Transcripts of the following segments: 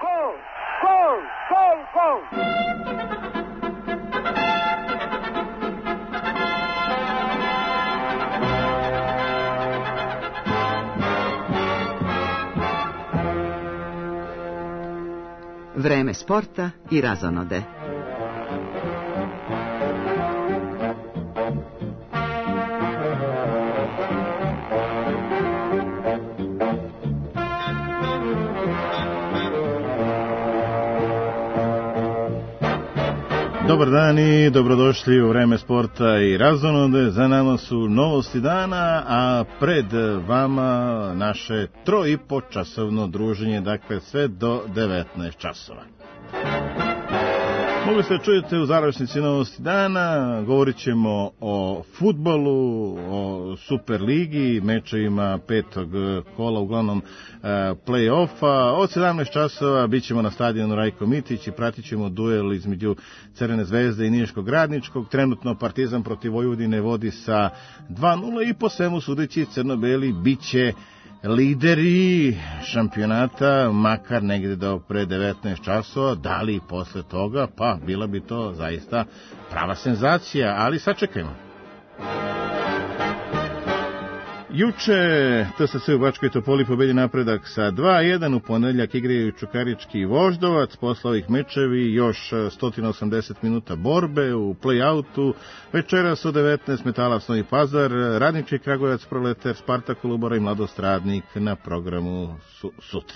Gol! Gol! Gol! Gol! Vreme sporta i razonode. Dobar dan i dobrodošli u Vreme sporta i razonode. Za nama su novosti dana, a pred vama naše 3,5 časovno druženje, dakle sve do 19 časova. Mogli ste čujete u završnici novosti dana, govorit ćemo o fudbalu, o Superligi, mečevima petog kola, uglavnom play-offa. Od 17 časova bit ćemo na stadionu Rajko Mitić i pratit ćemo duel između Crvene zvezde i Niškog Radničkog. Trenutno Partizan protiv Vojvodine vodi sa 2:0 i po svemu sudeći crno-beli bit će lideri šampionata, makar negde do pre 19 časova, da li posle toga, pa bila bi to zaista prava senzacija, ali sačekajmo. Juče TSS u Bačkoj Topoli pobedi Napredak sa 2:1, u ponedeljak igraju Čukarički i Voždovac, posle ovih mečevi još 180 minuta borbe u play-outu, večeras u 19 Metalac Novi Pazar, Radnički Kragujevac Proletar, Spartak Kolubara i Mladost Radnik na programu sutra.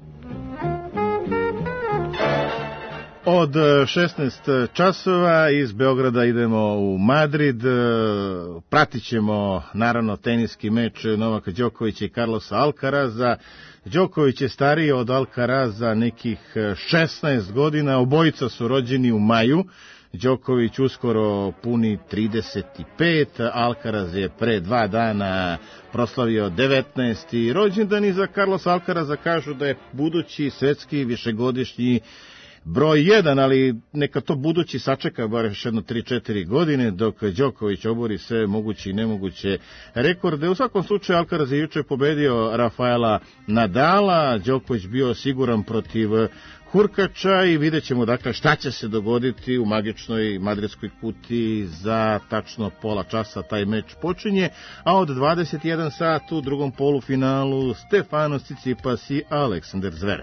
Od 16 časova iz Beograda idemo u Madrid, pratit ćemo naravno teniski meč Novaka Đokovića i Carlosa Alcaraza. Đoković je stariji od Alcaraza nekih 16 godina, obojica su rođeni u maju. Đoković uskoro puni 35, Alcaraz je pre 2 dana proslavio 19. rođendan i za Carlosa Alcaraza kažu da je budući svetski višegodišnji broj 1, ali neka to budući sačeka bar još jedno 3-4 godine dok Đoković obori sve moguće i nemoguće rekorde. U svakom slučaju Alcaraz je juče pobedio Rafaela Nadala, Đoković bio siguran protiv Hurkača i vidjet ćemo dakle šta će se dogoditi u magičnoj madridskoj kutiji. Za tačno pola časa taj meč počinje, a od 21 sat u drugom polufinalu Stefanos Tsitsipas i Aleksandar Zverev.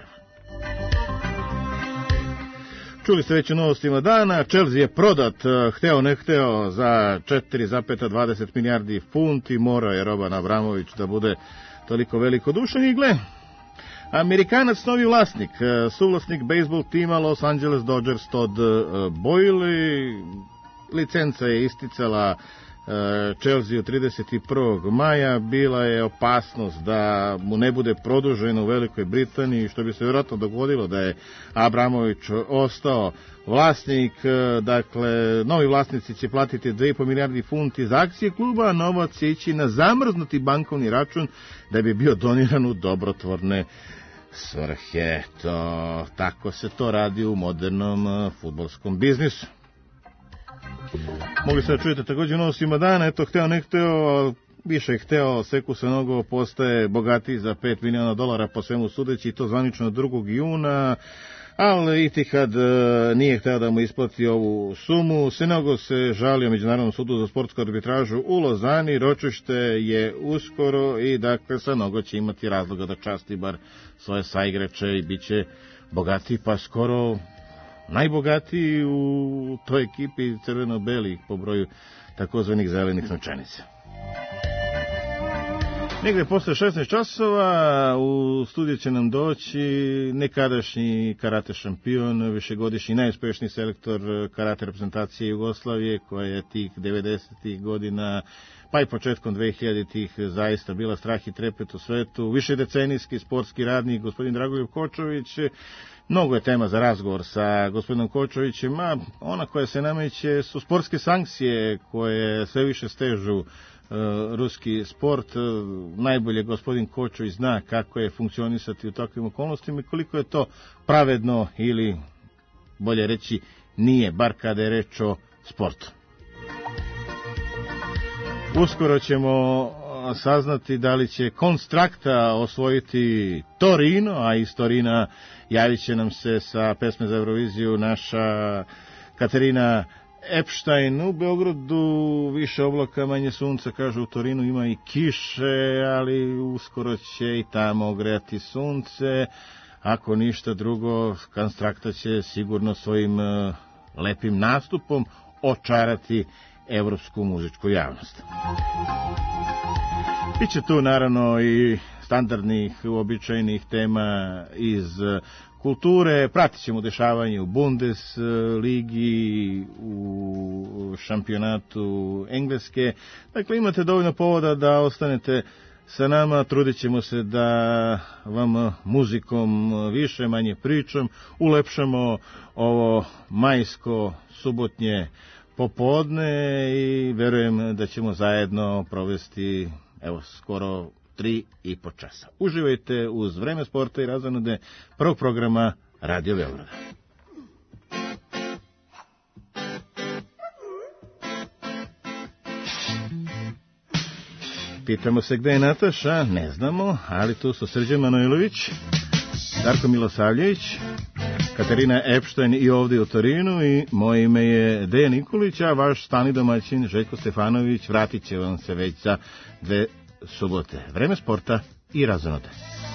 Čuli ste već u novostima dana, Chelsea je prodat, hteo ne hteo, za 4,20 milijardi funti, morao je Roman Abramović da bude toliko velikodušan i gle, Amerikanac novi vlasnik, suvlasnik bejsbol tima Los Angeles Dodgers Todd Boehly, licenca je isticala Chelsea 31. maja, bila je opasnost da mu ne bude produženo u Velikoj Britaniji, što bi se vjerojatno dogodilo da je Abramović ostao vlasnik. Dakle, novi vlasnici će platiti 2,5 milijardi funti za akcije kluba, a novac će ići na zamrznuti bankovni račun da bi bio doniran u dobrotvorne svrhe. Tako se to radi u modernom fudbalskom biznisu. Mogli ste da čujete također u novostima dana, eto, hteo ne hteo, više je hteo, Seku Sanogo postaje bogatiji za $5 miliona po svemu sudeći, i to zvanično 2. juna, ali Etihad nije hteo da mu isplati ovu sumu. Sanogo se žalio Međunarodnom sudu za sportsku arbitražu u Lozani, ročište je uskoro i dakle Sanogo će imati razloga da časti bar svoje saigrače i bit će bogatiji, pa skoro najbogatiji u toj ekipi crveno-belih po broju takozvanih zelenih novčanica. Negde posle 16 časova u studiju će nam doći nekadašnji karate šampion, višegodišnji najuspešniji selektor karate reprezentacije Jugoslavije, koja je tih 90. godina pa i početkom 2000-ih zaista bila strah i trepet u svetu, višedecenijski sportski radnik gospodin Dragoljub Kočović. Mnogo je tema za razgovor sa gospodinom Kočovićem, a ona koja se nameće su sportske sankcije koje sve više stežu ruski sport. Najbolje gospodin Kočović zna kako je funkcionisati u takvim okolnostima i koliko je to pravedno ili bolje reći nije, bar kada je reč o sportu. Uskoro ćemo saznati da li će Konstrakta osvojiti Torino, a iz Torina javit će nam se sa pesme za Euroviziju naša Katarina Epstein. U Beogradu više oblaka, manje sunca, kažu u Torinu ima i kiše, ali uskoro će i tamo grejati sunce. Ako ništa drugo, Konstrakta će sigurno svojim lepim nastupom očarati evropsku muzičku javnost. Biće tu naravno i standardnih, uobičajenih tema iz kulture, pratit ćemo dešavanje u Bundesligi, u šampionatu Engleske. Dakle, imate dovoljno povoda da ostanete sa nama, trudit ćemo se da vam muzikom više, manje pričom ulepšamo ovo majsko subotnje popodne i verujem da ćemo zajedno provesti skoro 3,5 časa. Uživajte uz Vreme sporta i razonode prvog programa Radio Beograda. Pitamo se gde je Nataša, ne znamo, ali tu su Srđan Manojlović, Darko Milosavljević, Katarina Epstein i ovdje u Torinu i moje ime je Dejan Nikolić, a vaš stani domaćin Željko Stefanović vratit će vam se već za 2 subote. Vreme sporta i razonode.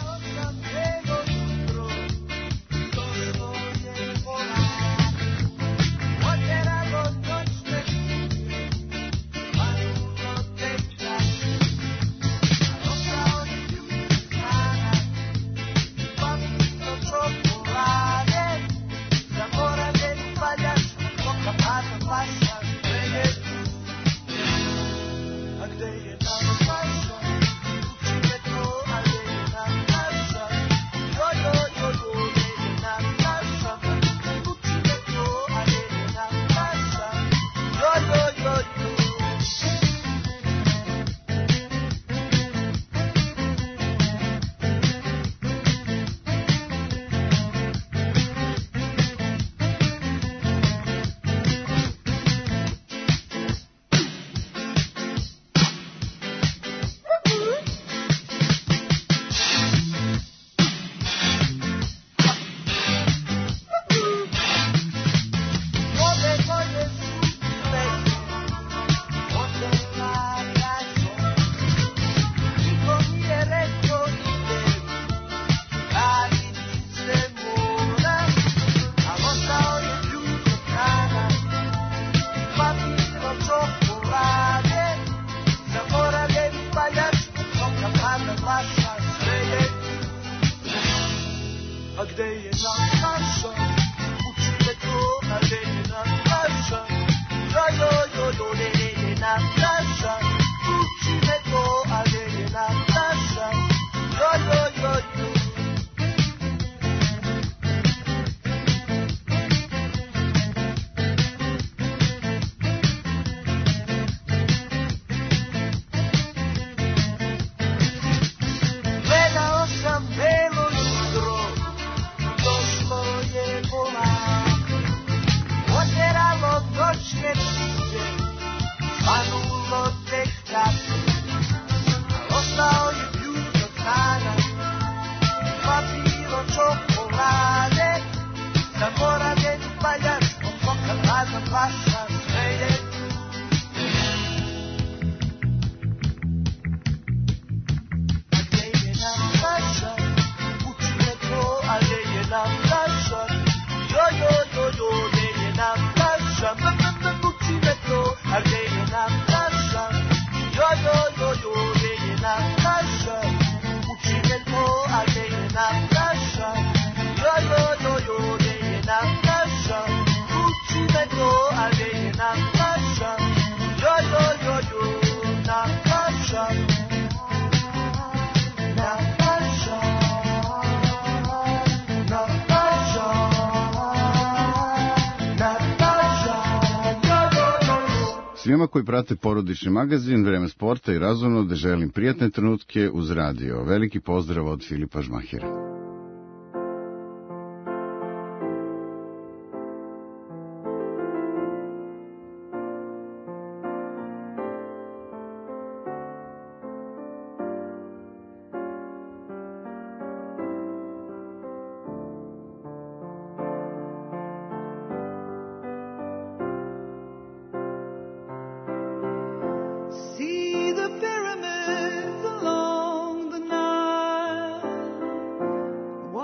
Svima koji prate porodični magazin Vreme sporta i razonode želim prijatne trenutke uz radio. Veliki pozdrav od Filipa Žmahira.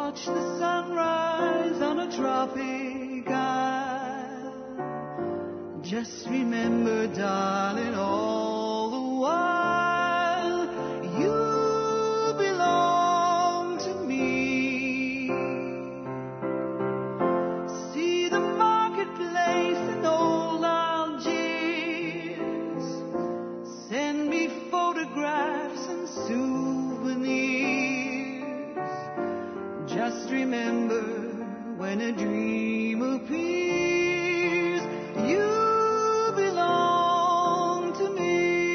watch the sunrise on a tropic isle. Just remember, darling, all the while you belong to me. See the marketplace and old Algiers. Send me photographs and souvenirs. Just remember, when a dream appears, you belong to me.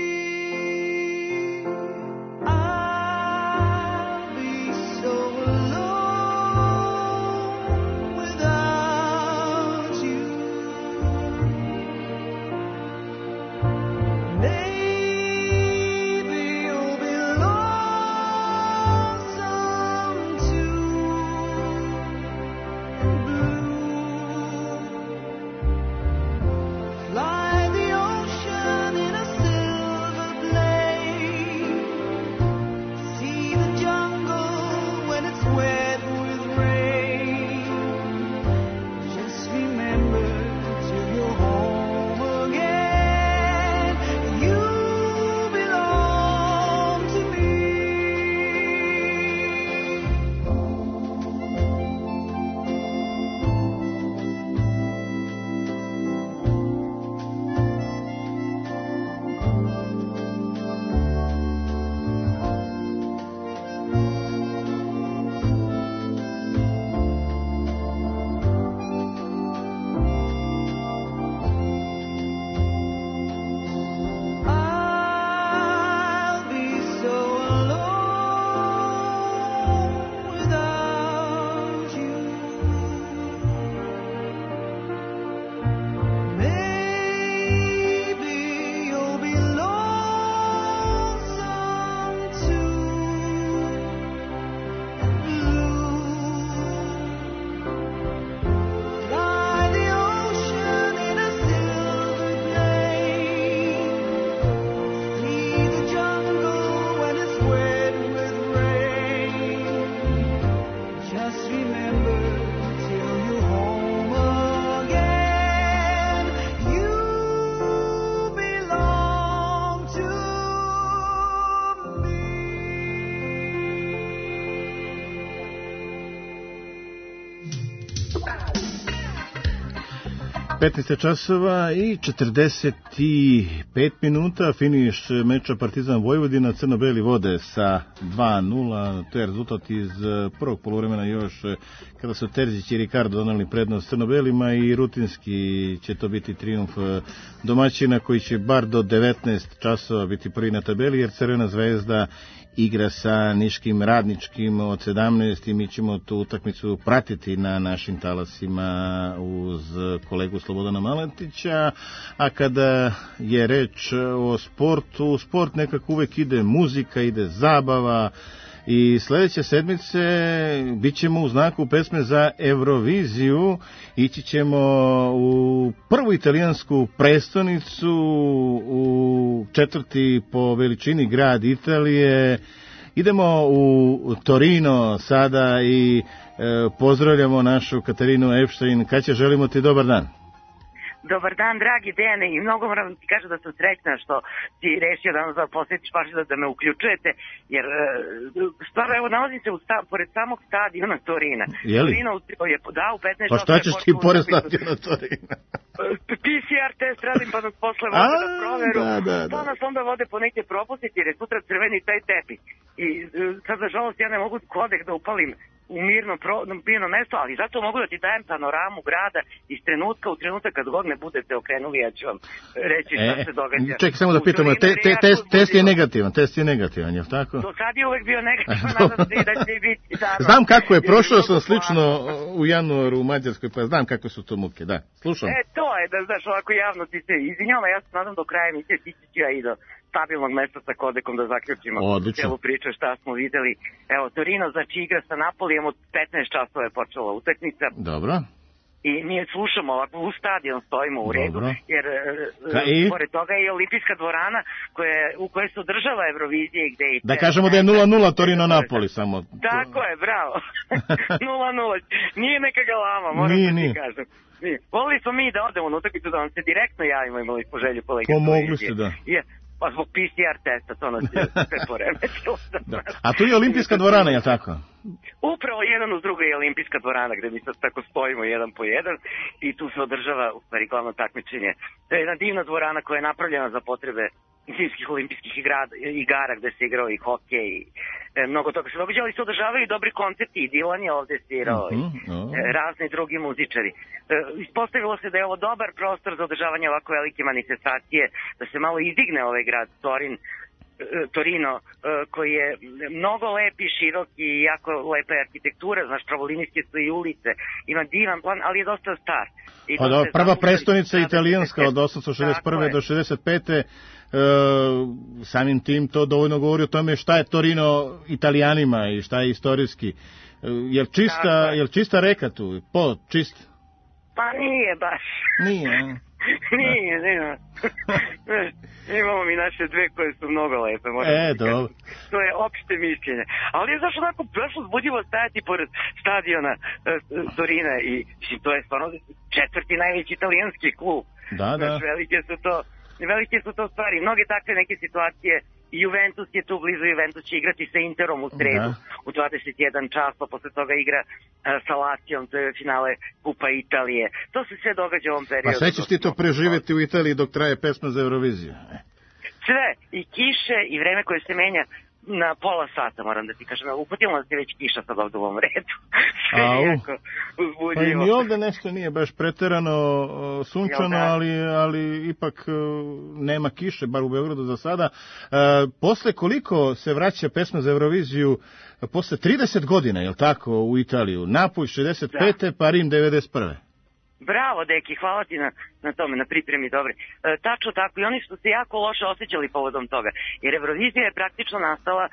I'll be so alone without you. Maybe you'll be lonesome too, and blue. Fly the ocean in a silver blade. See the jungle when it's wet with rain. Just remember, till you're home again, you belong to me. I'll be so alone without you. Maybe you'll be lonesome too, and blue. Fly the ocean in a silver plane. See the jungle when it's wet with rain. Just remember, till you're home again, you belong to me. 15 časova i 45 minuta, finiš meča Partizan Vojvodina, crno-beli vode sa 2:0, to je rezultat iz prvog poluvremena još kada su Terzić i Ricardo donali prednost crno-belima i rutinski će to biti trijumf domaćina koji će bar do 19 časova biti prvi na tabeli jer Crvena zvezda igra sa Niškim Radničkim od 17 i mi ćemo tu utakmicu pratiti na našim talasima uz kolegu Slobodana Maletića, a kada je reč o sportu, u sport nekako uvek ide muzika, ide zabava i sledeće sedmice bit ćemo u znaku pesme za Euroviziju, ići ćemo u prvu italijansku prestonicu, u četvrti po veličini grad Italije. Idemo u Torino sada i pozdravljamo našu Katarinu Epstein. Kaća, želimo ti dobar dan. Dobar dan, dragi Dejane, i mnogo moram ti kažem da sam srećna što ti rešio danas da posjetiš pažnju da me uključujete, jer stvarno evo nalazim se pored samog stadiona Torina. Jeli? Torino je u 15 Pa šta ćeš ti pored stadiona Torina? PCR test radim pa nas posle vode da proveru, pa nas onda vode po neke propustiti jer je sutra crveni taj tepih. I sad nažalost ja ne mogu kodek da upalim u mirno mesto, ali zato mogu da ti dajem panoramu grada iz trenutka u trenutak kad god me budete okrenuli, ja ću vam reći šta se događa. Čekaj, samo da pitamo, test je negativan, je li tako? Do sad je uvek bio negativan, nadam se i da će biti. Znam kako je, prošao sam slično u januaru u Mađarskoj, pa znam kako su to muke, da, slušam. To je, da znaš, ovako javno ti se izvinjava, ja se nadam do kraja emisije, ti ću ja i do stabilnog mesta sa Kodekom da zaključimo celu priču šta smo videli. Evo, Torino znači igra sa Napolijem od 15 časova je počela utakmica. Dobro. i mi slušamo ovako u stadion, stojimo u redu, jer pored toga je i olimpijska dvorana u kojoj se održava Eurovizija. Da kažemo da je 0-0 Torino-Napoli samo. Tako je, bravo. 0-0. Nije neka galama, moram da ti kažem. Volili smo mi da odemo na utakmicu, da vam se direktno javimo, imali smo želju kolege. Pomogli ste, da. Pa zbog PCR testa, to nas je sve poremetilo. A tu je olimpijska dvorana, je tako? Upravo jedan uz druga je olimpijska dvorana, gde mi sad tako stojimo jedan po jedan i tu se održava, u stvari, glavno takmičenje. To je jedna divna dvorana koja je napravljena za potrebe zimskih olimpijskih igara, gde se igrao i hokej i mnogo toga se događa, ali se održavaju dobri koncerti i Dilan je ovde svirao i razni drugi muzičari. Ispostavilo se da je ovo dobar prostor za održavanje ovako velike manifestacije, da se malo izdigne ovaj grad Torino, koji je mnogo lep i širok i jako lepa je arhitektura, znaš, pravolinijske su i ulice, ima divan plan, ali je dosta star. Prva prestonica italijanska od 861. do 65. Samim tim to dovoljno govori o tome šta je Torino Italijanima i šta je istorijski. Jel čista reka tu? Čist? Pa nije baš. Nije, Nije. Imamo mi naše dve koje su mnogo lepe. Dobro. To je opšte mišljenje. Ali je zašto onako baš uzbudljivo stajati pored stadiona Torina i to je stvarno četvrti najveći italijanski klub. Da. Velike su to stvari. Mnoge takve neke situacije. Juventus je tu blizu, Juventus će igrati sa Interom u sredu u 21 čas, pa posle toga igra sa Lazijom, to je finale Kupa Italije. To se sve događa u ovom periodu. Pa sve ćeš ti to preživjeti u Italiji dok traje pesma za Euroviziju. Sve, i kiše, i vreme koje se menja na pola sata, moram da ti kažem. Uputilo se već kiša sad ovdje u ovom redu. Sve je jako uzbudljivo. Pa i ovdje nešto nije baš preterano sunčano, ali ipak nema kiše, bar u Beogradu za sada. Posle koliko se vraća pesma za Euroviziju? Posle 30 godina, je li tako, u Italiju? Napolj 65. pa Rim 91. Bravo, deki, hvala ti na tome, na pripremi, dobri. Tačno tako, i oni su se jako loše osjećali povodom toga, jer Eurovizija je praktično nastala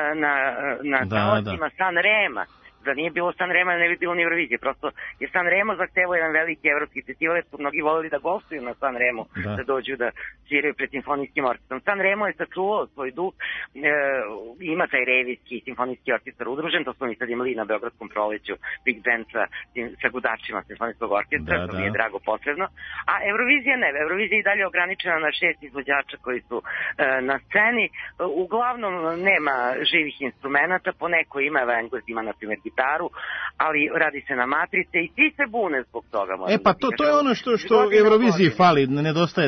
na talasima San Rema. Da nije bilo San Rema, ne bi bilo ni Eurovizije. Prosto je San Remo zahtevao jedan veliki evropski festival, jer su mnogi volili da gostuju na San Remu, da dođu da sviraju pred simfonijskim orkestrom. San Remo je sačuvao svoj duh, ima taj revijski simfonijski orkestar udružen, to smo mi sad imali na Beogradskom proleću, Big Band sa gudačima simfonijskog orkestra, to mi je drago posebno. A Eurovizija ne, Eurovizija je i dalje ograničena na 6 izvođača koji su na sceni. Uglavnom nema živih instrumenta, poneko ima, Englez ima na primjer gitaru, ali radi se na matrice i svi se bune zbog toga. Pa to je ono što Euroviziji fali, nedostaje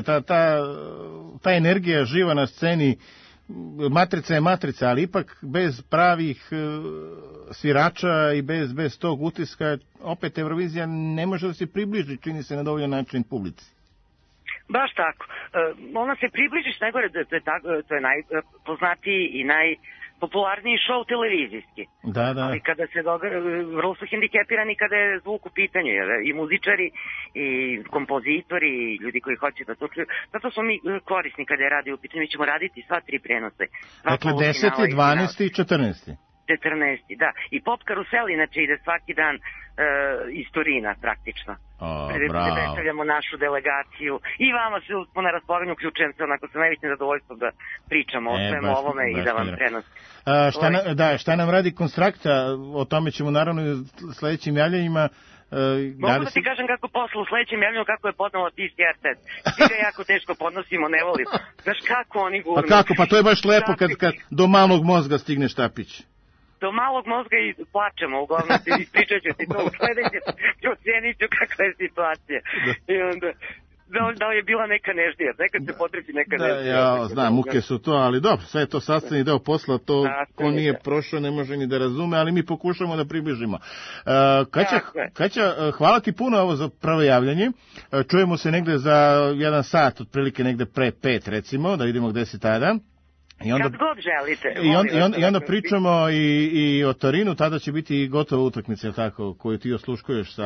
ta energija živa na sceni. Matrica je matrica, ali ipak bez pravih svirača i bez tog utiska opet Eurovizija ne može da se približi, čini se, na dovoljan način publici. Baš tako. Ona se približiš, najgore, to je najpoznatiji i najpopularniji šou televizijski. Da. Ali kada se vrlo su hendikepirani kada je zvuk u pitanju, i muzičari, i kompozitori, i ljudi koji hoće da to čuju. Zato smo mi korisni kada je radio u pitanju, mi ćemo raditi sva 3 prenose. Dakle, 10., 12. i 14. 14. da. I Pop Karusel, inače, ide svaki dan iz Torina, praktično. Predstavljamo našu delegaciju i vama smo na raspolaganju, uključujem se onako sa najvećim zadovoljstvom da pričamo o svemu ovome i da vam prenosim. Šta nam radi Konstrakta, o tome ćemo naravno u sledećim javljanjima. Mogu da ti kažem kako posle u sledećem javljanju kako je podnalo PCR test. Svi ga jako teško podnosimo, ne volim. Znaš kako oni gurnu. Pa kako, pa to je baš lepo kad do malog mozga stigne štapić. Do malog mozga i plačemo, uglavnom ispričat ću ti to u sledećem, ocenit ću kakva je situacija. I onda, da li je bila neka neždija, nekad se potrefi neka neždija. Ja znam, muke su to, ali dobro, sve je to sastavni deo posla, to ko nije prošao ne može ni da razume, ali mi pokušamo da približimo. Kaća, hvala ti puno ovo za prvo javljanje, čujemo se negde za 1 sat, otprilike negde pre 5 recimo, da vidimo gde si tada. Kad god želite. I onda pričamo i o Torinu, tada će biti gotova utakmica, tako, koju ti osluškuješ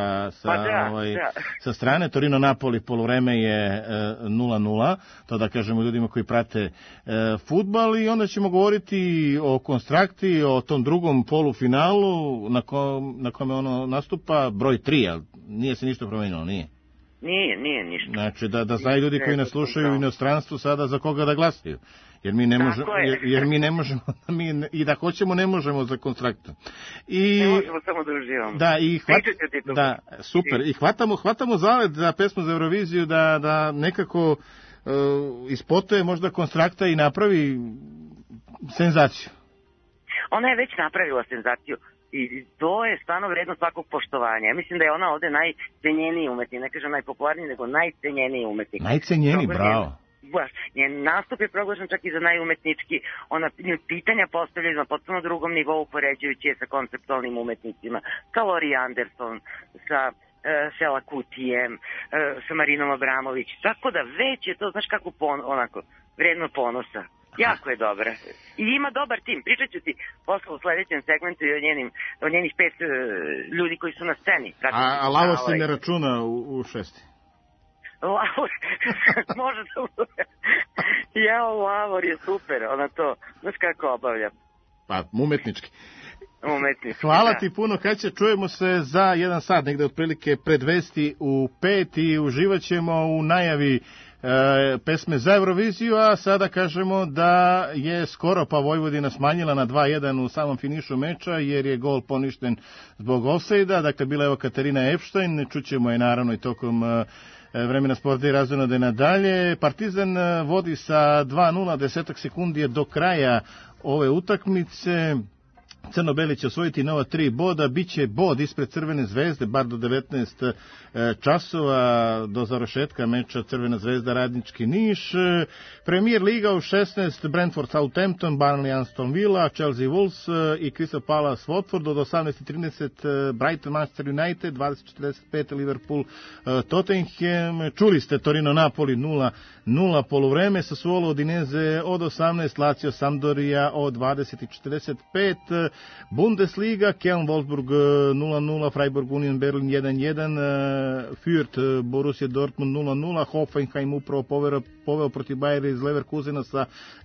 sa strane. Torino-Napoli poluvreme je 0-0, to da kažemo ljudima koji prate fudbal, i onda ćemo govoriti o Konstrakti, o tom drugom polufinalu na kome ono nastupa, broj 3, ali nije se ništa promenilo, nije? Nije ništa. Znači, da znaju ljudi koji nas slušaju u inostranstvu sada za koga da glasaju. Jer mi ne možemo, i da hoćemo ne možemo za Konstrakta. Ne možemo samo da uživamo. Da, super. I hvatamo zalet za pesmu za Euroviziju da nekako ispotuje možda Konstrakta i napravi senzaciju. Ona je već napravila senzaciju. I to je stvarno vredno svakog poštovanja. Ja mislim da je ona ovde najcenjeniji umetnik, ne kažem najpopularniji, nego najcenjeniji umetnik. Najcenjeniji, bravo. Njen nastup je proglašen čak i za najumetnički. Ona pitanja postavljaju na potpuno drugom nivou, poređujući je sa konceptualnim umetnicima, sa Lori Anderson, sa Fela Kutijem, sa Marinom Abramović. Tako da već je to, znaš kako onako, vredno ponosa. Jako je dobra. I ima dobar tim. Pričat ću ti posle u sledećem segmentu i o njenih 5 ljudi koji su na sceni. A Lavor se ne računa u šesti? Lavor, može da bude. Lavor je super, ona to, znaš kako obavlja. Pa, umetnički. Hvala ti puno, Kaća, čujemo se za 1 sat, negde otprilike pred vesti u 5 i uživat ćemo u najavi pesme za Euroviziju, a sada kažemo da je skoro pa Vojvodina smanjila na 2-1 u samom finišu meča, jer je gol poništen zbog ofsajda. Dakle, bila je Katarina Epštajn, čućemo je naravno i tokom vremena sporta i razonode nadalje. Partizan vodi sa 2-0, 10 sekundi je do kraja ove utakmice. Crno-beli će osvojiti nova 3 boda, bit će bod ispred Crvene zvezde, bar do 19 časova, do završetka meča Crvena zvezda Radnički Niš. Premier Liga u 16, Brentford Southampton, Burnley Aston Villa, Chelsea Wolves i Crystal Palace Watford. Od 18:30 Brighton Manchester United, 20:45 Liverpool Tottenham. Čuli ste Torino-Napoli 0-0 poluvreme, Sassuolo Udinese od 18, Lazio Sampdoria od 20:45. Bundesliga, Köln Wolfsburg 0-0, Freiburg Union Berlin 1-1, Fürth Borussia Dortmund 0-0, Hoffenheim upravo poveo protiv Bayera iz Leverkusena sa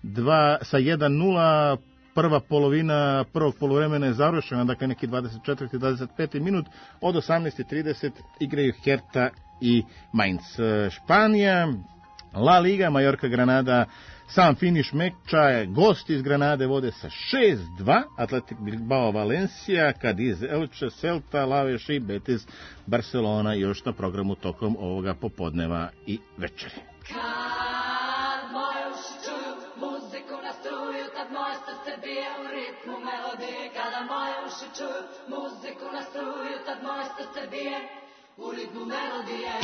1-0. Prva polovina prvog poluvremena je završena, dakle neki 24. i 25. minut. Od 18:30 igraju Hertha i Mainz. Španija, La Liga, Mallorca Granada. Sam finiš meča je gosti iz Granade vode sa 6-2, Athletic Bilbao Valencia, Cadiz Elche, Celta, Laves i Betis Barcelona, još na programu tokom ovoga popodneva i večeri. Kad moje uši čuju muziku na struju, tad moje srce bije u ritmu melodije. Kada moje uši čuju muziku na struju, tad moje srce bije u ritmu melodije.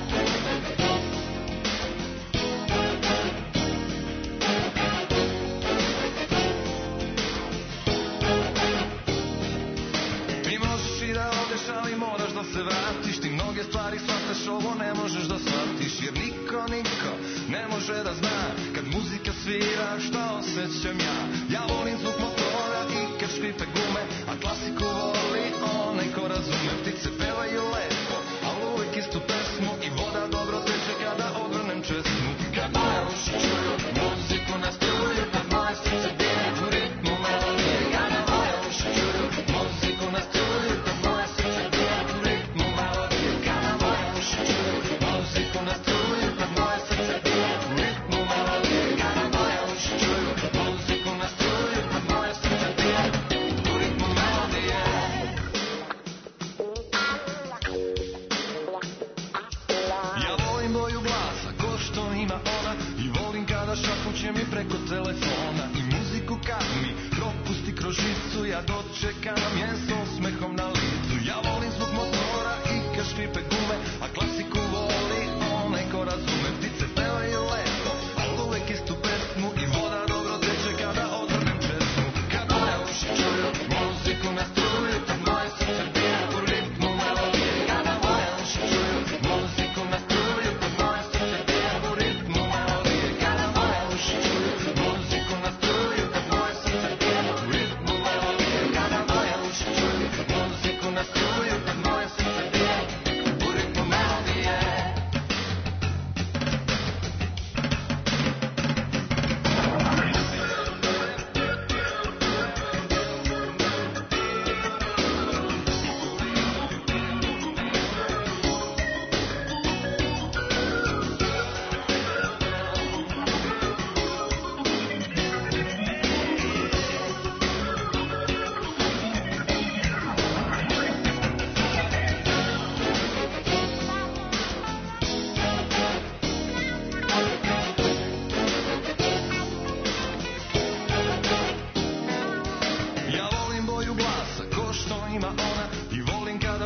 Ali moraš da se vratiš, ti mnoge stvari shvataš, ovo ne možeš da shvatiš, jer niko ne može da zna kad muzika svira šta osjećam ja. Ja volim zvuk motora i kad škripe gume, a klasiku voli onaj ko razume. Ptice pevaju lepo, a uvijek istu pesmu i voda dobro teče kada odvrnem česmu. Kad moje uši čuju muziku na struju, kad moje srce bije u ritmu melodije. Kada moje uši čuju muziku na struju, kad moje srce bije u ritmu melodije. Kada moje uši čuju muziku na struju, kad moje srce bije u ritmu melodije. Kada moje uši čuju muziku na struju, kad moje srce bije u ritmu melodije. Ja volim boju glasa, ko što ima ona, i volim kada šapuće mi preko telefona. I muziku kad mi propusti kroz žicu, ja dočekam je s osmehom na licu. Ja volim zvuk motora i kad škripe gume, a klasiku voli onaj ko razume. Ptice pevaju lepo, ali uvek istu pesmu i voda dobro teče kada odvrnem česmu. Kad moje uši čuju muziku na struju, kad moje srce bije u ritmu melodije. Kada moje uši čuju muziku na struju, kad moje srce bije u ritmu melodije. Kada moje uši čuju muziku na struju,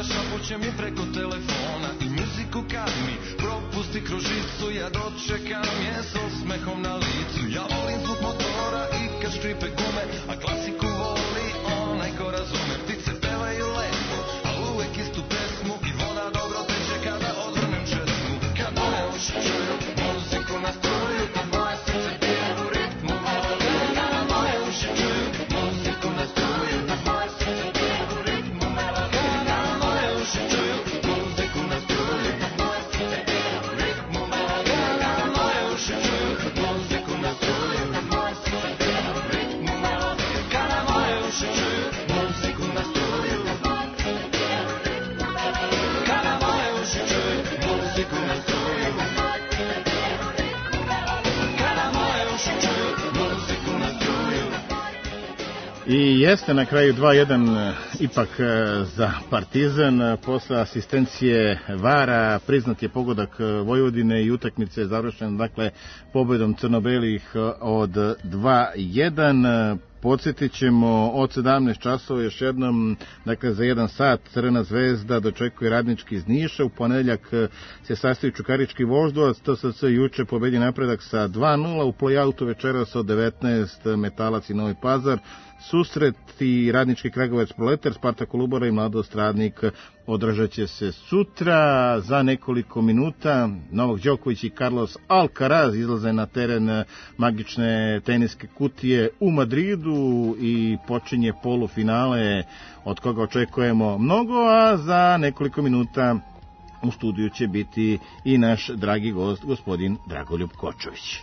šapuće mi preko telefona i muziku kad mi propusti kroz žicu, ja dočekam je s osmehom na licu. Ja volim zvuk motora i kad škripe gume, a klasiku voli onaj ko razume. Ptice pevaju lepo, a uvek istu pesmu i voda dobro teče kada odvrnem česmu. Kad moje uši čuju muziku na struju, kad moje srce bije u ritmu melodije. Kada moje uši čuju muziku na struju, kad moje srce bije u ritmu melodije. Kada moje uši čuju muziku na struju, kad moje srce bije u ritmu melodije. Kada moje uši čuju muziku na struju, kad moje srce bije u ritmu melodije. Kada moje uši čuju muziku na struju, kada moje uši čuju muziku na struju, kada moje uši čuju muziku na struju. I jeste na kraju 2-1 ipak za Partizan. Posle asistencije VAR-a priznat je pogodak Vojvodine i utakmice je završena, dakle, pobedom crno-belih od 2-1. Podsjetit ćemo od 17 časova još jednom, dakle za 1 sat Crvena zvezda dočekuje Radnički iz Niša. U ponedeljak se sastavi Čukarički Voždovac, TSC juče pobedi Napredak sa 2-0, u play-outu večeras od 19 Metalac i Novi Pazar. Susret i Radnički Kragujevac Proletar, Spartak Kolubara i Mladost Radnik održat će se sutra. Za nekoliko minuta Novak Đoković i Carlos Alcaraz izlaze na teren magične teniske kutije u Madridu i počinje polufinale od koga očekujemo mnogo, a za nekoliko minuta u studiju će biti i naš dragi gost, gospodin Dragoljub Kočović.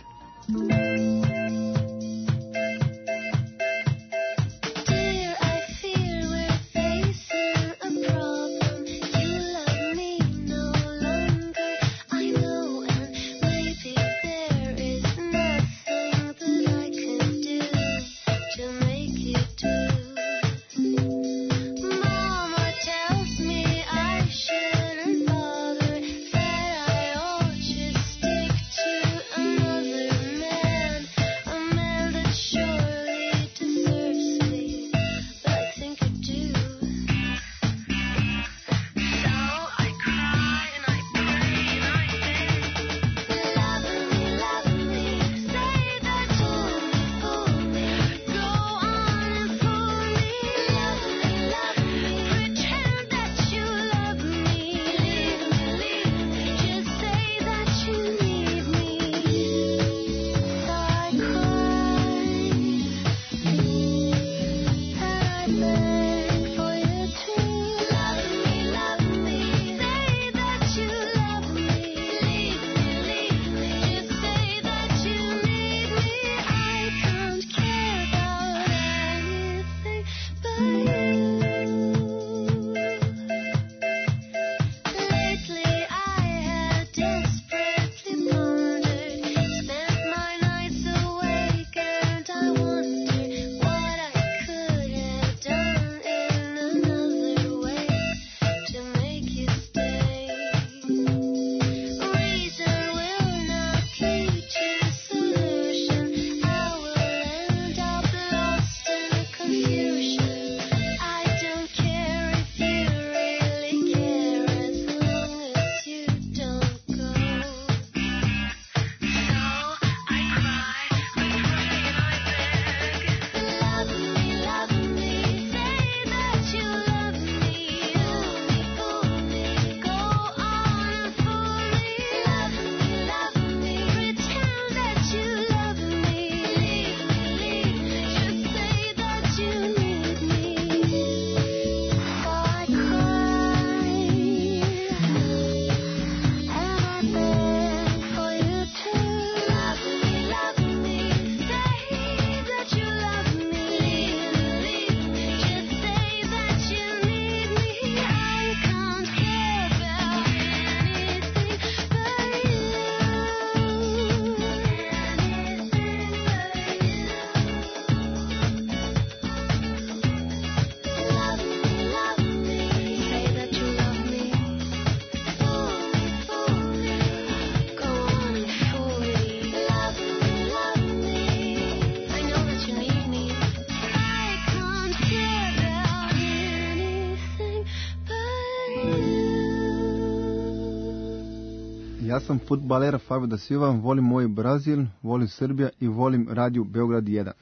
Ja sam fudbaler Fabio da Silva, volim moj Brazil, volim Srbija i volim Radio Beograd 1.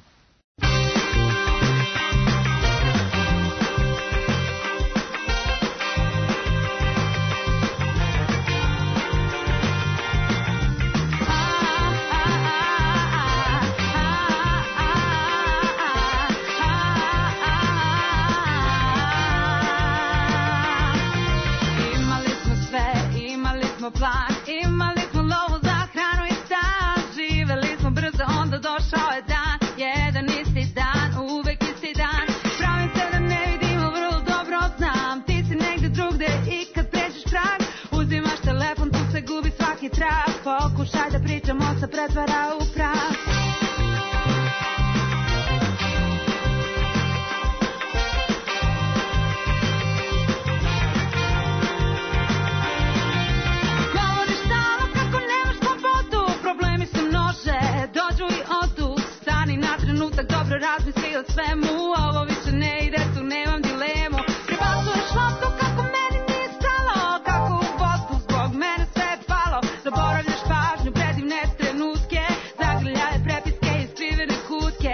Plan. Imali smo lovu za hranu i stan, živeli smo brzo, onda došao je dan, jedan isti dan, uvek isti dan. Pravim se da ne vidimo, vrlo dobro znam, ti si negde drugde i kad pređeš prag, uzimaš telefon, tu se gubi svaki trag, pokušaj da pričamo, se pretvara u prah. Dobro razmisli o svemu, ovo više ne ide, tu nemam dilemu. Prebacuješ loptu kako meni nije stalo, kako u Bosnu zbog mene sve je palo. Zaboravljaš pažnju, predivne trenutke, zagrljaje prepiske i skrivene kutke.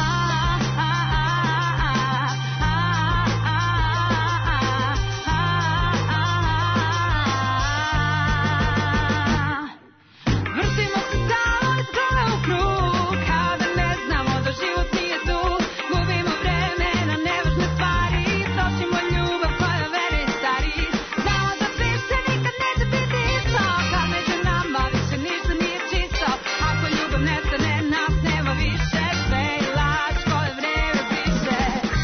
Vrtimo se stalno iz kruga u krug, kao da ne znamo da život nije dug. Gubimo vreme na nevažne stvari, trošimo ljubav koja veri stari. Znamo da više nikad neće biti isto, kad među nama više ništa nije čisto. Ako ljubav nestane, nas nema više, sve je laž koje vreme briše.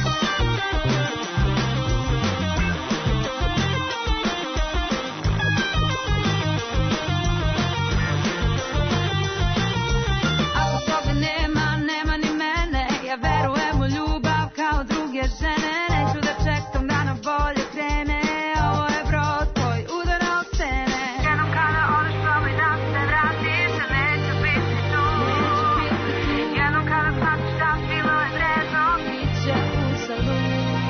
Ako toga nema, nema ni mene. Ja verujem u ljubav kao druge žene. Neću da čekam da na bolje krene. Ovo je brod koji udara o stene. Jednom kada odeš, probaj da se vratiš, a neće biti tu. Jednom kada shvatiš da bilo je vredno, biće uzalud.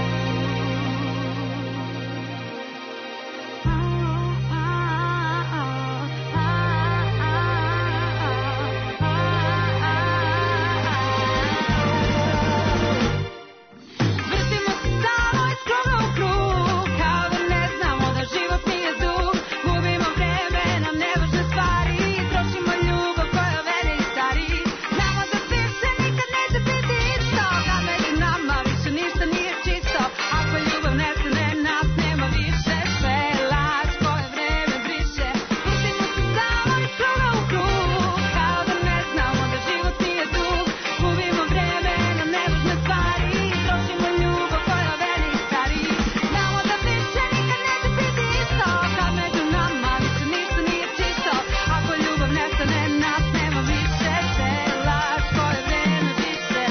Vrtimo se stalno iz kruga u krug, kao da ne znamo da život nije dug. Gubimo vreme na nevažne stvari, trošimo ljubav koja veri stari. Znamo da više nikad neće biti isto, kad među nama više ništa nije čisto. Ako ljubav nestane, nas nema više, sve je laž koje vreme briše. Vrtimo se stalno iz kruga u krug, kao da ne znamo da život nije dug. Gubimo vreme na nevažne stvari, trošimo ljubav koja veri stari. Znamo da više nikad neće biti isto, kad među nama više ništa nije čisto. Ako ljubav nestane, nas nema više, sve je laž koje vreme briše.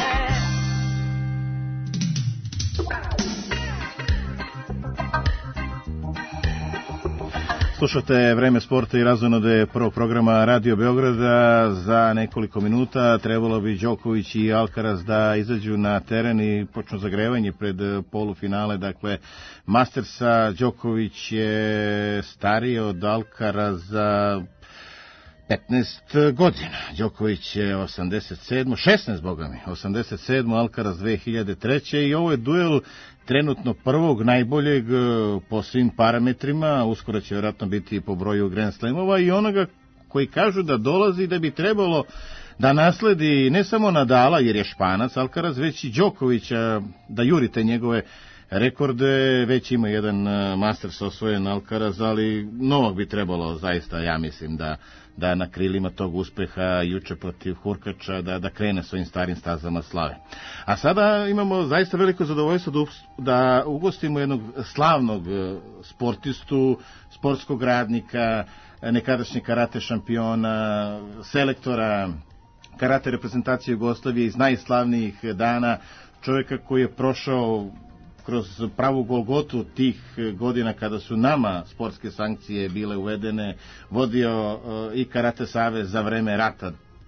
Slušate Vreme sporta i razonode prvog programa Radio Beograda. Za nekoliko minuta trebalo bi Đoković i Alcaraz da izađu na teren i počnu zagrevanje pred polufinale. Dakle, Mastersa. Đoković je stariji od Alcaraza 15 godina. Đoković je 16 bogami, 87, Alcaraz 2003. I ovo je duel trenutno prvog najboljeg po svim parametrima, uskoro će vjerojatno biti i po broju Grand Slamova, i onoga koji kažu da dolazi da bi trebalo da nasledi ne samo Nadala, jer je Španac Alcaraz, već i Đokovića, da juri te njegove rekorde. Već ima jedan Masters osvojen Alcaraz, ali Novak bi trebalo zaista, ja mislim, da na krilima tog uspeha juče protiv Hurkača da krene svojim starim stazama slave. A sada imamo zaista veliko zadovoljstvo da ugostimo jednog slavnog sportistu, sportskog radnika, nekadašnjeg karate šampiona, selektora karate reprezentacije Jugoslavije iz najslavnijih dana, čovjeka koji je prošao kroz pravu golgotu tih godina kada su nama sportske sankcije bile uvedene, vodio i Karate savez za vreme rata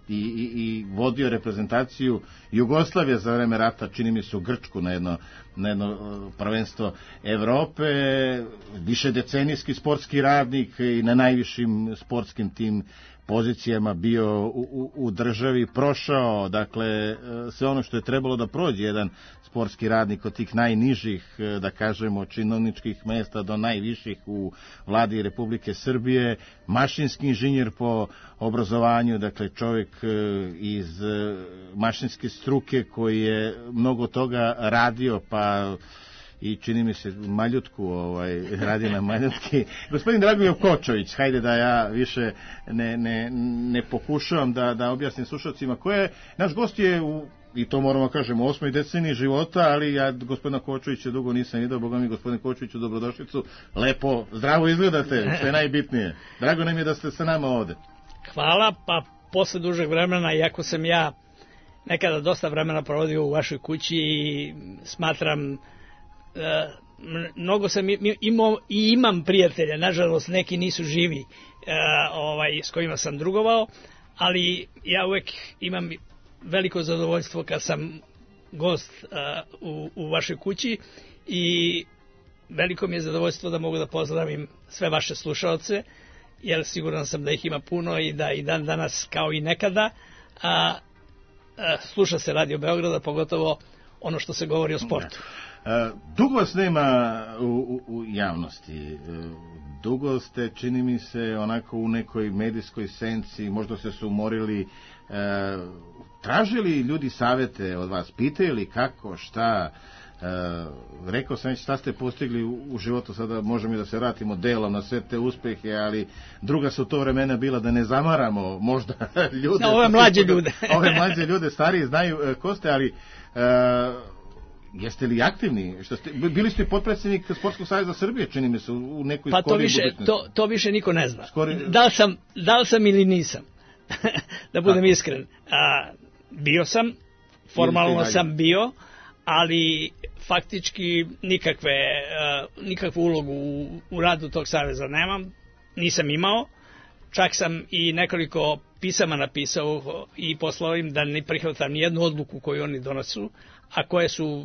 i vodio reprezentaciju Jugoslavije za vreme rata, čini mi se u Grčku na jedno prvenstvo Evrope, višedecenijski sportski radnik i na najvišim sportskim tim pozicijama bio u državi, prošao, dakle, sve ono što je trebalo da prođe jedan sportski radnik od tih najnižih, da kažemo, činovničkih mesta do najviših u vladi Republike Srbije, mašinski inženjer po obrazovanju, dakle, čovjek iz mašinske struke koji je mnogo toga radio, pa i čini mi se Maljutku radi na Maljutki. Gospodin Dragoljub Kočović, hajde da ja više ne pokušavam da objasnim slušalcima ko je. Naš gost je i to moramo kažemo, u 8. deceniji života, ali ja gospodina Kočovića dugo nisam vidio. Boga mi, gospodine Kočoviću, dobrodošlicu. Lepo, zdravo izgledate, što je najbitnije. Drago nam je da ste sa nama ovde. Hvala, pa posle dužeg vremena, iako sam ja nekada dosta vremena provodio u vašoj kući i smatram mnogo sam imao i imam prijatelja, nažalost neki nisu živi s kojima sam drugovao, ali ja uvek imam veliko zadovoljstvo kad sam gost u vašoj kući i veliko mi je zadovoljstvo da mogu da pozdravim sve vaše slušaoce, jer siguran sam da ih ima puno i da i dan danas kao i nekada sluša se Radio Beograda, pogotovo ono što se govori o sportu. Dugo vas nema u javnosti, dugo ste, čini mi se, onako u nekoj medijskoj senci, možda ste se umorili, tražili ljudi savete od vas, pitaju li kako, šta, rekao sam već šta ste postigli u životu, sada možemo i da se vratimo delom na sve te uspehe, ali druga su to vremena bila, da ne zamaramo možda ljude. Ove mlađe ljude. Ove mlađe ljude, stariji znaju ko ste, ali jeste li aktivni? Bili ste potpredsjednik Sportskog saveza Srbije, čini mi se, u nekoj skoriji budućnosti. Pa to više niko ne zna. Da li sam ili nisam, da budem iskren. Bio sam, formalno sam bio, ali faktički nikakvu ulogu u radu tog saveza nemam, nisam imao. Čak sam i nekoliko pisama napisao i poslao im da ne prihvatam nijednu odluku koju oni donosu, a koje su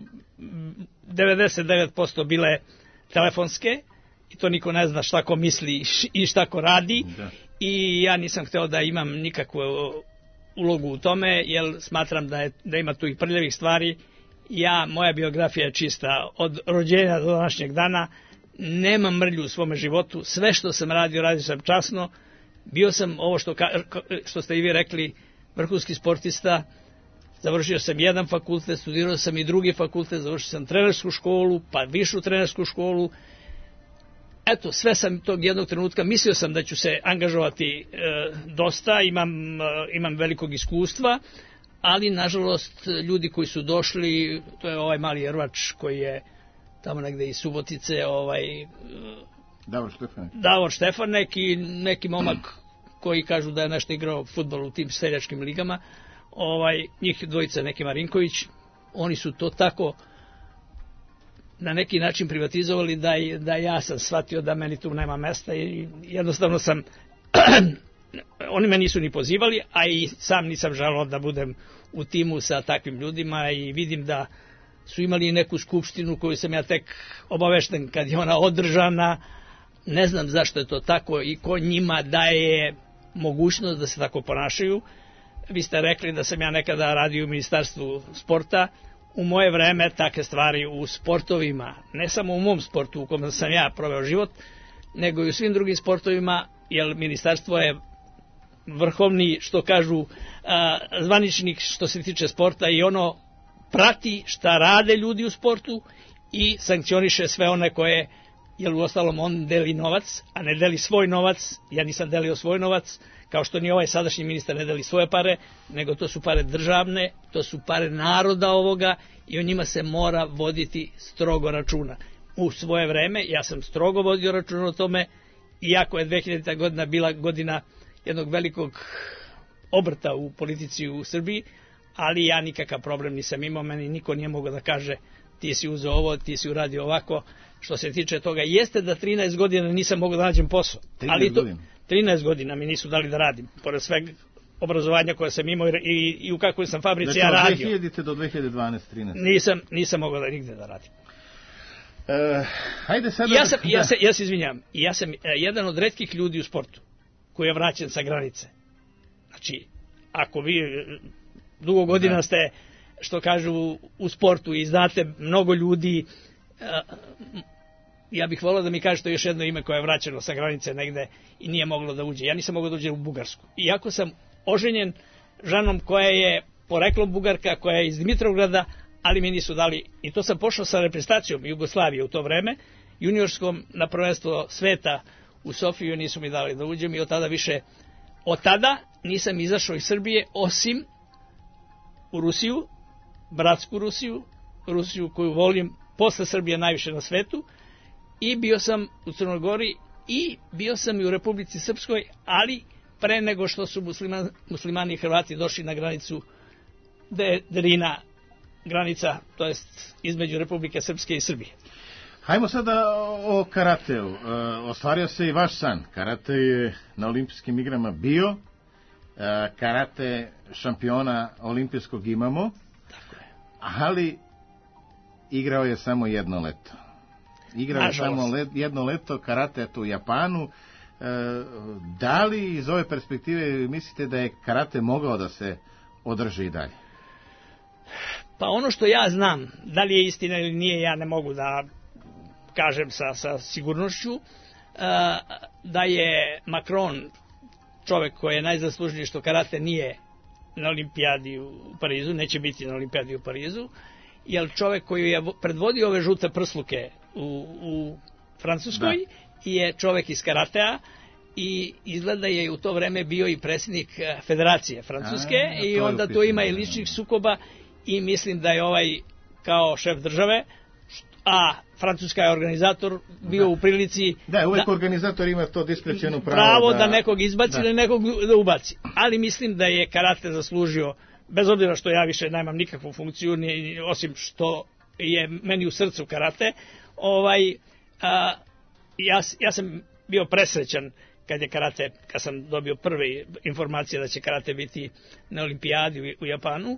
99% bile telefonske, i to niko ne zna šta ko misli i šta ko radi. Da. I ja nisam hteo da imam nikakvu ulogu u tome, jer smatram da ima tu i prljavih stvari. Moja biografija je čista od rođenja do današnjeg dana, nemam mrlju u svome životu, sve što sam radio sam časno, bio sam ovo što ste i vi rekli, vrhunski sportista. Završio sam jedan fakultet, studirao sam i drugi fakultet, završio sam trenersku školu, pa višu trenersku školu. Eto, sve sam tog jednog trenutka, mislio sam da ću se angažovati dosta, imam velikog iskustva, ali nažalost ljudi koji su došli, to je ovaj mali Rvač koji je tamo negde iz Subotice, Davor Štefanek i neki momak koji kažu da je nešto igrao fudbal u tim seljačkim ligama, njih dvojica, neki Marinković, oni su to tako na neki način privatizovali da ja sam shvatio da meni tu nema mesta i jednostavno sam oni me nisu ni pozivali, a i sam nisam želeo da budem u timu sa takvim ljudima i vidim da su imali neku skupštinu koju sam ja tek obavešten kad je ona održana. Ne znam zašto je to tako i ko njima daje mogućnost da se tako ponašaju. Vi ste rekli da sam ja nekada radio u Ministarstvu sporta. U moje vreme takve stvari u sportovima, ne samo u mom sportu u kojem sam ja proveo život, nego i u svim drugim sportovima, jer ministarstvo je vrhovni, što kažu, zvaničnik što se tiče sporta i ono prati šta rade ljudi u sportu i sankcioniše sve one koje, jer uostalom on deli novac, a ne deli svoj novac. Ja nisam delio svoj novac, kao što ni ovaj sadašnji ministar ne deli svoje pare, nego to su pare državne, to su pare naroda ovoga i o njima se mora voditi strogo računa. U svoje vreme ja sam strogo vodio računa o tome, iako je 2000. godina bila godina jednog velikog obrta u politici u Srbiji, ali ja nikakav problem nisam imao, meni niko nije mogao da kaže ti si uzeo ovo, ti si uradio ovako. Što se tiče toga, jeste da 13 godina nisam mogao da nađem posao, ali to 13 godina mi nisu dali da radim, pored svega obrazovanja koje sam imao i u kakvoj sam fabrici ja znači, radio. Od 2000. do 2012-13. Nisam mogao da nigde da radim. Hajde sada... Ja se izvinjam. Ja sam jedan od retkih ljudi u sportu koji je vraćen sa granice. Znači, ako vi dugo godina ste, što kažu, u sportu i znate mnogo ljudi, ja bih volio da mi kažete još jedno ime koje je vraćeno sa granice negde i nije moglo da uđe. Ja nisam mogao da uđe u Bugarsku. Iako sam oženjen ženom koja je poreklom Bugarka, koja je iz Dimitrovgrada, ali mi nisu dali, i to sam pošao sa reprezentacijom Jugoslavije u to vreme, juniorskom na prvenstvo sveta u Sofiju, nisu mi dali da uđem i od tada nisam izašao iz Srbije, osim u Rusiju, bratsku Rusiju koju volim posle Srbije najviše na svetu, i bio sam u Crnoj Gori i bio sam i u Republici Srpskoj, ali pre nego što su muslimani i Hrvati došli na granicu Drina, granica, to jest između Republike Srpske i Srbije. Hajmo sada o karateu. Ostvario se i vaš san. Karate je na olimpijskim igrama bio. Karate šampiona olimpijskog imamo. Tako je. Ali igrao je samo jedno leto. Jedno leto karate u Japanu. Da li iz ove perspektive mislite da je karate mogao da se održi i dalje? Pa ono što ja znam, da li je istina ili nije, ja ne mogu da kažem sa sigurnošću, da je Macron čovek koji je najzaslužniji što karate nije na olimpijadi u Parizu, neće biti na olimpijadi u Parizu, jer čovek koji je predvodio ove žute prsluke u Francuskoj je čovek iz karatea i izgleda je u to vreme bio i predsjednik Federacije Francuske i onda tu ima i ličnih sukoba i mislim da je ovaj kao šef države, a Francuska je organizator, bio u prilici... Da, uvek organizator ima to diskreciono pravo da nekog izbaci ili nekog da ubaci. Ali mislim da je karate zaslužio, bez obzira što ja više nemam nikakvu funkciju, osim što je meni u srcu karate, ja sam bio presrećan kad sam dobio prve informacije da će karate biti na olimpijadi u Japanu,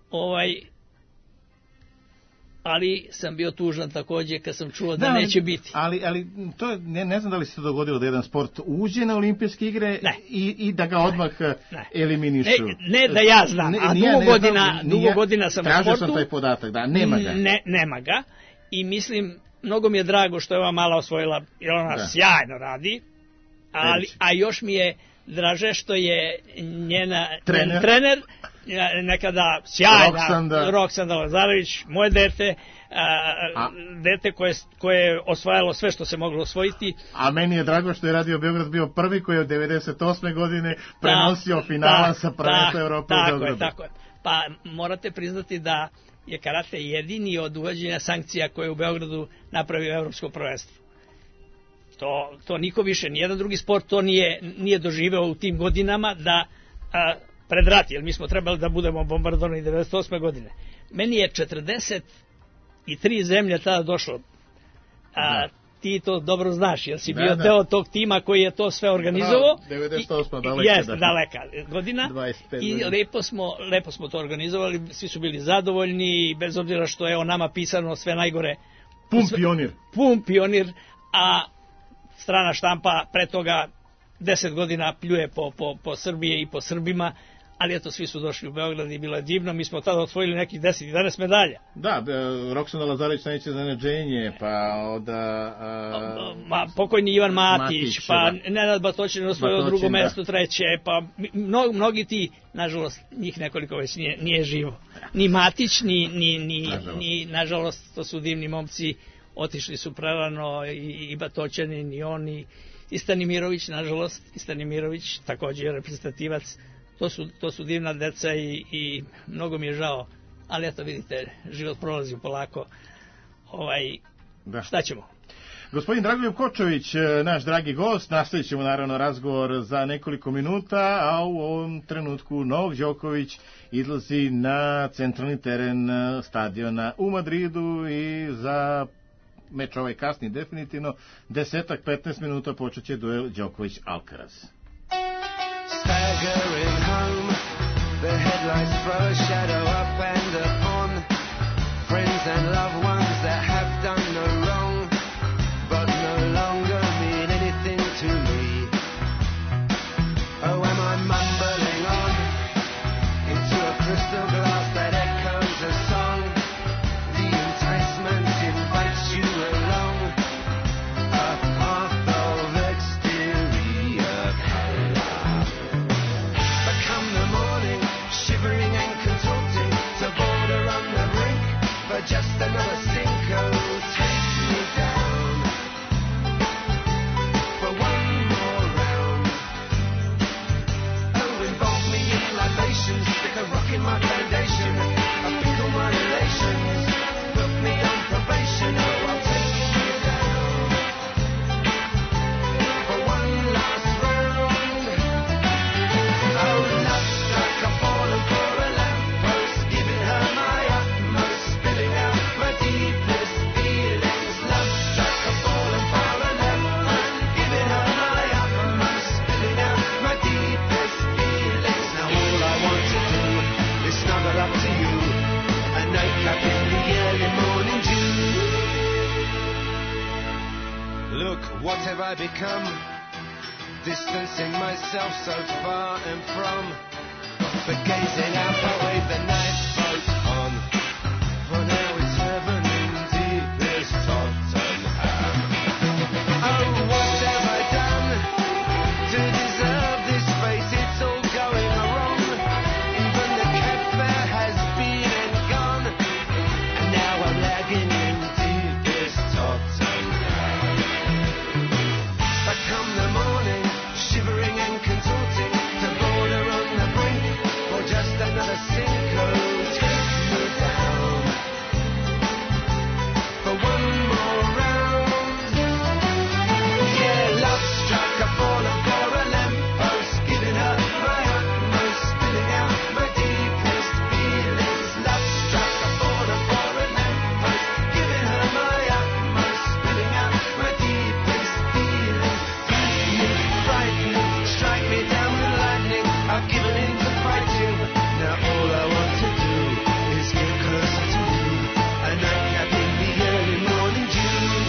ali sam bio tužan također kad sam čuo da neće biti. Ali to ne znam da li se to dogodilo da jedan sport uđe na olimpijske igre i da ga odmah eliminišu. Ne da ja znam, a dugo godina sam u sportu. Tražio sam taj podatak, da, nema ga. Nema ga i mislim, mnogo mi je drago što je ova mala osvojila, jer ona sjajno radi, a još mi je draže što je njena trener nekada sjajna Roksanda Lazarević, moje dete, dete koje je osvajalo sve što se moglo osvojiti. A meni je drago što je Radio Beograd bio prvi koji je od 98. godine prenosio finala sa prvenstva Evrope u Beogradu. Tako je. Pa morate priznati da je karate jedini od uvođenja sankcija koje je u Beogradu napravio Evropsko prvenstvo. To niko više, nijedan drugi sport to nije doživeo u tim godinama da pred rat, jer mi smo trebali da budemo bombardovani 98. godine. Meni je 43 zemlje tada došlo. Ti to dobro znaš, jer si bio deo tog tima koji je to sve organizovao. 98. daleka godina. I lepo smo to organizovali, svi su bili zadovoljni, bez obzira što je o nama pisano sve najgore. Pun pionir, a strana štampa pre toga 10 godina pljuje po Srbije i po Srbima, ali eto, svi su došli u Beograd i bilo je divno, mi smo tada osvojili nekih 10-11 medalja. Da, Roksana Lazarević najveće zaneđenje, pa pokojni Ivan Matić, pa Nenad Batočin osvojio drugo mesto, treće, pa mnogi ti, nažalost, njih nekoliko već nije živo. Ni Matić, ni nažalost, to su divni momci, otišli su prerano i Batočanin i oni, i Stanimirović, nažalost, Stanimirović također je reprezentativac, to su divna deca i mnogo mi je žao, ali eto vidite, život prolazi polako, šta ćemo? Gospodin Dragoljub Kočović, naš dragi gost, nastavit ćemo naravno razgovor za nekoliko minuta, a u ovom trenutku Novak Đoković izlazi na centralni teren stadiona u Madridu i za meč ovaj kasni definitivno, 10-15 minuta počet će duel Đoković-Alcaraz. staggering home. The headlights throw a shadow up and upon friends and loved ones that have done no wrong, but no longer mean anything to me. Oh, am I mumbling on into a crystal glass that echoes a song? The enticement invites you along a path of exterior color. But come the morning, shivering and contorting, to border on the brink for just another Cinco. Take me down for one more round. Oh, involve me in libations, stick a rock in my foundation, I pickle my relations, put me on probation. Oh, I'll take you down for one last round. Oh, love struck, I've fallen for a lamppost, giving her my utmost, spilling out my deepest feelings. Love struck, I've fallen for a lamppost, giving her my utmost, spilling out my deepest feelings. Now all I want to do is snuggle up to you, a nightcap in the early morning dew. Look, what have I become? Distancing myself so far and from, but gazing out I wave the night boat on. For now it's heaven in deepest Tottenham. Oh, what have I done to deserve this fate? It's all going wrong. Even the cab fare has been and gone, and now I'm lagging in deepest Tottenham. But come the morning, shivering and contorting, to border on the brink for just another Cinco. Take me down for one more round. Yeah, love struck, I've fallen for a lamppost, giving her my utmost, spilling out my deepest feelings. Love struck, I've fallen for a lamppost, giving her my utmost, spilling out my deepest feelings. Frightening, strike me down with lightning, I've given in to fighting. Now all I want to do is get closer to you, a nightcap in the early morning dew.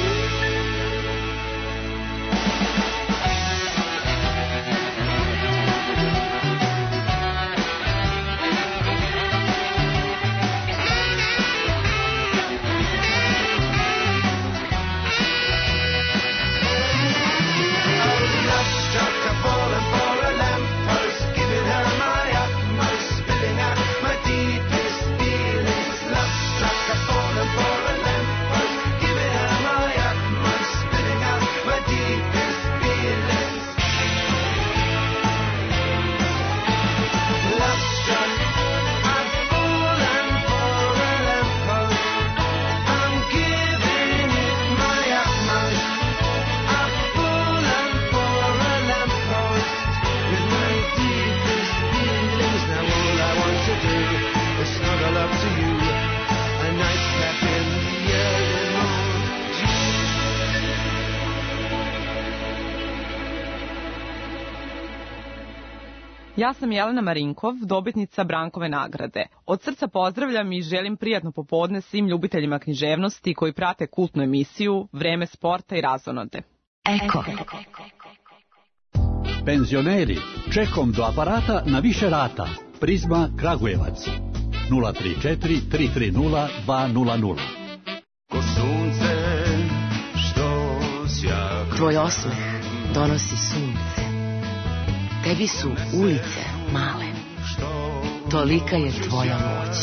Love struck, I've fallen for a lamppost, giving her my utmost, spilling out my deepest feelings. Love struck, I've fallen for a lamppost, giving her my utmost, spilling out my deepest feelings. Love struck, I've fallen for a lamppost, I'm giving it my utmost. I've fallen for a lamppost with my deepest feelings. Now all I want to do is snuggle up to you, a nightcap in the early morning dew. Ja sam Jelena Marinkov, dobitnica Brankove nagrade. Od srca pozdravljam i želim prijatno popodne svim ljubiteljima književnosti koji prate kultnu emisiju Vreme sporta i razonode. Eko. Penzioneri, čekom do aparata na više rata. Prizma Kragujevac. 034 330 200. Ko sunce što sjaka. Tvoj osmeh donosi sunce. Tebi su ulice male. Tolika je tvoja moć.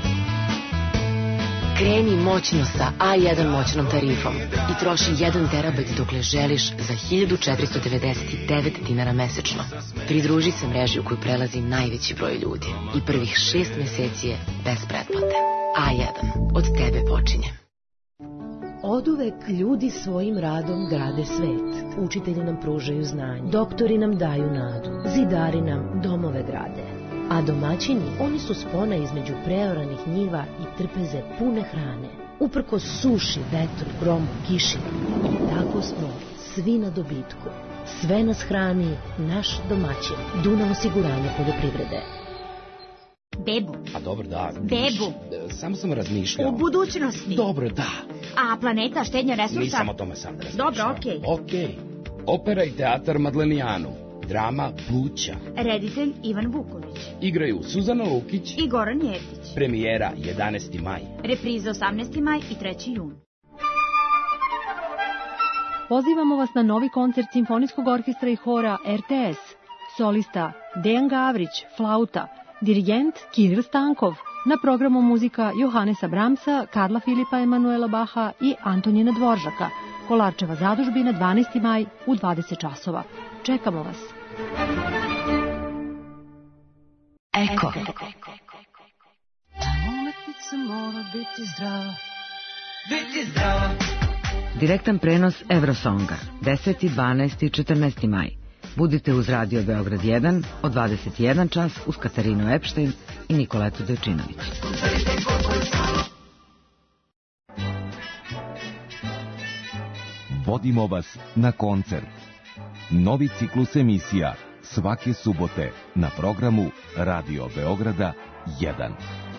Kreni moćno sa A1 moćnom tarifom i troši 1 terabajt dokle želiš za 1499 dinara mesečno. Pridruži se mreži u koju prelazi najveći broj ljudi i prvih 6 meseci je bez pretplate. A1. Od tebe počinje. Oduvek ljudi svojim radom grade svet. Učitelji nam pružaju znanje. Doktori nam daju nadu. Zidari nam domove grade. A domaćini, oni su spona između preoranih njiva i trpeze pune hrane. Uprkos suši, vetru, gromu, kiši. Tako Koliko smo svi na dobitku. Sve nas hrani naš domaćin. Dunav osiguranje poljoprivrede. Bebu. A dobro, da. Bebu. Samo sam razmišljao. U budućnosti. Dobro, da. A planeta, štednja resursa? Nisam o tome sad razmišljao. Dobro, okej. Okej. Opera i teatar Madlenijanu. Drama Pluća. Reditelj Ivan Vuković. Igraju Suzana Lukić I Goran Jeftić. Premijera 11. maj. Repriza 18. maj i 3. jun. Pozivamo vas na novi koncert Simfonijskog orkestra i hora RTS. Solista Dejan Gavrić, flauta. Dirigent Kiril Stankov. Na programu muzika Johanesa Bramsa, Karla Filipa Emanuela Baha i Antonina Dvoržaka. Kolarčeva zadužbina 12. maj u 20 časova. Čekamo vas. Eko. Umetnica mora biti zdrava. Biti zdrava. Direktan prenos Eurosonga 10., 12. i 14. maj. Budite uz Radio Beograd 1 od 21 čas uz Katarinu Epštajn i Nikoletu Dojčinović. Vodimo vas na koncert. Novi ciklus emisija svake subote na programu Radio Beograda 1.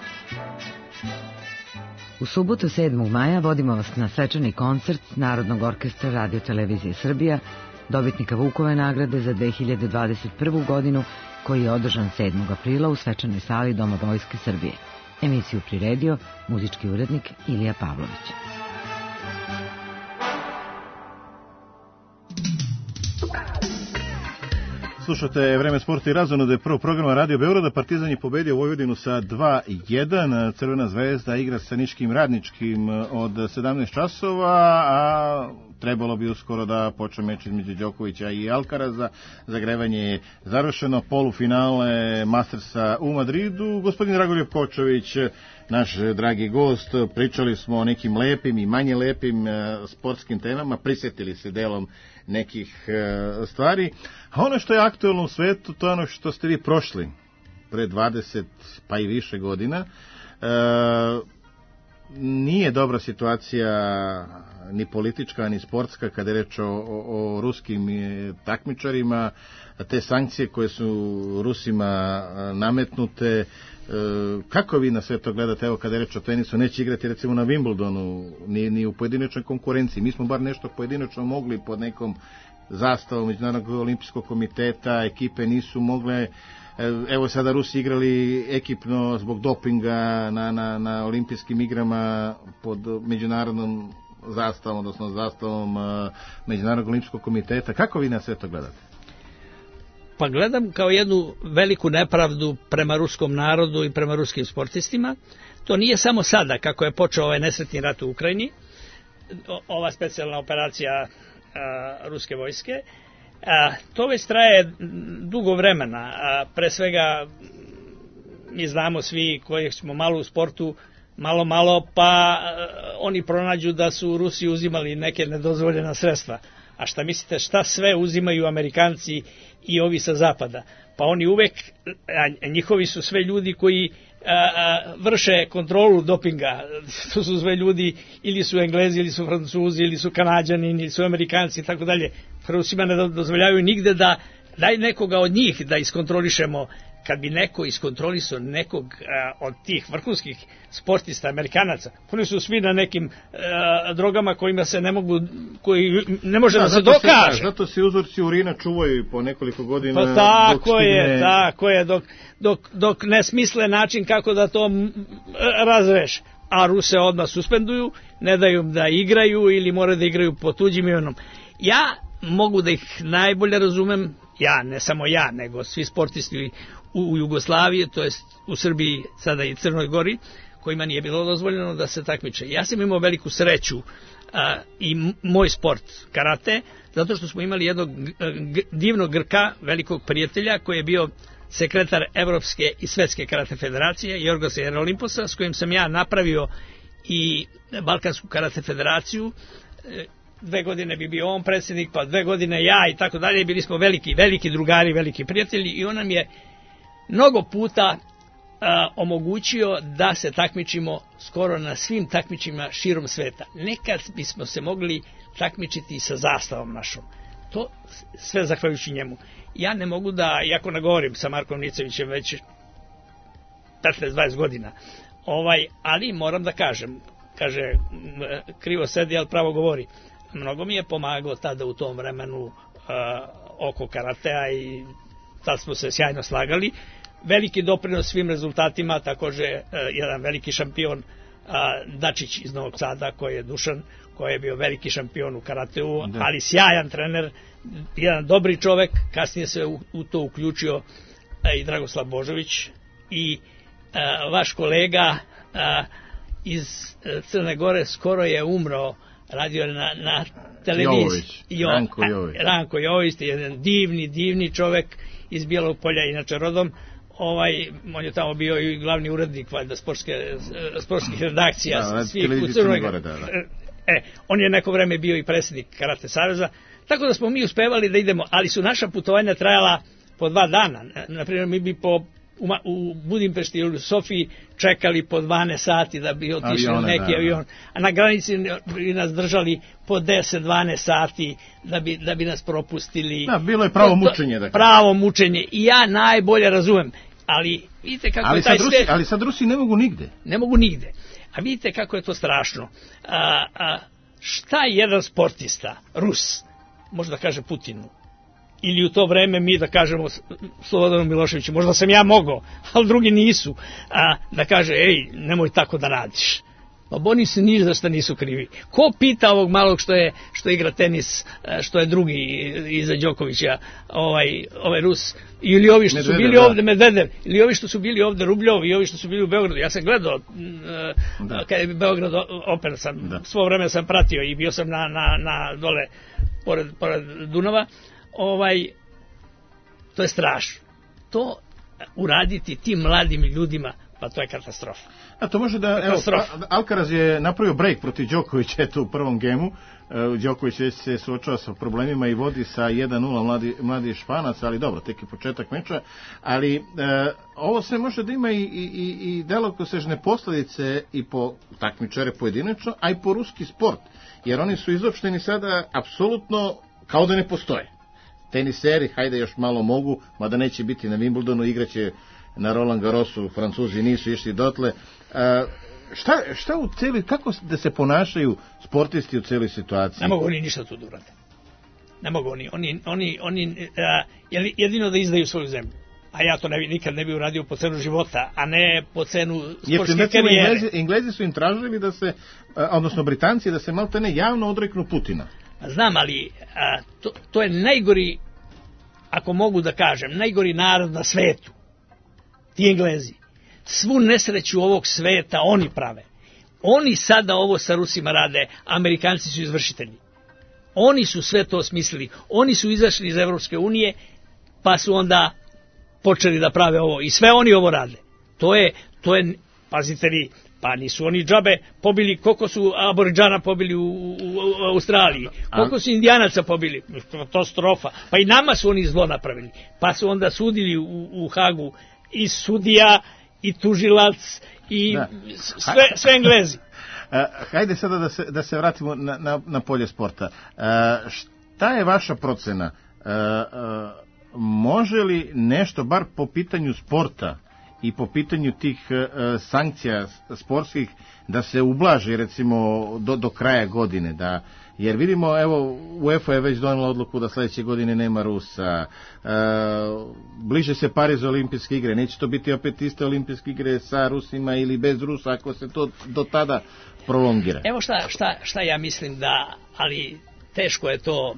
U subotu 7. maja vodimo vas na svečani koncert Narodnog orkestra Radio Televizije Srbija, dobitnika Vukove nagrade za 2021. godinu, koji je održan 7. aprila u svečanoj sali Doma Vojske Srbije. Emisiju priredio muzički urednik Ilija Pavlović. Slušate Vreme sporta i razonode prvog programa Radio Beograda. Partizan je pobedio Vojvodinu sa 2:1. Crvena zvezda igra sa Niškim Radničkim od 17 časova, a trebalo bi uskoro da počne meč između Đokovića i Alcaraza. Zagrevanje je završeno, polufinale Mastersa u Madridu. Gospodin Dragoljub Kočović, naš dragi gost, pričali smo o nekim lepim i manje lepim sportskim temama, prisjetili se delom nekih stvari. A ono što je aktuelno u svetu, to je ono što ste vi prošli pre 20 pa i više godina. Nije dobra situacija ni politička, ni sportska kada je reč o ruskim takmičarima. Te sankcije koje su Rusima nametnute, kako vi na sve to gledate? Evo, kada je reč o tenisu, neće igrati recimo na Wimbledonu, ni u pojedinačnoj konkurenciji. Mi smo bar nešto pojedinačno mogli pod nekom zastavom Međunarodnog olimpijskog komiteta, ekipe nisu mogle. Evo sada Rusi igrali ekipno zbog dopinga na olimpijskim igrama pod međunarodnom zastavom, odnosno zastavom Međunarodnog olimpijskog komiteta. Kako vi na sve to gledate? Pa gledam kao jednu veliku nepravdu prema ruskom narodu i prema ruskim sportistima. To nije samo sada, kako je počeo ovaj nesretni rat u Ukrajini, ova specijalna operacija ruske vojske. To već traje dugo vremena. Pre svega, mi znamo svi koji smo malo u sportu, malo, pa oni pronađu da su Rusi uzimali neke nedozvoljena sredstva. A šta mislite, šta sve uzimaju Amerikanci i ovi sa zapada? Pa oni uvek, njihovi su sve ljudi koji vrše kontrolu dopinga. To su sve ljudi, ili su Englezi, ili su Francuzi, ili su Kanađani, ili su Amerikanci i tako dalje. Rusima ne dozvoljavaju nigde da daj nekoga od njih da iskontrolišemo. Kad bi neko iskontrolisao nekog od tih vrhunskih sportista Amerikanaca, oni su svi na nekim drogama kojima se ne mogu, koji ne može da se dokaže. Zato se uzorci urina čuvaju po nekoliko godina. Pa tako je, dok ne smisle način kako da to razreše. A Ruse odmah suspenduju, ne daju da igraju ili moraju da igraju po tuđim imenom. Ja mogu da ih najbolje razumem, ne samo ja, nego svi sportisti u Jugoslaviji, to jest u Srbiji, sada i Crnoj Gori, kojima nije bilo dozvoljeno da se takmiče. Ja sam imao veliku sreću i moj sport, karate, zato što smo imali jednog divnog Grka, velikog prijatelja, koji je bio sekretar Evropske i Svetske karate federacije, Jorgosa Jerolimposa, s kojim sam ja napravio i Balkansku karate federaciju. 2 godine bi bio on predsjednik, pa 2 godine ja i tako dalje. Bili smo veliki drugari, veliki prijatelji i on nam je mnogo puta omogućio da se takmičimo skoro na svim takmičima širom sveta. Nekad bismo se mogli takmičiti sa zastavom našom. To sve zahvaljujući njemu. Ja ne mogu da, iako ne govorim sa Markom Nicevićem već 15-20 godina, ali moram da kažem, kaže, krivo sedi, ali pravo govori. Mnogo mi je pomagao tada u tom vremenu oko karatea i tad smo se sjajno slagali. Veliki doprinos svim rezultatima, takođe jedan veliki šampion Dačić iz Novog Sada, koji je Dušan, koji je bio veliki šampion u karateu, ali sjajan trener, jedan dobri čovek. Kasnije se u to uključio i Dragoslav Božović i vaš kolega iz Crne Gore, skoro je umro, radio na televiziji. Ranko Jović, jedan divni čovek iz Bijelog Polja, inače rodom. On je tamo bio i glavni urednik valjda sportskih redakcija svih u Crnoj Gori. On je neko vreme bio i predsjednik Karate saveza, tako da smo mi uspevali da idemo, ali su naša putovanja trajala po 2 dana. Naprimjer, mi bi u Budimpešti ili u Sofiji čekali po 12 sati da bi otišli u neki avion, a na granici bi nas držali po 10-12 sati da bi nas propustili. Da, bilo je pravo mučenje. Pravo mučenje i ja najbolje razumem, ali vidite kako je taj svet. Ali sad Rusi ne mogu nigde. Ne mogu nigde. A vidite kako je to strašno. Šta jedan sportista, Rus, može da kaže Putinu? Ili u to vreme mi da kažemo Slobodanu Miloševiću, možda sam ja mogao, ali drugi nisu, da kaže, ej, nemoj tako da radiš. Pa oni se ni za šta nisu krivi. Ko pita ovog malog što igra tenis, što je drugi iza Đokovića, ovaj Rus, ili ovi što su bili ovde, Medvedev, ili ovi što su bili ovde, Rubljov, i ovi što su bili u Beogradu. Ja sam gledao kada je Beograd Open, svo vreme sam pratio i bio sam na dole pored Dunava. To je strašno. To uraditi tim mladim ljudima, pa to je katastrofa. A to može da, evo, Alcaraz je napravio break protiv Đokovića eto u prvom gemu. Đoković već se suočava sa problemima i vodi sa 1-0 mladi Španac, ali dobro, tek je početak meča. Ali ovo se može da ima i dalekosežne posledice i po takmičare pojedinačno, a i po ruski sport. Jer oni su izopšteni sada apsolutno kao da ne postoje. Teniseri, hajde još malo mogu, mada neće biti na Wimbledonu, igraće na Roland Garrosu, Francuzi nisu išli dotle. Šta u celi, kako da se ponašaju sportisti u celoj situaciji? Ne mogu oni ništa tu da urade. Ne mogu oni jedino da izdaju svoju zemlju. A ja to nikad ne bi uradio po cenu života, a ne po cenu sportske karijere. Englezi su im tražili da se, odnosno Britanci, da se maltene javno odreknu Putina. Znam, ali to je najgori, ako mogu da kažem, najgori narod na svetu. Ti Englezi. Svu nesreću ovog sveta oni prave. Oni sada ovo sa Rusima rade, Amerikanci su izvršitelji. Oni su sve to smislili. Oni su izašli iz Evropske unije, pa su onda počeli da prave ovo. I sve oni ovo rade. To je pazite li, pa nisu oni džabe pobili, koliko su Aboridžana pobili u Australiji, koliko su Indijanaca pobili, katastrofa. Pa i nama su oni zlo napravili. Pa su onda sudili u Hagu i sudija, i tužilac, i sve Englezi. Hajde sada da se vratimo na polje sporta. Šta je vaša procena? Može li nešto, bar po pitanju sporta i po pitanju tih sankcija sportskih, da se ublaži recimo do kraja godine, jer vidimo, evo, UEFA je već donela odluku da sledeće godine nema Rusa, bliže se Pariz olimpijske igre, neće to biti opet iste olimpijske igre sa Rusima ili bez Rusa ako se to do tada prolongira. Evo šta ja mislim ali teško je to,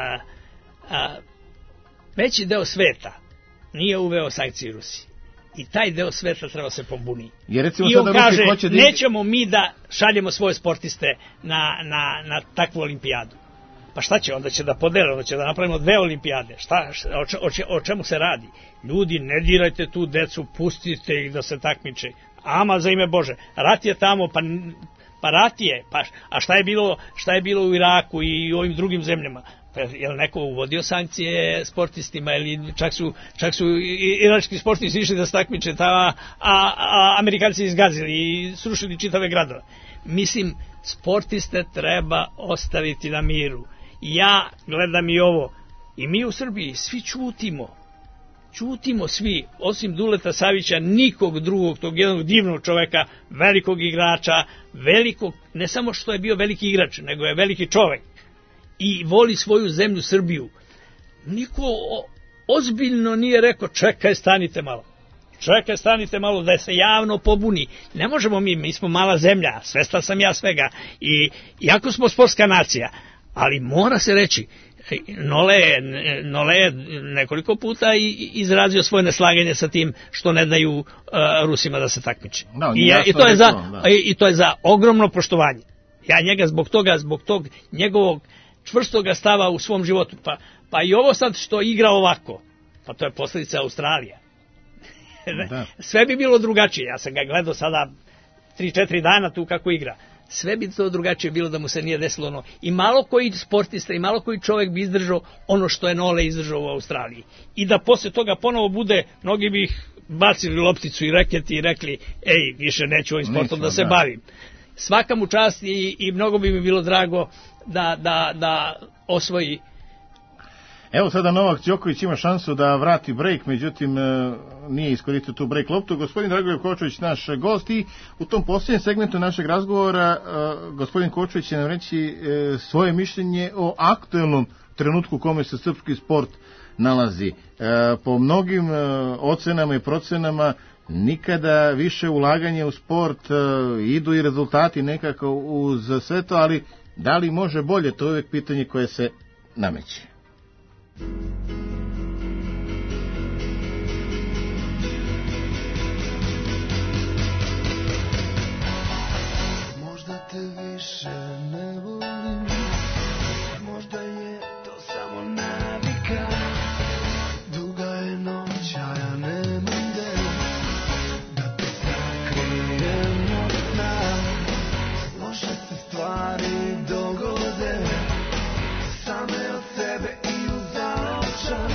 veći deo sveta nije uveo sankcije Rusiji. I taj deo sveta treba se pobuni. I on kaže, nećemo mi da šaljemo svoje sportiste na takvu olimpijadu. Pa šta će? Onda će da podele, onda će da napravimo 2 olimpijade. O čemu se radi? Ljudi, ne dirajte tu decu, pustite ih da se takmiče. Ama za ime Bože, rat je tamo, pa rat je. A šta je bilo u Iraku i ovim drugim zemljama? je li neko uvodio sankcije sportistima ili čak su irački sportisti išli da se takmiče, a Amerikanci izgazili i srušili čitave gradove. Mislim, sportiste treba ostaviti na miru. Ja gledam i ovo, i mi u Srbiji svi ćutimo svi, osim Duleta Savića, nikog drugog, tog jednog divnog čoveka, velikog igrača, velikog, ne samo što je bio veliki igrač, nego je veliki čovek i voli svoju zemlju Srbiju. Niko ozbiljno nije rekao čekaj, stanite malo, da se javno pobuni. Ne možemo mi smo mala zemlja, svestan sam ja svega, i iako smo sportska nacija, ali mora se reći, Nole je nekoliko puta izrazio svoje neslaganje sa tim što ne daju Rusima da se takmiče. I to je za ogromno poštovanje. Ja njega zbog tog njegovog čvrstog stava u svom životu, pa i ovo sad što igra ovako, pa to je posljedica Australije. Sve bi bilo drugačije, ja sam ga gledao sada 3-4 dana tu kako igra. Sve bi to drugačije bilo da mu se nije desilo ono. I malo koji sportista i malo koji čovjek bi izdržao ono što je Nole izdržao u Australiji. I da posle toga ponovo bude, mnogi bi ih bacili lopticu i reketi i rekli, ej, više neću ovim sportom da se bavim. Svaka mu čast i mnogo bi mi bilo drago da osvoji. Evo sada Novak Đoković ima šansu da vrati break, međutim nije iskoristio tu break loptu. Gospodin Dragoljub Kočović, naš gost, i u tom posljednjem segmentu našeg razgovora gospodin Kočović će nam reći svoje mišljenje o aktuelnom trenutku u kome se srpski sport nalazi. Po mnogim ocenama i procenama nikada više ulaganje u sport, idu i rezultati nekako uz sve to, ali da li može bolje, to je uvijek pitanje koje se nameće. Možda te više ne volim, možda je to samo navika. Duga je noć, a ja nemam den da te sakrijem od sna. Loše se stvari dogode same od sebe i uzalečan.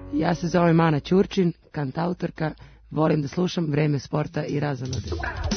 Ja se zovem Ana Ćurčin, kantautorka, volim da slušam Vreme sporta i Razonode.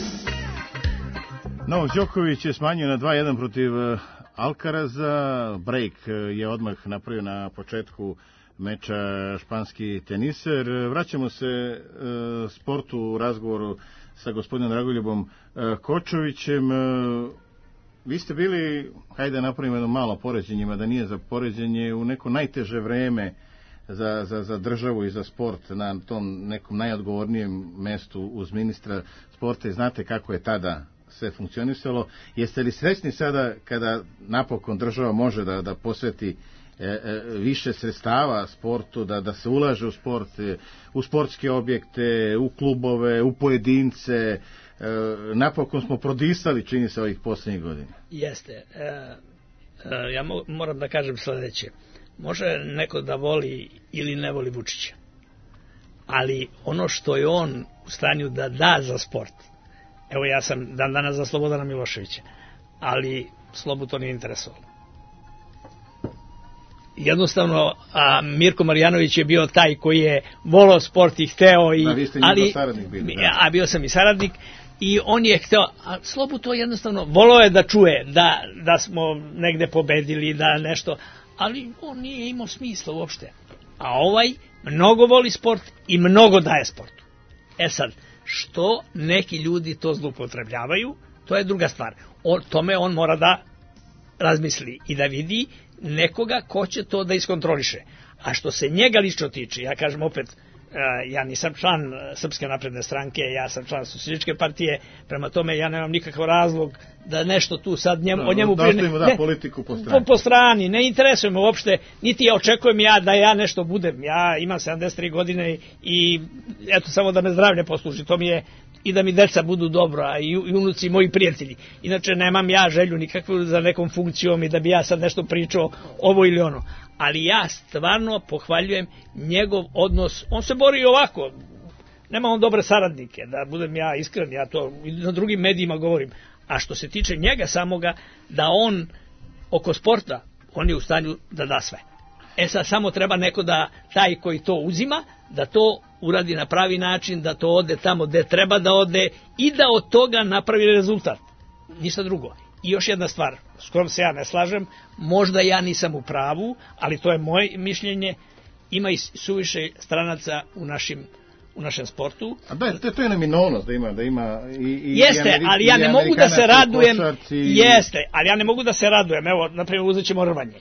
Novak Đoković je smanjio na 2-1 protiv Alcaraza, break je odmah napravio na početku meča španski teniser. Vraćamo se sportu u razgovoru sa gospodinom Dragoljubom Kočovićem. Vi ste bili, hajde da napravimo jedno malo poređenjima, da nije za poređenje, u neko najteže vreme za državu i za sport na tom nekom najodgovornijem mestu uz ministra sporta i znate kako je tada sve funkcionisalo. Jeste li srećni sada kada napokon država može da posveti više sredstava sportu, da se ulaže u sport, u sportske objekte, u klubove, u pojedince? Napokon smo prodisali, čini se, ovih posljednjih godina. Jeste. Ja moram da kažem sledeće. Može neko da voli ili ne voli Vučića, ali ono što je on u stanju da da za sport, evo ja sam dan danas za Slobodana Miloševića, ali Slobu to nije interesovalo. Jednostavno, Mirko Marjanović je bio taj koji je volao sport i hteo, vi ste njegov saradnik bili, a bio sam i saradnik, i on je hteo, a Slobu to jednostavno volao je da čuje, da smo negde pobedili, da nešto, ali on nije imao smisla uopšte. A ovaj mnogo voli sport i mnogo daje sportu. E sad, što neki ljudi to zloupotrebljavaju, to je druga stvar. O tome on mora da razmisli i da vidi nekoga ko će to da iskontroliše. A što se njega lično tiče, ja kažem opet, ja nisam član Srpske napredne stranke, ja sam član Socijalističke partije, prema tome ja nemam nikakav razlog da nešto tu sad o njemu politiku po strani. Po strani, ne interesuje me uopšte, niti ja očekujem da ja nešto budem. Ja imam 73 godine i eto samo da me zdravlje posluži, to mi je i da mi deca budu dobro, a i unuci i moji prijatelji. Inače nemam ja želju nikakvu za nekom funkcijom i da bi ja sad nešto pričao ovo ili ono. Ali ja stvarno pohvaljujem njegov odnos. On se bori ovako. Nema on dobre saradnike, da budem ja iskren, ja to i na drugim medijima govorim. A što se tiče njega samoga, da on oko sporta, on je u stanju da da sve. E sad samo treba neko da, taj koji to uzima, da to uradi na pravi način, da to ode tamo gde treba da ode i da od toga napravi rezultat. Ništa drugo. I još jedna stvar, s kojom se ja ne slažem, možda ja nisam u pravu, ali to je moje mišljenje, ima i suviše stranaca u našem sportu. A da, to je neminovnost da ima i jeste, ali ja ne mogu da se radujem. Jeste, ali ja ne mogu da se radujem. Evo, na primjer, uzet ćemo rvanje.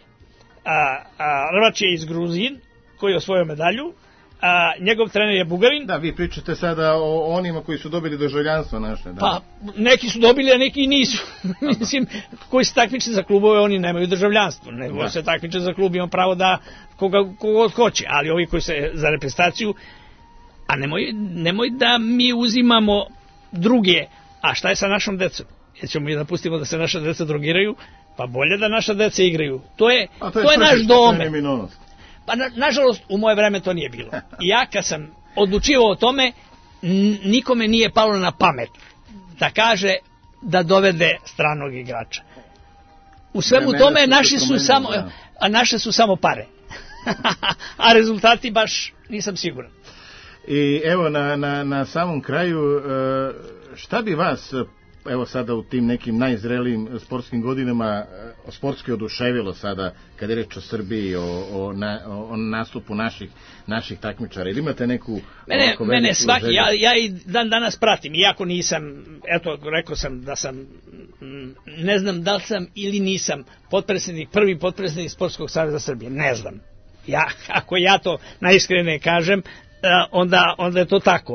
Rvač je iz Gruzije, koji je osvojio medalju. Njegov trener je Bugarin. Da, vi pričate sada o onima koji su dobili državljanstvo naše. Da. Pa, neki su dobili, a neki nisu. Mislim, koji se takmiče za klubove, oni nemaju državljanstvo. Nego se takmiče za klub i on pravo da koga hoće. Ali ovi koji se za reprezentaciju, a nemoj da mi uzimamo druge. A šta je sa našom decom? Jer ćemo mi da pustimo da se naša deca drogiraju? Pa bolje da naša deca igraju. To je naš domen. Pa nažalost u moje vreme to nije bilo. I ja kad sam odlučivao o tome, nikome nije palo na pamet da kaže da dovede stranog igrača. U svemu tome naše su samo pare. A rezultati baš nisam siguran. I evo na samom kraju, šta bi vas evo sada u tim nekim najzrelijim sportskim godinama sportski oduševilo sada kad je reč o Srbiji, o nastupu naših takmičara? Ili imate neku mene svaki, ja i dan danas pratim, iako nisam, eto rekao sam da sam, ne znam da li sam ili nisam prvi potpredsjednik Sportskog saveza Srbije, ne znam. Ako ja to najiskrenije kažem, onda je to tako.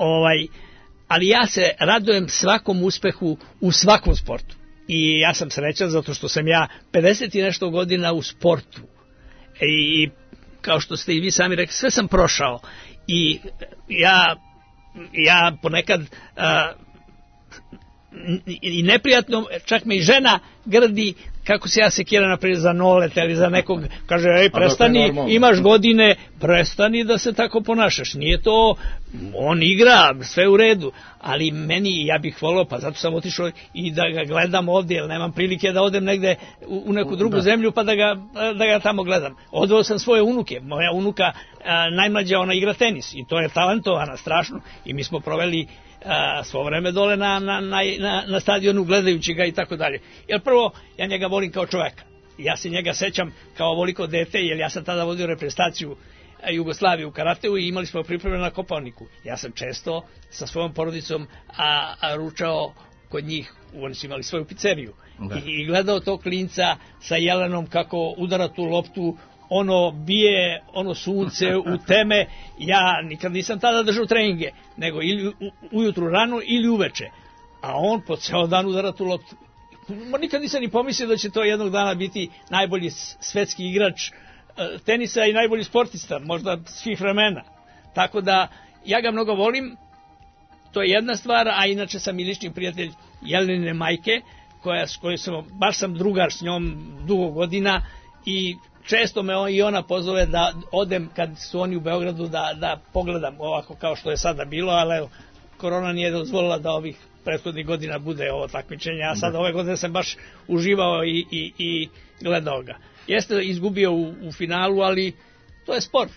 Ali ja se radujem svakom uspehu u svakom sportu. I ja sam srećan zato što sam ja 50 i nešto godina u sportu. I kao što ste i vi sami rekli, sve sam prošao. I ja ponekad i neprijatno, čak me i žena grdi kako se ja sekiram naprijed za Noleta ili za nekog, kaže, ej, prestani, imaš godine, prestani da se tako ponašaš, nije to, on igra, sve u redu, ali meni, ja bih volio, pa zato sam otišao i da ga gledam ovdje, jer nemam prilike da odem negde u neku drugu zemlju pa da ga tamo gledam. Odveo sam svoje unuke, moja unuka najmlađa, ona igra tenis i to je talentovana strašno i mi smo proveli svo vreme dole na stadionu gledajući ga i tako dalje. Jer prvo, ja njega volim kao čoveka. Ja se njega sećam kao voliko dete, jer ja sam tada vodio reprezentaciju Jugoslavije u karateu i imali smo pripreme na Kopaoniku. Ja sam često sa svojom porodicom ručao kod njih, oni su imali svoju pizzeriju. I gledao tog klinca sa Jelenom kako udara tu loptu, ono bije, ono sunce u teme. Ja nikad nisam tada držao treninge, nego ili ujutru rano ili uveče. A on po ceo dan udara tu loptu. Nikad nisam ni pomislio da će to jednog dana biti najbolji svetski igrač tenisa i najbolji sportista, možda svih vremena. Tako da, ja ga mnogo volim, to je jedna stvar, a inače sam i lični prijatelj Jelenine majke, baš sam drugar s njom dugo godina i često me i ona pozove da odem kad su oni u Beogradu da pogledam ovako kao što je sada bilo, ali evo, korona nije dozvolila da ovih prethodnih godina bude ovo takmičenje, a sad ove godine sam baš uživao i gledao ga. Jeste izgubio u finalu, ali to je sport,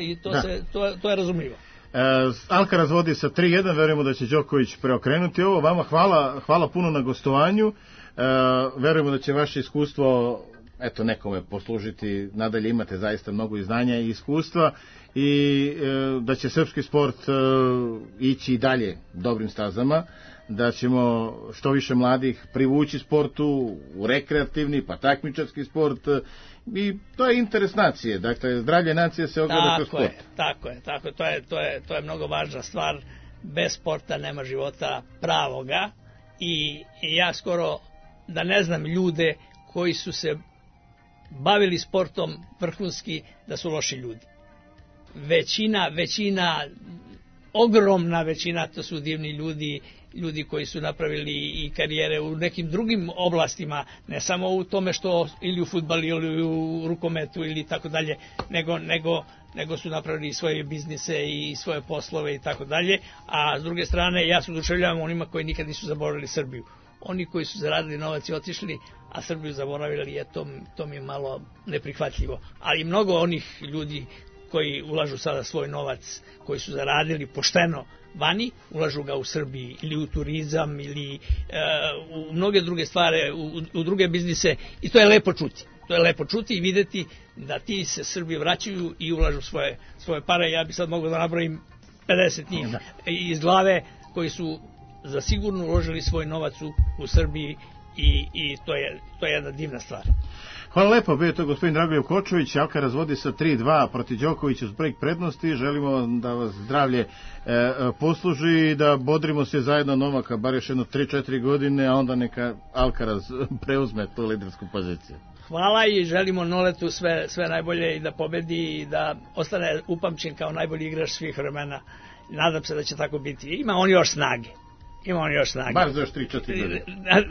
to je razumljivo. Alcaraz vodi sa 3-1, verujemo da će Đoković preokrenuti ovo. Vama hvala puno na gostovanju, verujemo da će vaše iskustvo nekome poslužiti, nadalje imate zaista mnogo i znanja i iskustva i da će srpski sport ići i dalje dobrim stazama, da ćemo što više mladih privući sportu, u rekreativni pa takmičarski sport i to je interes nacije, dakle zdravlje nacije se ogleda kroz sport. Tako je, to je mnogo važna stvar, bez sporta nema života pravoga i ja skoro da ne znam ljude koji su se bavili sportom vrhunski da su loši ljudi. Većina, ogromna većina, to su divni ljudi koji su napravili i karijere u nekim drugim oblastima, ne samo u tome što ili u fudbalu ili u rukometu ili tako dalje, nego su napravili svoje biznise i svoje poslove i tako dalje, a s druge strane ja se oduševljavam onima koji nikad nisu zaboravili Srbiju. Oni koji su zaradili novac i otišli, a Srbiju zaboravili, to mi je malo neprihvatljivo. Ali mnogo onih ljudi koji ulažu sada svoj novac, koji su zaradili pošteno vani, ulažu ga u Srbiji ili u turizam ili u mnoge druge stvari, u druge biznise i to je lepo čuti. To je lepo čuti i videti da ti se Srbi vraćaju i ulažu svoje pare. Ja bi sad mogao da nabrojim 50 njih iz glave koji su zasigurno uložili svoj novac u Srbiji i to je jedna divna stvar. Hvala lepo, bio je to gospodin Dragoljub Kočović. Alcaraz vodi sa 3-2 protiv Đokovića uz break prednosti. Želimo da vas zdravlje posluži i da bodrimo se zajedno Novaka bar još jedno 3-4 godine, a onda neka Alcaraz preuzme tu lidersku poziciju. Hvala i želimo Noletu sve najbolje i da pobedi i da ostane upamćen kao najbolji igrač svih vremena. Nadam se da će tako biti. Ima on još snage. Bar za još 3-4 godine.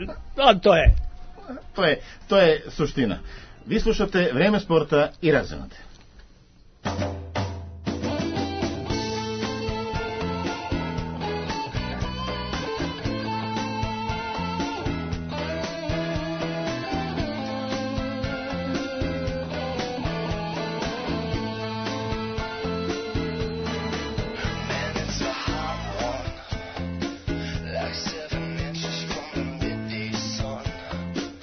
To je suština. Vi slušate Vreme sporta i razonode.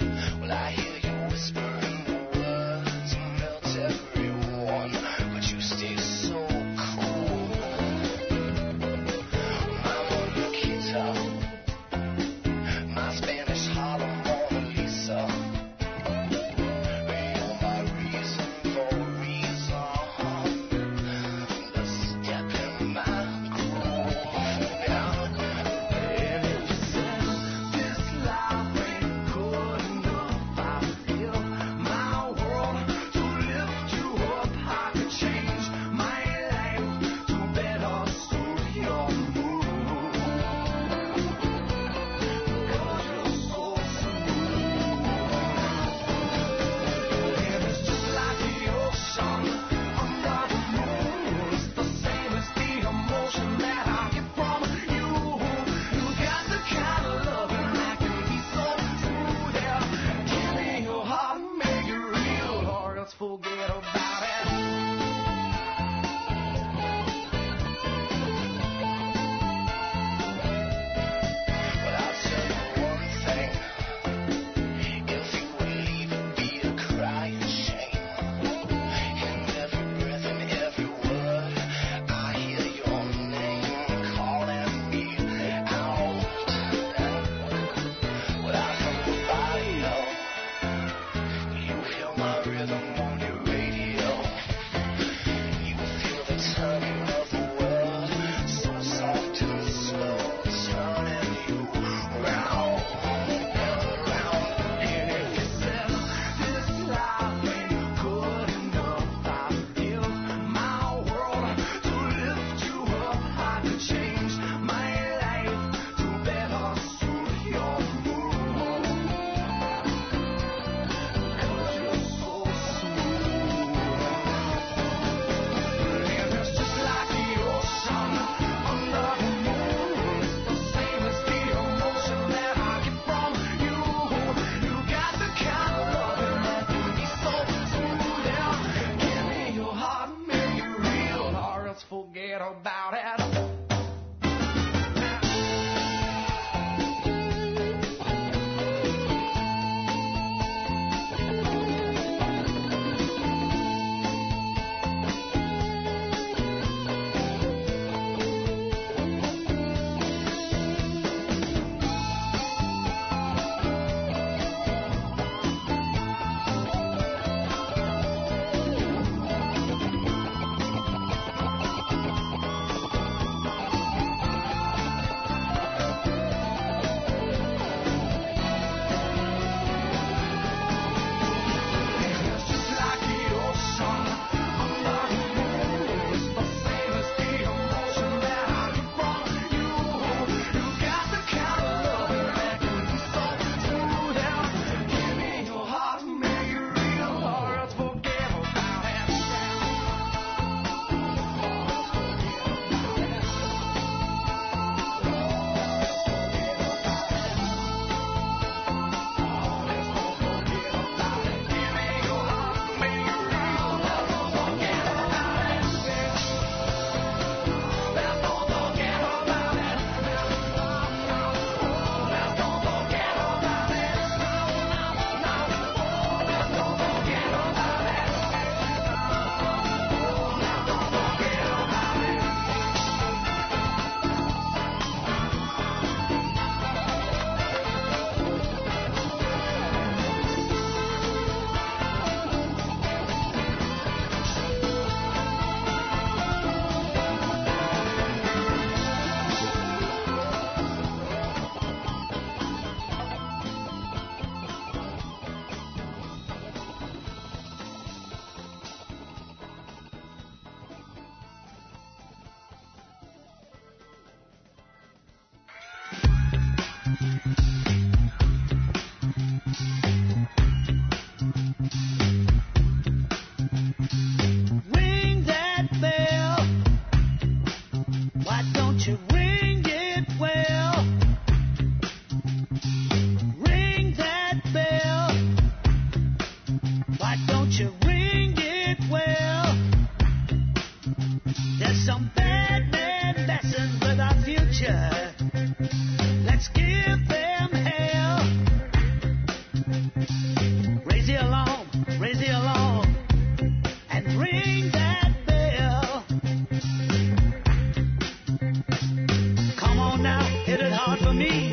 Whisper in the words, melt everyone. forget about it. But I'll tell you one thing. If you would leave, it'd be a crying shame. In every breath and every word, I hear your name calling me out. Without somebody else, you hear my rhythm on your radio. You feel the turning of the world, so soft and slow, turning you round and round. And if you said this life ain't good enough, I'd give my world to lift you up. I could change my life to better suit your mood. 'Cause you're so smooth. And it's just like the ocean under the moon. It's the same as the emotion that I get from you. You got the kind of loving that can be so smooth. Yeah. Give me your heart, make it real, or else forget about it. Ring that bell. Why don't you ring it well? Ring that bell. Why don't you ring it well? There's some bad men messing with our future. Let's give them hell. Raise the alarm, raise the alarm, and ring that bell. Come on now, hit it hard for me.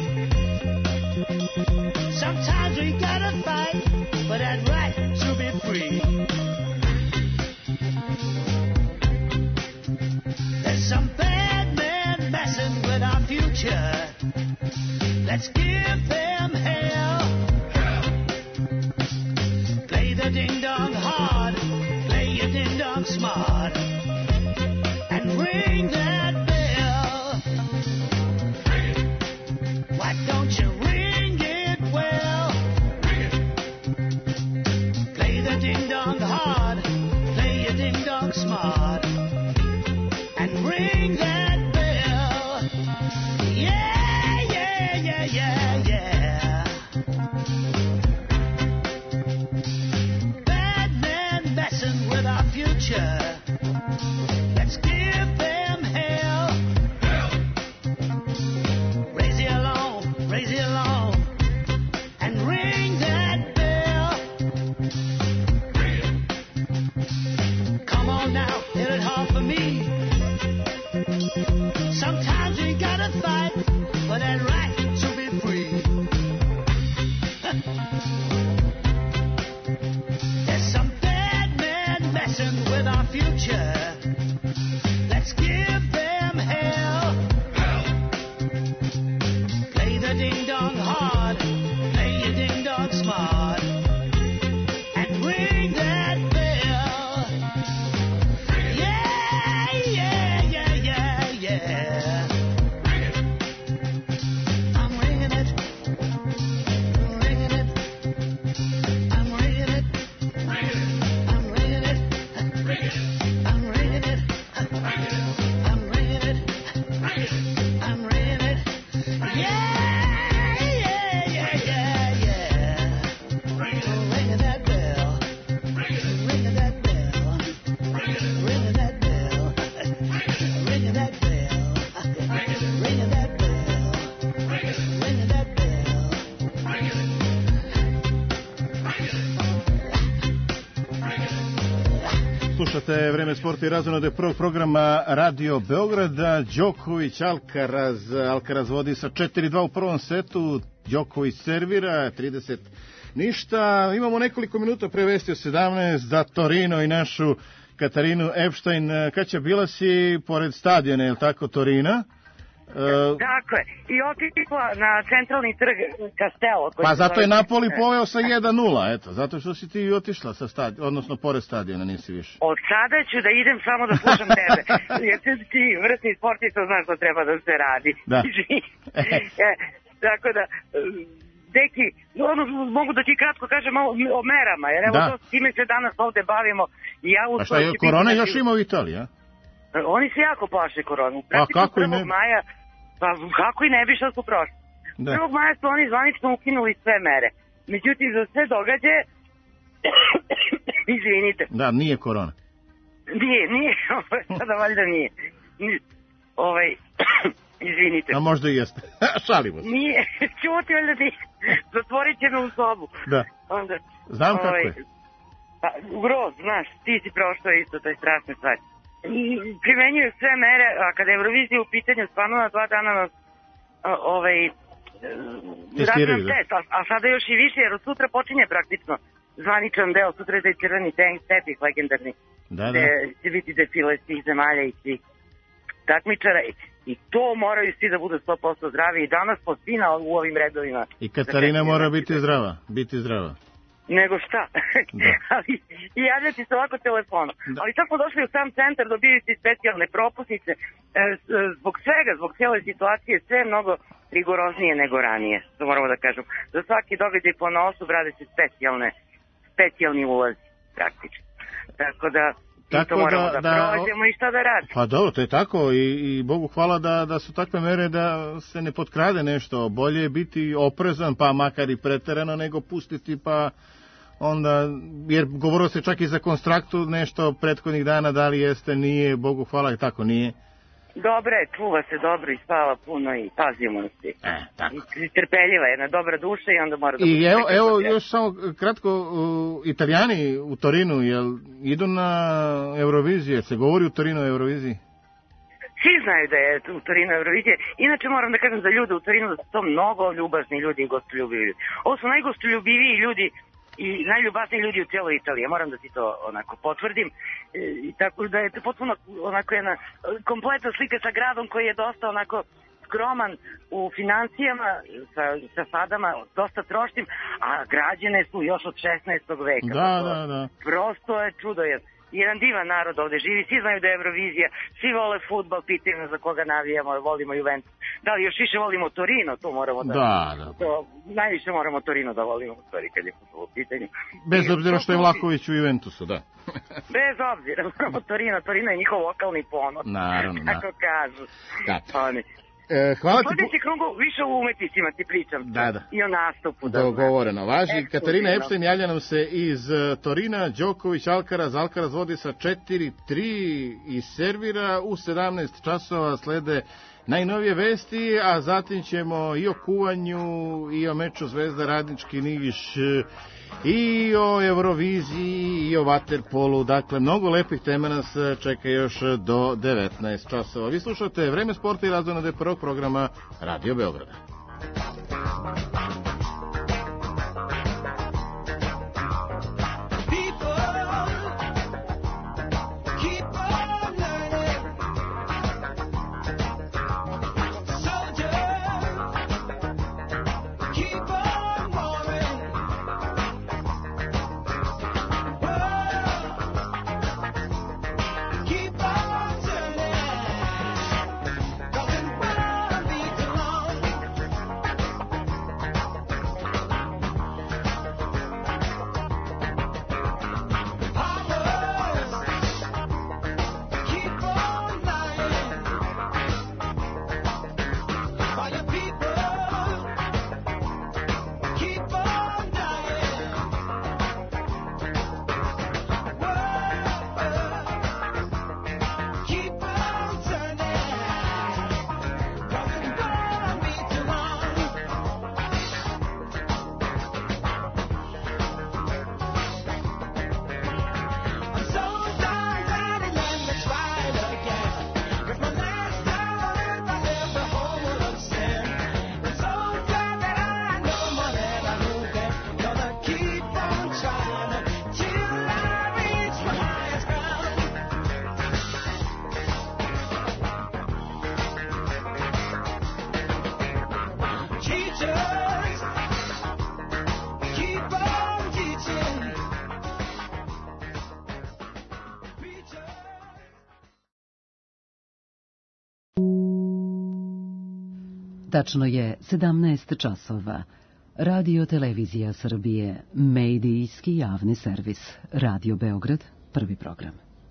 Sometimes we gotta fight for that right to be free. There's some bad men messing with our future. Let's give them hell. Play the ding dong hard, play your ding dong smart, and ring that bell. Why don't you ring it well? Play the ding dong hard, play your ding dong smart, and ring that bell. Yeah, yeah, yeah, yeah, yeah. Bad men future. Let's give them hell. Play the ding dong hard, play your ding dong smart, and ring that bell. Yeah, yeah, yeah, yeah, yeah. I'm ringing it, ringing it. I'm ringing it, I'm ringing it, I'm ringing it, I'm ringing it, I'm ringing it, I'm ringing it. Yeah, yeah, yeah, yeah, yeah. Ringing that bell, ringing that bell, ringing that bell, ringing that bell, ringing that bell, ringing that bell. Slušate Vreme sporta i razonode prvog programa Radio Beograda. Đoković Alcaraz vodi sa 4-2 u prvom setu. Đoković servira 30 ništa. Imamo nekoliko minuta pre vesti o 17 za Torino i našu Katarinu Epstein. Kaća, bila si pored stadiona, je li tako, Torina? Tako je. I otišla na centralni trg Castello. Pa zato je Napoli poveo sa 1-0, eto, zato što si ti otišla sa stadiona, odnosno pored stadiona, nisi više. Od sada ću da idem samo da slušam tebe. Jer ti vrsni sportista znaš što treba da se radi. Da. Tako da, deki, mogu da ti kratko kažem o merama, jer evo to s time se danas ovde bavimo. I ja a šta je, korona još ima u Italiji, a? Oni se jako plaše koronu. Pa kako i ne? Maja, pa kako i ne bi što su prošli. 1. maja su oni zvanično ukinuli sve mere. Međutim, za sve događaje, izvinite. Da, nije korona. Nije, sada valjda nije. Izvinite. A možda i jeste. Šalimo se. Nije, čuti valjda ti, zatvorit će me u sobu. Da. Onda, znam kako je. Pa, groz, znaš, ti si prošao isto, to je strašne stvari. Primenjuju sve mere, a kada je Eurovizija u pitanju, stvarno na 2 dana nas testiraju, test, a sada još i više, jer od sutra počinje praktično zvaničan deo, sutra je taj crveni tepih legendarni, gde će biti defile svih zemalja i svih takmičara i to moraju svi da budu 100% zdravi i danas pospina u ovim redovima. I Katarina mora biti zdrava. Nego šta? Ali, i javljati se ovako telefonom. Ali sad smo došli u sam centar, dobili ste specijalne propusnice. Zbog svega, zbog cijele situacije, sve je mnogo rigoroznije nego ranije, to moramo da kažem. Za svaki događaj po nosu rade se specijalni ulazi, praktično. Tako da, to moramo da prođemo i šta da radimo. Pa dobro, to je tako i Bogu hvala da su takve mere da se ne potkrade nešto. Bolje je biti oprezan, pa makar i preterano, nego pustiti pa onda, jer govorilo se čak i za Konstraktu nešto prethodnih dana, da li jeste, nije, Bogu hvala i tako nije. Dobro je, čuva se dobro i spava puno i pazimo na svi. I trpeljiva je, jedna dobra duša i onda mora da... I evo još samo kratko, Italijani u Torinu, jel idu na Euroviziju, se govori u Torinu o Euroviziji? Svi znaju da je u Torinu Eurovizije. Inače moram da kažem za ljude u Torinu da su to mnogo ljubazni ljudi i gostoljubiviji. Ovo su najgostoljubiviji ljudi i najljubazniji ljudi u cijeloj Italiji. Moram da ti to onako potvrdim. I tako da je to potpuno onako jedna kompletna slika sa gradom koji je dosta onako skroman u financijama, sa sadama, dosta troštim, a građene su još od 16. veka. Da. Prosto je čudo. Jedan divan narod ovde živi, svi znaju da je Eurovizija, svi vole fudbal, pitaju nas za koga navijamo, volimo Juventus. Da li još više volimo Torino, to moramo da... To, najviše moramo Torino da volimo u stvari kad je fudbal u pitanju. Bez obzira što je Vlahović u Juventusu, da. Bez obzira, moramo Torino je njihov lokalni ponos. Naravno, kako kažu. Da. Oni. Hvala ti. U sljedeći krugu više o umetnicima ti pričam. Da. I o nastupu. Dogovoreno. Važi. Katarina Epstein javlja nam se iz Torina. Đoković Alcaraz vodi sa 4-3 i servira. U 17 časova slede najnovije vesti, a zatim ćemo i o kuvanju, i o meču Zvezda Radnički Niš, i o Euroviziji, i o vaterpolu. Dakle, mnogo lepih tema nas čeka još do 19 časova. Vi slušate Vreme sporta i razonode prvog programa Radio Beograda. People Tačno je 17 časova. Radio Televizija Srbije, medijski javni servis. Radio Beograd, prvi program.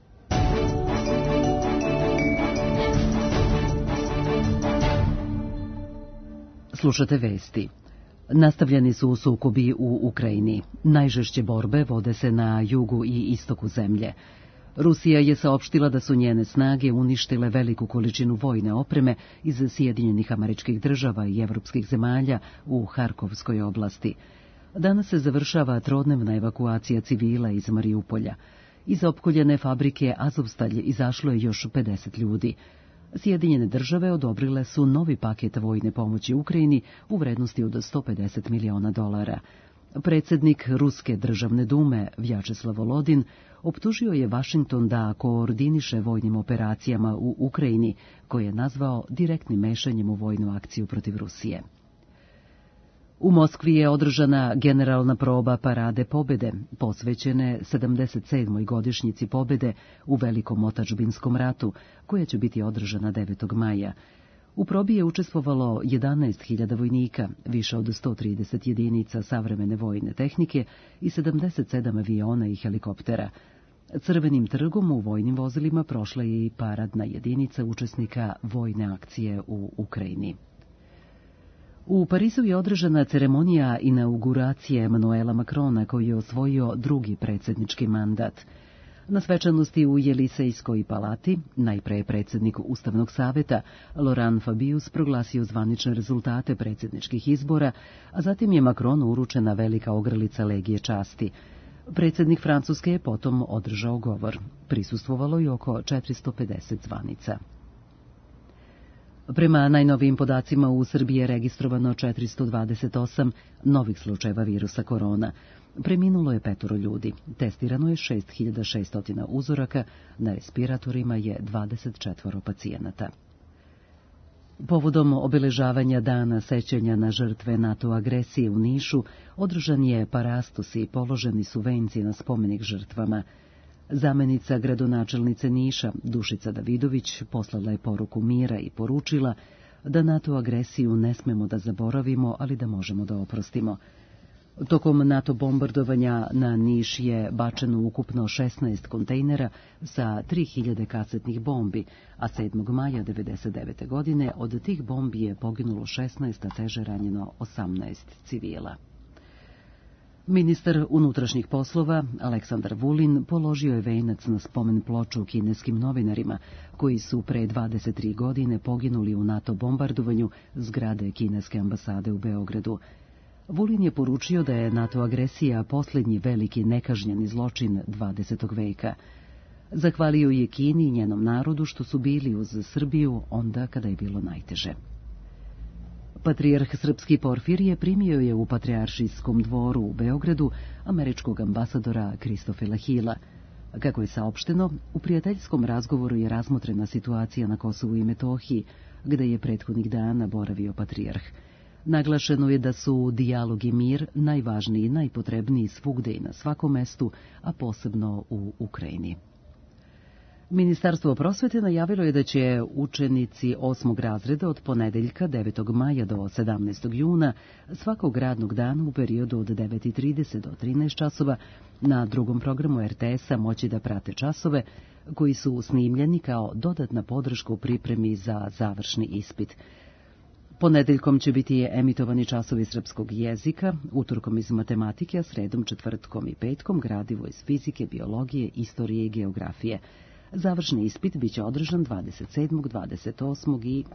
Slušate vesti. Nastavljeni su sukobi u Ukrajini. Najžešće borbe vode se na jugu i istoku zemlje. Rusija je saopštila da su njene snage uništile veliku količinu vojne opreme iz Sjedinjenih Američkih Država i evropskih zemalja u Harkovskoj oblasti. Danas se završava trodnevna evakuacija civila iz Mariupolja. Iz opkoljene fabrike Azovstalj izašlo je još 50 ljudi. Sjedinjene Države odobrile su novi paket vojne pomoći Ukrajini u vrednosti od $150 miliona. Predsjednik Ruske državne dume Vjačeslav Volodin optužio je Vašington da koordiniše vojnim operacijama u Ukrajini, koje je nazvao direktnim mešanjem u vojnu akciju protiv Rusije. U Moskvi je održana generalna proba Parade pobjede, posvećene 77. godišnjici pobjede u Velikom otadžbinskom ratu, koja će biti održana 9. maja. U probi je učestvovalo 11.000 vojnika, više od 130 jedinica savremene vojne tehnike i 77 aviona i helikoptera. Crvenim trgom u vojnim vozilima prošla je i paradna jedinica učesnika vojne akcije u Ukrajini. U Parizu je održana ceremonija inauguracije Emanuela Macrona, koji je osvojio drugi predsjednički mandat. Na svečanosti u Jelisejskoj palati najpre je predsjednik Ustavnog saveta Laurent Fabius proglasio zvanične rezultate predsjedničkih izbora, a zatim je Macronu uručena velika ogrlica Legije časti. Predsjednik Francuske je potom održao govor. Prisustvovalo je oko 450 zvanica. Prema najnovijim podacima u Srbiji je registrovano 428 novih slučajeva virusa korona. Preminulo je 5 ljudi. Testirano je 6600 uzoraka, na respiratorima je 24 pacijenata. Povodom obeležavanja dana sećanja na žrtve NATO agresije u Nišu, održan je parastos i položeni su venci na spomenik žrtvama. Zamenica gradonačelnice Niša, Dušica Davidović, poslala je poruku mira i poručila da NATO agresiju ne smemo da zaboravimo, ali da možemo da oprostimo. Tokom NATO bombardovanja na Niš je bačeno ukupno 16 kontejnera sa 3000 kasetnih bombi, a 7. maja 1999. godine od tih bombi je poginulo 16, a teže ranjeno 18 civila. Ministar unutrašnjih poslova Aleksandar Vulin položio je venac na spomen ploču kineskim novinarima koji su pre 23 godine poginuli u NATO bombardovanju zgrade kineske ambasade u Beogradu. Vulin je poručio da je NATO agresija posljednji veliki nekažnjeni zločin 20. veka. Zahvalio je Kini i njenom narodu što su bili uz Srbiju onda kada je bilo najteže. Patrijarh srpski Porfirije primio je u Patrijaršijskom dvoru u Beogradu američkog ambasadora Kristofela Hila. Kako je saopšteno, u prijateljskom razgovoru je razmotrena situacija na Kosovu i Metohiji, gde je prethodnih dana boravio patrijarh. Naglašeno je da su dijalog i mir najvažniji i najpotrebniji svugde i na svakom mestu, a posebno u Ukrajini. Ministarstvo prosvete najavilo je da će učenici 8. razreda od ponedeljka 9. maja do 17. juna svakog radnog dana u periodu od 9:30 do 13 časova na drugom programu RTS-a moći da prate časove koji su snimljeni kao dodatna podrška u pripremi za završni ispit. Ponedeljkom će biti emitovani časovi srpskog jezika, utorkom iz matematike, a sredom, četvrtkom i petkom gradivo iz fizike, biologije, istorije i geografije. Završni ispit biće održan 27., 28. i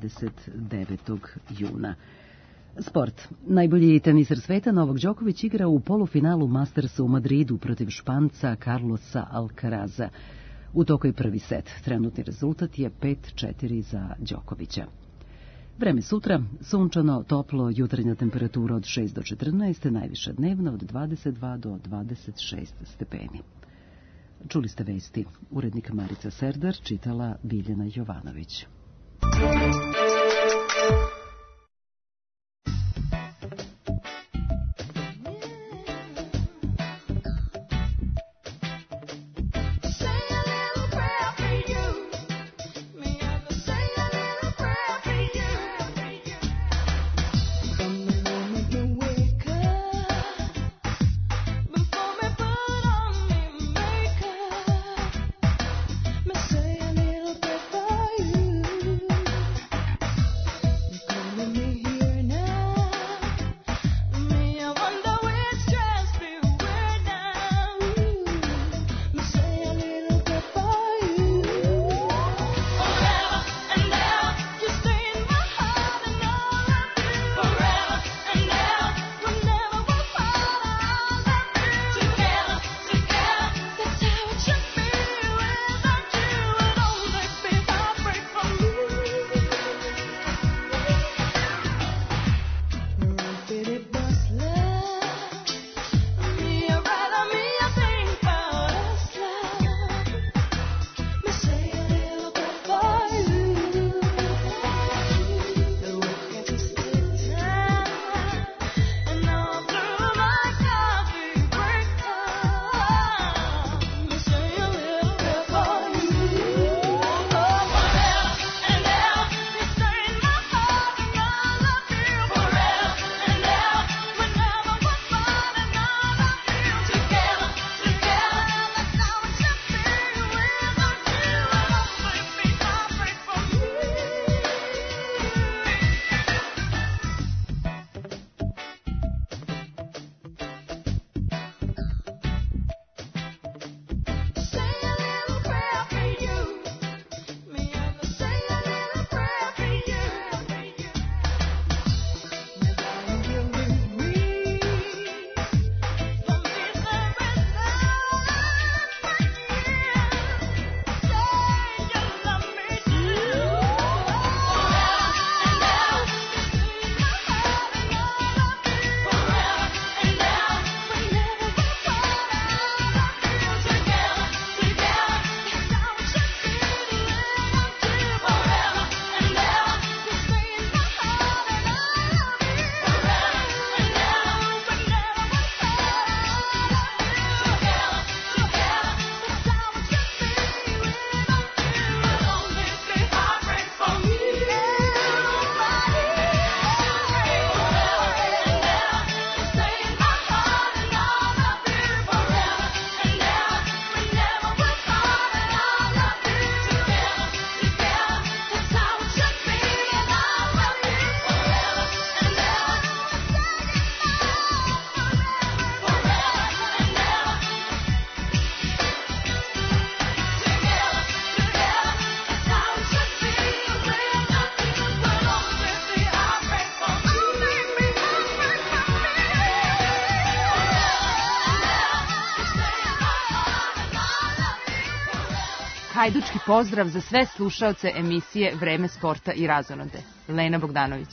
29. juna. Sport. Najbolji teniser sveta Novak Đoković igra u polufinalu Mastersa u Madridu protiv Španca Carlosa Alcaraza. U toku je prvi set. Trenutni rezultat je 5-4 za Đokovića. Vreme sutra, sunčano, toplo, jutarnja temperatura od 6 do 14, najviša dnevna od 22 do 26 stepeni. Čuli ste vesti. Urednik Marica Serdar, čitala Biljana Jovanović. hajdučki pozdrav za sve slušaoce emisije Vreme sporta i razonode. Lena Bogdanović.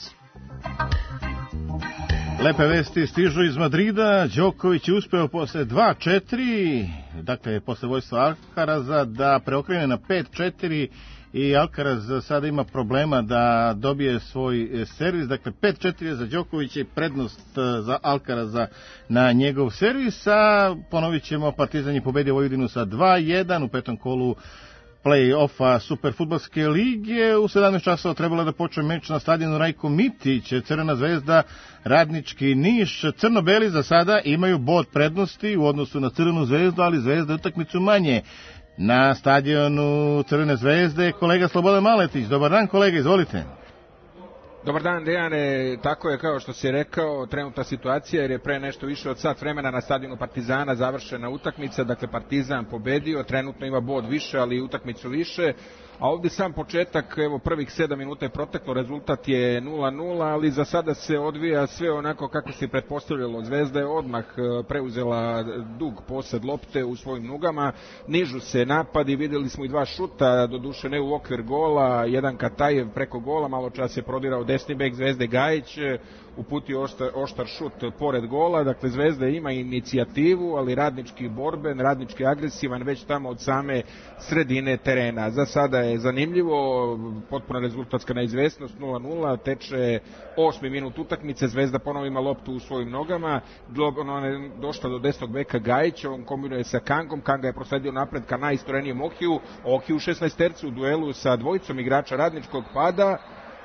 Lepe vesti stižu iz Madrida. Đoković je uspeo posle 2-4, dakle posle vojstva Alcaraza, da preokrene na 5-4 i Alcaraz sada ima problema da dobije svoj servis. Dakle, 5-4 je za Đokovića i prednost za Alcaraza na njegov servis. A ponovit ćemo, Partizan je pobedio Vojvodinu sa 2-1 u petom kolu play-offa Superfudbalske lige. U 17 časova trebalo da počne meč na stadionu Rajko Mitić. Crvena zvezda, Radnički Niš. Crno-beli za sada imaju bod prednosti u odnosu na Crvenu zvezdu, ali Zvezda utakmicu manje. Na stadionu Crvene zvezde kolega Slobodan Maletić. Dobar dan kolega, izvolite. Dobar dan Dejane, tako je kao što si rekao, trenutna situacija jer je pre nešto više od sat vremena na stadionu Partizana završena utakmica, dakle Partizan pobedio, trenutno ima bod više, ali i utakmicu više, a ovdje sam početak, evo prvih 7 minuta je proteklo, rezultat je 0-0, ali za sada se odvija sve onako kako se pretpostavljalo. Zvezda je odmah preuzela dug posed lopte u svojim nogama, nižu se napadi, vidjeli smo i 2 šuta, doduše ne u okvir gola, jedan Katajev preko gola, malo čas je prodirao desni bek Zvezde Gajić, uputio oštar šut pored gola, dakle Zvezda ima inicijativu, ali Radnički borben, Radnički agresivan već tamo od same sredine terena. Za sada je zanimljivo, potpuna rezultatska neizvesnost, 0-0, teče 8. minut utakmice, Zvezda ponovo ima loptu u svojim nogama, ona je došla do desnog beka Gajića, on kombinuje sa Kangom, Kanga je prosledio napred ka najistorenijem Okiju, Okiju u 16 tercu u duelu sa dvojicom igrača Radničkog pada.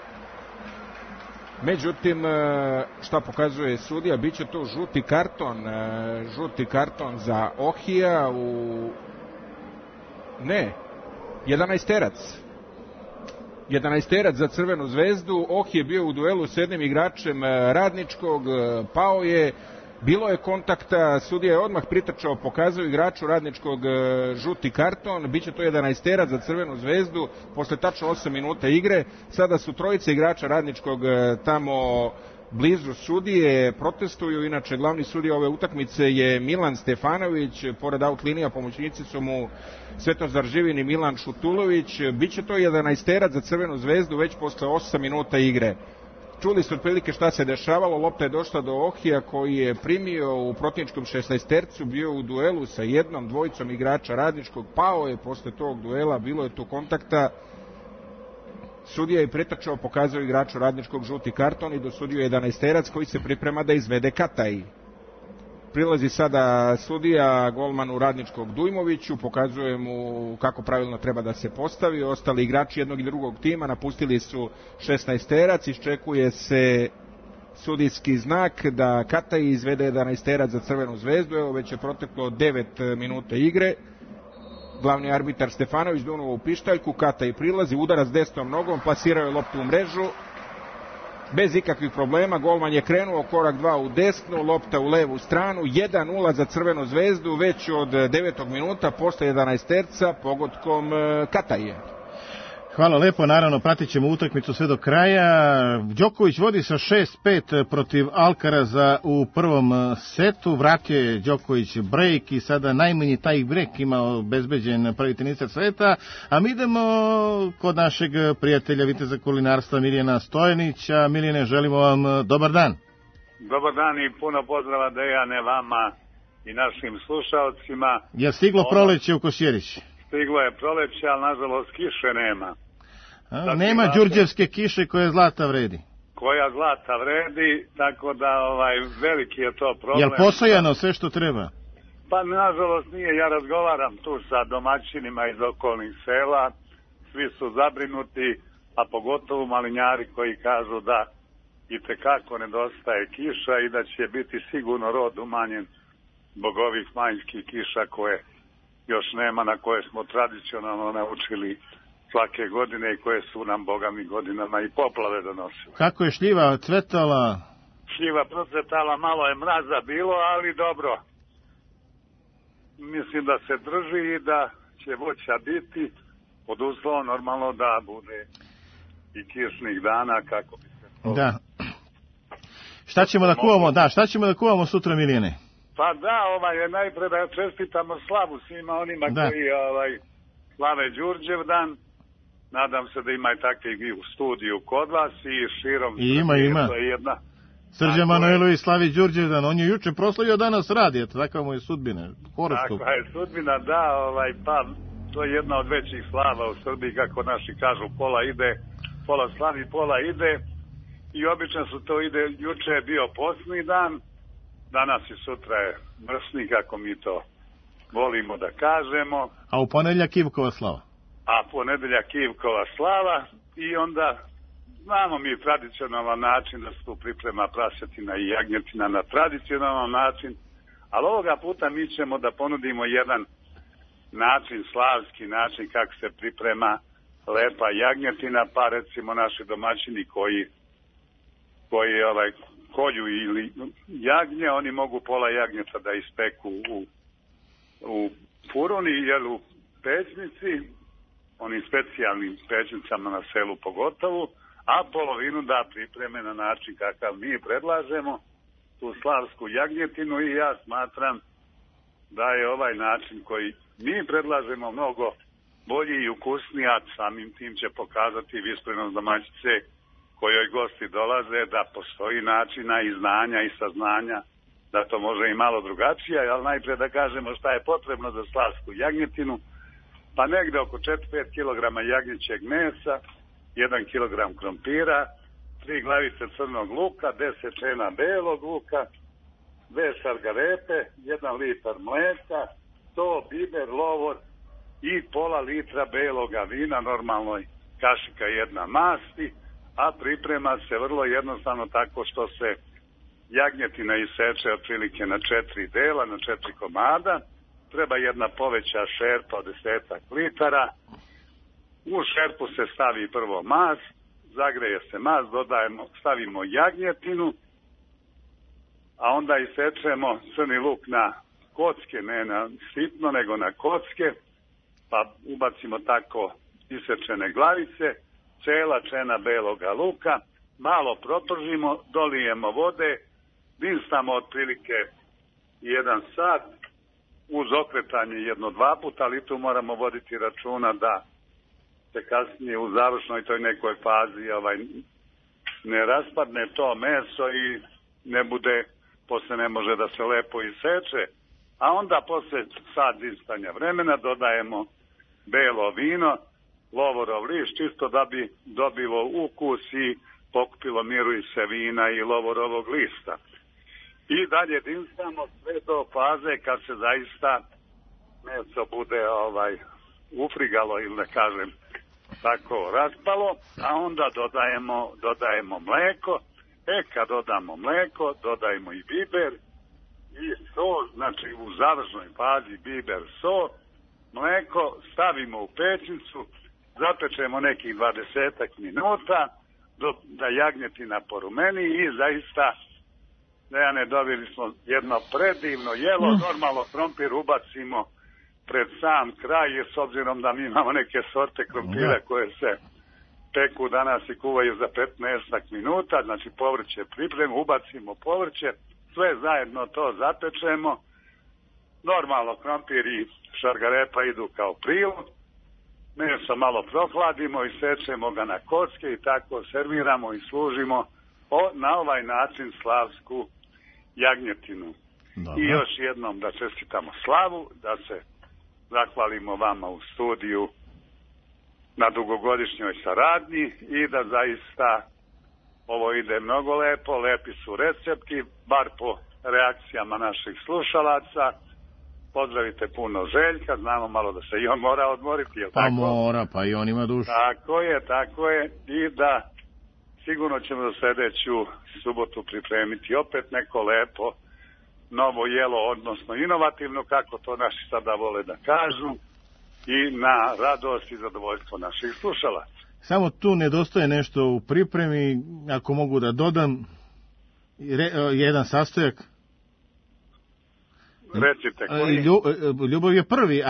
Međutim, šta pokazuje sudija, bit će to žuti karton za Ohija u... Ne, 11-terac. 11-terac za Crvenu zvezdu, Ohi je bio u duelu s jednim igračem Radničkog, pao je, bilo je kontakta, sudija je odmah pritrčao, pokazao igraču Radničkog žuti karton, bit će to 11-terac za Crvenu zvezdu, posle tačno 8 minuta igre, sada su trojice igrača Radničkog tamo blizu sudije, protestuju, inače glavni sudija ove utakmice je Milan Stefanović, pored out linija pomoćnici su mu Svetozar Živin i Milan Šutulović, bit će to 11-terac za Crvenu zvezdu već posle 8 minuta igre. Čuli ste otprilike šta se dešavalo, lopta je došla do Ohija koji je primio u protivničkom 16-tercu, bio u duelu sa jednom dvojicom igrača Radničkog, pao je posle tog duela, bilo je tu kontakta, sudija je pretrčao, pokazao igraču Radničkog žuti karton i dosudio 11-terac koji se priprema da izvede Kataj. Prilazi sada sudija golmanu Radničkog Dujmoviću, pokazuje mu kako pravilno treba da se postavi. Ostali igrači jednog i drugog tima napustili su 16-terac, iščekuje se sudijski znak da Kataj izvede 11-terac za Crvenu zvezdu. Evo već je proteklo 9 minuta igre. Glavni arbitar Stefanović dunuo u pištaljku, Kataj prilazi, udarac desnom nogom, plasirao je loptu u mrežu. Bez ikakvih problema, golman je krenuo korak 2 u desnu, lopta u levu stranu, 1-0 za Crvenu zvezdu, već od 9. minuta, posle 11-terca, pogodkom Kataje. Hvala lepo, naravno pratit ćemo utakmicu sve do kraja. Đoković vodi sa 6-5 protiv Alcaraza u prvom setu, vratio je Đoković break i sada najmanji taj break ima obezbeđen prvi teniser sveta, a mi idemo kod našeg prijatelja viteza kulinarstva Milijana Stojanića. Milijane, želimo vam dobar dan. Dobar dan i puno pozdrava Dejane vama i našim slušalcima. Je stiglo proleće u Kosjerić? Stiglo je proleće, ali nažalost kiše nema. Nema đurđevske kiše koja zlata vredi. Koja zlata vredi, tako da veliki je to problem. Jel posajano sve što treba? Pa nažalost nije, ja razgovaram tu sa domaćinima iz okolnih sela, svi su zabrinuti, a pogotovo malinjari koji kažu da itekako nedostaje kiša i da će biti sigurno rod umanjen zbog ovih manjskih kiša koje još nema, na koje smo tradicionalno naučili svake godine i koje su nam bogami godinama i poplave donosile. Kako je šljiva cvetala? Šljiva procvetala, malo je mraza bilo, ali dobro. Mislim da se drži i da će voća biti pod uslovom normalno da bude i kišnih dana kako bi se... Da. Šta ćemo da kuvamo? Da, šta ćemo da kuvamo sutra, Milijane? Pa da, najprej da čestitamo slavu svima onima koji Slave Đurđevdan. Nadam se da ima i takvih i u studiju kod vas i širom. I ima. To je jedna... Srđan Manojlović slavi Đurđevdan, on je juče proslavio, danas radi, eto, takva mu je sudbina. Horoskop. Takva je sudbina, da, pa to je jedna od većih slava u Srbiji, kako naši kažu, pola ide, pola slavi, pola ide. I obično su to ide, juče je bio posljednji dan, danas i sutra je mrsni, kako mi to volimo da kažemo. A u ponedjeljak Ivkova slava? A ponedeljak Ivkova slava i onda znamo mi tradicionalan način da se tu priprema prasetina i jagnjetina na tradicionalan način, ali ovoga puta mi ćemo da ponudimo jedan način, slavski način kako se priprema lepa jagnjetina, pa recimo naši domaćini koji kolju ili jagnje, oni mogu pola jagnjeta da ispeku u furuni ili u pećnici, onim specijalnim pećnicama na selu pogotovo, a polovinu da pripreme na način kakav mi predlažemo, tu slavsku jagnjetinu, i ja smatram da je ovaj način koji mi predlažemo mnogo bolji i ukusniji, a samim tim će pokazati visplenost domaćice kojoj gosti dolaze da postoji načina i znanja i saznanja da to može i malo drugačije, ali najprije da kažemo šta je potrebno za slavsku jagnjetinu. Pa negde oko 4-5 kg jagnjećeg mesa, 1 kg krompira, 3 glavice crnog luka, 10 čena belog luka, 2 šargarepe, 1 litar mleka, to biber, lovor i pola litra beloga vina, normalnoj kašika jedna masti, a priprema se vrlo jednostavno tako što se jagnjetina iseče otprilike na 4 dela, na 4 komada. Treba jedna poveća šerpa od 10 litara. U šerpu se stavi prvo mast, zagreje se mast, stavimo jagnjetinu, a onda isečemo crni luk na kocke, ne na sitno, nego na kocke, pa ubacimo tako isečene glavice, cela čena beloga luka, malo propržimo, dolijemo vode, dinstamo otprilike 1 sat, uz okretanje 1-2 puta, ali tu moramo voditi računa da se kasnije u završnoj toj nekoj fazi ne raspadne to meso i ne bude, posle ne može da se lepo iseče, a onda posle sat dinstanja vremena dodajemo belo vino, lovorov lišć, čisto da bi dobilo ukus i pokupilo mirise vina i lovorovog lista. I dalje dinstamo sve do faze kad se zaista meso bude ufrigalo ili da kažem tako raspalo, a onda dodajemo mleko. Kad dodamo mleko, dodajemo i biber i so, znači u završnoj fazi biber, so, mleko, stavimo u pećnicu, zapečemo nekih 20 minuta da jagnjetina porumeni i zaista Dejane, dobili smo jedno predivno jelo, normalno krompir ubacimo pred sam kraj, jer s obzirom da mi imamo neke sorte krompira koje se peku danas i kuvaju za 15 minuta, znači povrće pripremimo, ubacimo povrće, sve zajedno to zapečemo, normalno krompir i šargarepa idu kao prilog, meso malo prohladimo i sečemo ga na kocke i tako serviramo i služimo na ovaj način slavsku jagnjetinu. Dobro. I još jednom da čestitamo slavu, da se zahvalimo vama u studiju na dugogodišnjoj saradnji i da zaista ovo ide mnogo lepo, lepi su recepti, bar po reakcijama naših slušalaca. Pozdravite puno Željka, znamo malo da se i on mora odmoriti, je li tako? Pa mora, pa i on ima dušu. Tako je, i da sigurno ćemo za sljedeću subotu pripremiti opet neko lepo novo jelo, odnosno inovativno, kako to naši sada vole da kažu, i na radost i zadovoljstvo naših slušalaca. Samo tu nedostaje nešto u pripremi, ako mogu da dodam, jedan sastojak. Recite, koji? Ljubav je prvi,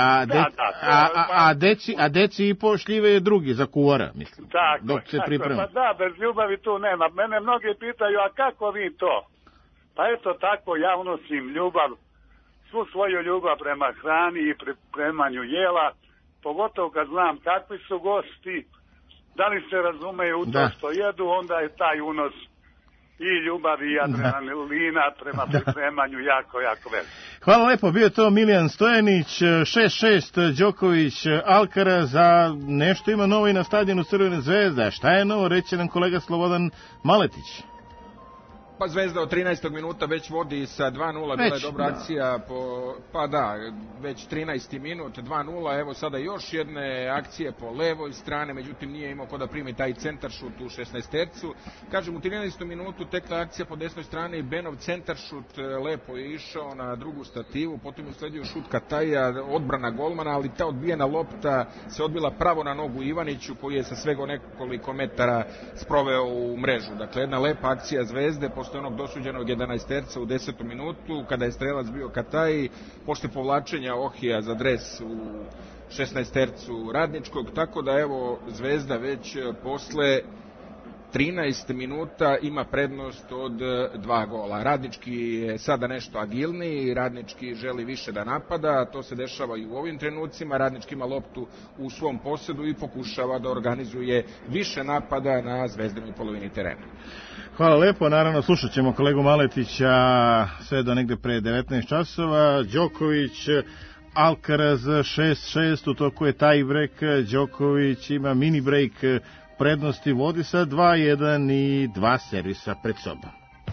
a deci i po šljive je drugi, za kuvara, mislim. Tako, pa da, bez ljubavi tu nema. Mene mnogi pitaju, a kako vi to? Pa eto tako, ja unosim ljubav, svu svoju ljubav prema hrani i pripremanju jela, pogotovo kad znam kakvi su gosti, da li se razumeju u to Da. što jedu, onda je taj unos i ljubavi i adrenalina prema pripremanju jako, jako velik. Hvala lepo, bio je to Milijan Stojanić, 6-6 Đoković Alcaraz, a nešto ima novo i na stadionu Crvene zvezde. Šta je novo, reći nam kolega Slobodan Maletić. Pa Zvezda od 13. minuta već vodi sa 2-0, bila je dobra akcija, pa da, već 13. minut, 2-0, evo sada još jedne akcije po levoj strane, međutim nije imao ko da primi taj centaršut u 16-tercu. Kažem, u 13. minutu tekla akcija po desnoj strani i Benov centaršut lepo je išao na drugu stativu, potom je sledio šut Kataja, odbrana golmana, ali ta odbijena lopta se odbila pravo na nogu Ivaniću, koji je sa svega nekoliko metara sproveo u mrežu. Dakle, jedna lepa akcija Zvezde, posle onog dosuđenog 11-terca u 10. minutu, kada je strelac bio Kataji, posle povlačenja Ohija za dres u 16-tercu Radničkog, tako da evo Zvezda već posle 13 minuta ima prednost od 2 gola. Radnički je sada nešto agilniji, Radnički želi više da napada, to se dešava i u ovim trenucima, Radnički ima loptu u svom posedu i pokušava da organizuje više napada na Zvezdinoj polovini terena. Hvala lepo, naravno slušat ćemo kolegu Maletića sve do negde pre 19 časova. Đoković, Alcaraz 6-6, u toku je taj break, Đoković ima mini break prednosti, vodi sa 2-1 i 2 servisa pred sobom.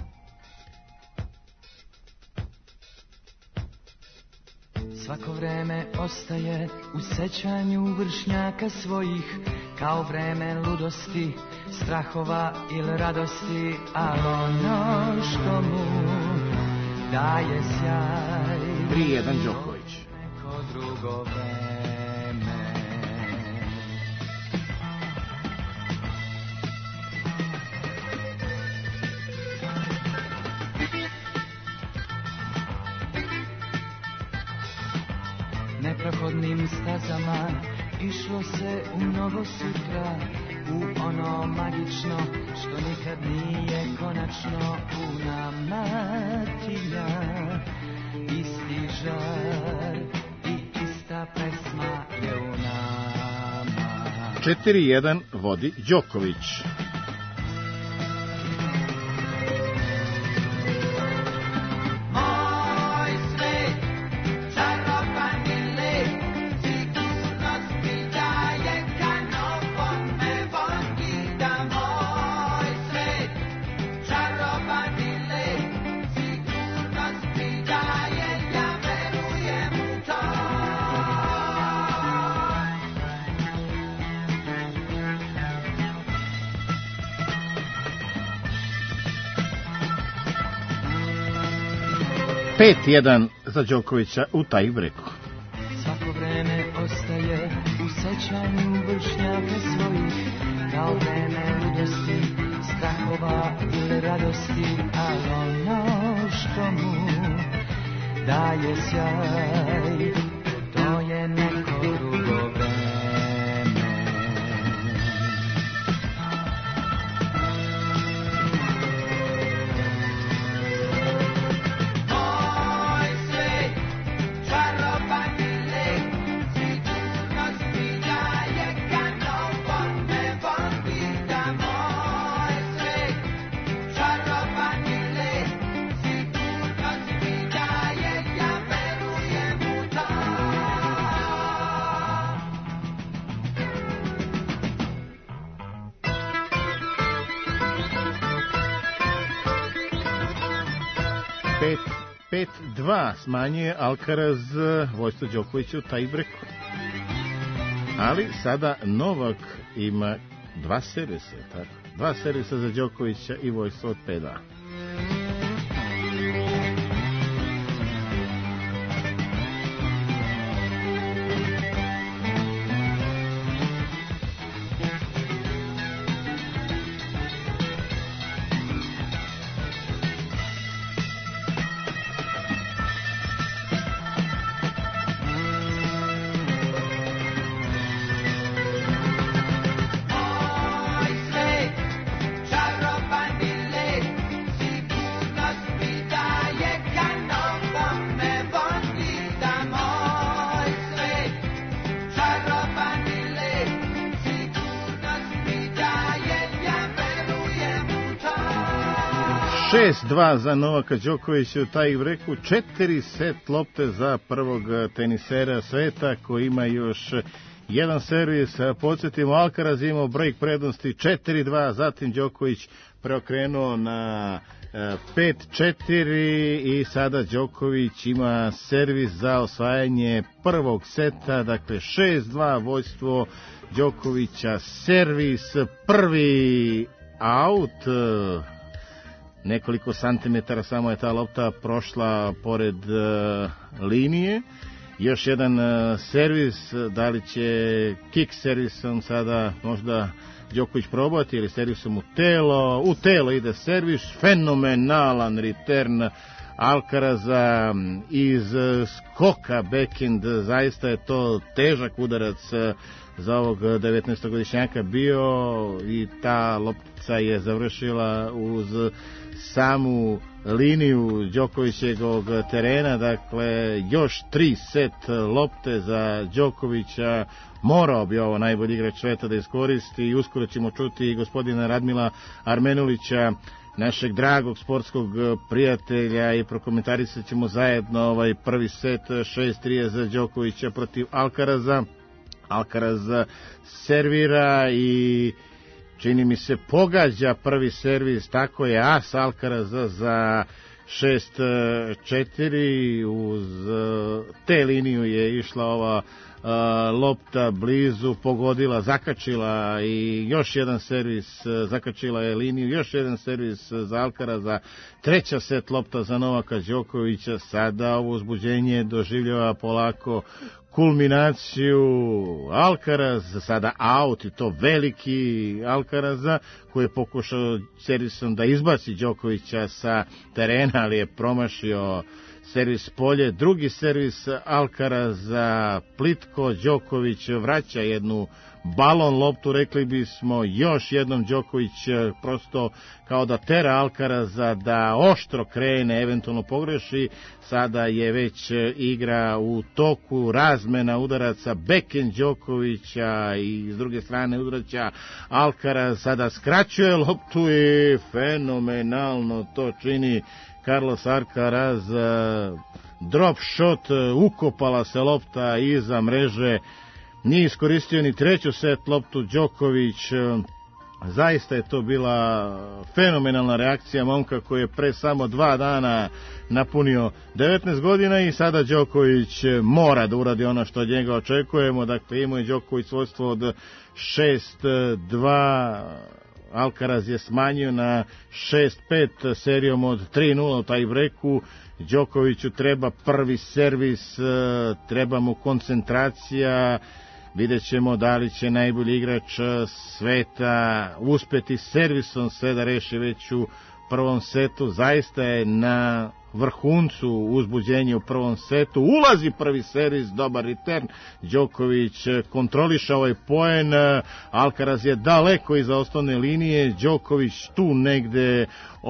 Svako vreme ostaje u sećanju vršnjaka svojih, kao vreme ludosti, strahova ili radosti, ali ono što mu daje sjaj 3-1 Đoković. Neko drugo vreme. Neprohodnim stazama išlo se u novo sutra, u ono magično što nikad nije konačno. U nama tilja isti žar i ista pesma je u nama. 4-1 vodi Đoković. Pet 1 za Đokovića u taj breku. Svako vreme ostaje u sećanju vršnjaka svojih, kao vreme ludosti, strahova ili radosti, ali ono što mu daje sjaj, to je neko drugo vreme. Pet 2 smanjuje Alcaraz vojstvo Đokovića u taj breku. Ali sada Novak ima 2 servisa, tako? 2 servisa za Đokovića i vojstvo od 5-2. 6-2 za Novaka Đokovića u taj breku, 4 set lopte za prvog tenisera sveta koji ima još jedan servis. Podsjetimo, Alcaraz imao break prednosti 4-2, zatim Đoković preokrenuo na 5-4 i sada Đoković ima servis za osvajanje prvog seta, dakle 6-2 vođstvo Đokovića, servis, prvi aut, nekoliko santimetara samo je ta lopta prošla pored linije. Još jedan servis, da li će kick servisom sada možda Đoković probati ili servisom u telo ide servis, fenomenalan return Alcaraza iz skoka backhand, zaista je to težak udarac za ovog 19-godišnjaka bio i ta loptica je završila uz samu liniju Đokovićevog terena, dakle još 3 set lopte za Đokovića, morao bi ovo najbolji igrač sveta da iskoristi i uskoro ćemo čuti gospodina Radmila Armenulića, našeg dragog sportskog prijatelja, i prokomentarisat ćemo zajedno ovaj prvi set 6-3 za Đokovića protiv Alcaraza. Alcaraz servira i čini mi se pogađa prvi servis, tako je, as Alcaraza za 6-4, uz te liniju je išla ova lopta blizu, pogodila, zakačila i još jedan servis, zakačila je liniju, još jedan servis za Alcaraza, treća set lopta za Novaka Đokovića, sada ovo uzbuđenje doživljava polako kulminaciju. Alcaraz sada out, i to veliki Alcaraza koji je pokušao servisom da izbaci Đokovića sa terena, ali je promašio servis polje. Drugi servis Alcaraza plitko, Đoković vraća jednu balon loptu, rekli bismo, još jednom Đoković prosto kao da tera Alcaraza da oštro krene, eventualno pogreši. Sada je već igra u toku, razmena udaraca, backhand Đokovića i s druge strane udaraća Alcaraz, sada skraćuje loptu i fenomenalno to čini Carlos Alcaraz, drop shot, ukopala se lopta iza mreže, nije iskoristio ni treću set loptu Đoković. Zaista je to bila fenomenalna reakcija momka koji je pre samo 2 dana napunio 19 godina i sada Đoković mora da uradi ono što od njega očekujemo. Dakle, imao je Đoković svojstvo od 6-2, Alcaraz je smanjio na 6-5 serijom od 3-0 u taj breku. Đokoviću treba prvi servis, treba mu koncentracija. Vidjet ćemo da li će najbolji igrač sveta uspeti servisom sve da reši već u prvom setu. Zaista je na vrhuncu uzbuđenje u prvom setu. Ulazi prvi servis, dobar return. Đoković kontroliša ovaj poen. Alcaraz je daleko iza osnovne linije. Đoković tu negde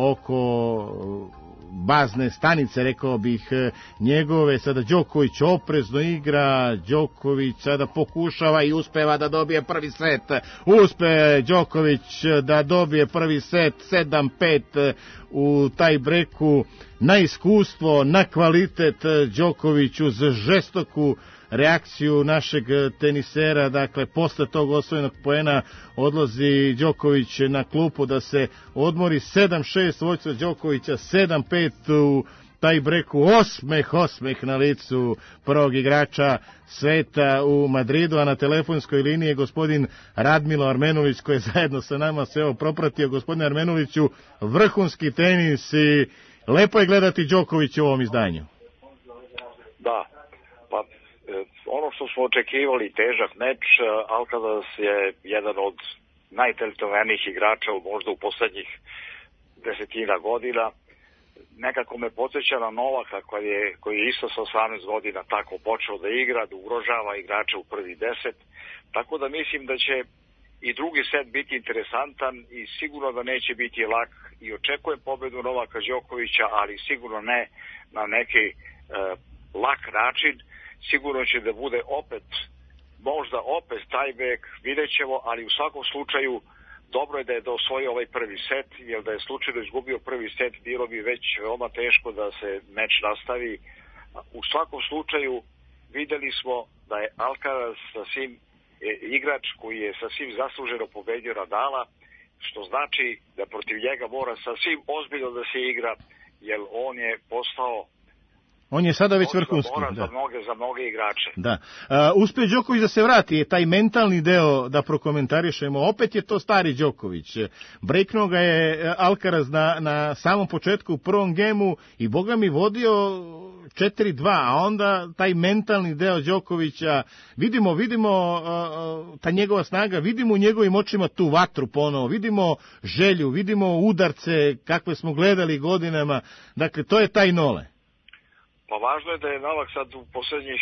oko bazne stanice, rekao bih, njegove. Sada Đoković oprezno igra, Đoković sada pokušava i uspeva da dobije prvi set. Uspe Đoković da dobije prvi set, 7-5 u taj breku. Na iskustvo, na kvalitet Đoković uz žestoku reakciju našeg tenisera, dakle posle tog osvojenog poena odlazi Đoković na klupu da odmori. 7-6 vođstva Đokovića, 7-5 u taj breku, osmeh na licu prvog igrača sveta u Madridu, a na telefonskoj liniji je gospodin Radmilo Armenulić koji je zajedno sa nama sve ovo propratio. Gospodine Armenuliću, vrhunski tenis i lepo je gledati Đokovića u ovom izdanju. Da, pa ono što smo očekivali, težak meč, Alcaraz je jedan od najtalentovanijih igrača možda u poslednjih 10 godina. Nekako me podsjeća na Novaka koji je isto sa 18 godina tako počeo da igra, da ugrožava igrače u prvi 10. Tako da mislim da će i drugi set biti interesantan i sigurno da neće biti lak i očekujem pobedu Novaka Đokovića, ali sigurno ne na neki lak način. Sigurno će da bude možda opet tiebreak, vidjet ćemo, ali u svakom slučaju dobro je da je osvojio ovaj prvi set, jer da je slučajno izgubio prvi set, bilo bi već veoma teško da se meč nastavi. U svakom slučaju videli smo da je Alcaraz sasvim igrač koji je sasvim zasluženo pobedio Nadala, što znači da protiv njega mora sasvim ozbiljno da se igra, jer on je postao On je sada već vrhunski. Za mnoge igrače. Da. Uspio Đoković da se vrati, je taj mentalni deo da prokomentarišemo. Opet je to stari Đoković. Breaknuo ga je Alcaraz na samom početku u prvom gemu i boga mi vodio 4-2, a onda taj mentalni deo Đokovića, vidimo ta njegova snaga, vidimo u njegovim očima tu vatru ponovo, vidimo želju, vidimo udarce kakve smo gledali godinama. Dakle, to je taj Nole. Pa važno je da je Novak sad u posljednjih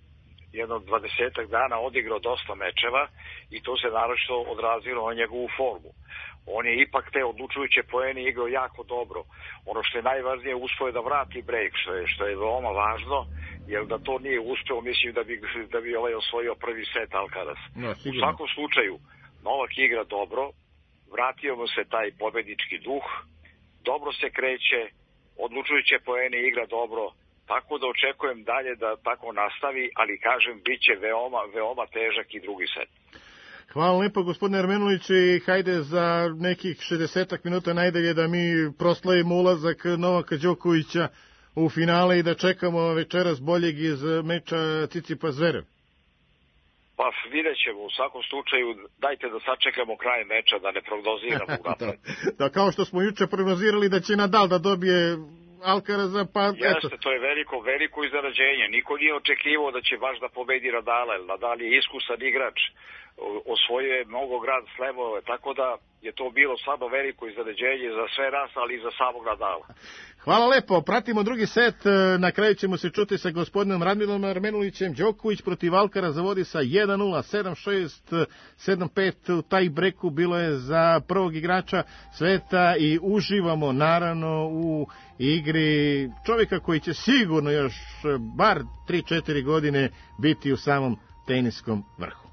20 dana odigrao dosta mečeva i to se naročito odrazilo na njegovu formu. On je ipak te odlučujuće poene igrao jako dobro. Ono što je najvažnije, uspio je da vrati break, što je veoma važno, jer da to nije uspeo, mislim da bi osvojio prvi set Alcaraz. U svakom slučaju, Novak igra dobro, vratio mu se taj pobednički duh, dobro se kreće, odlučujuće poene igra dobro, tako da očekujem dalje da tako nastavi, ali kažem, bit će veoma težak i drugi set. Hvala lepo, gospodine Ermenulić, i hajde za nekih 60 minuta najdalje da mi proslavimo ulazak Novaka Đokovića u finale i da čekamo večeras boljeg iz meča Tsitsipas-Zverev. Pa vidjet ćemo, u svakom slučaju, dajte da sačekamo kraj meča, da ne prognoziramo unapred. Da, kao što smo juče prognozirali da će Nadal da dobije Alcaraza, pa Jeste, to je veliko iznenađenje. Niko nije očekivao da će baš da pobedi Nadala, jer Nadal je iskusan igrač, osvojio je mnogo Grand Slamove, tako da je to bilo stvarno veliko iznenađenje za sve nas, ali i za samog Nadala. Hvala lepo, pratimo drugi set, na kraju ćemo se čuti sa gospodinom Radmilom Ermenulićem. Đoković protiv Alcaraza vodi sa 1-0, 7-6, 7-5, u taj breku bilo je za prvog igrača sveta i uživamo naravno u igri čovjeka koji će sigurno još bar 3-4 godine biti u samom teniskom vrhu.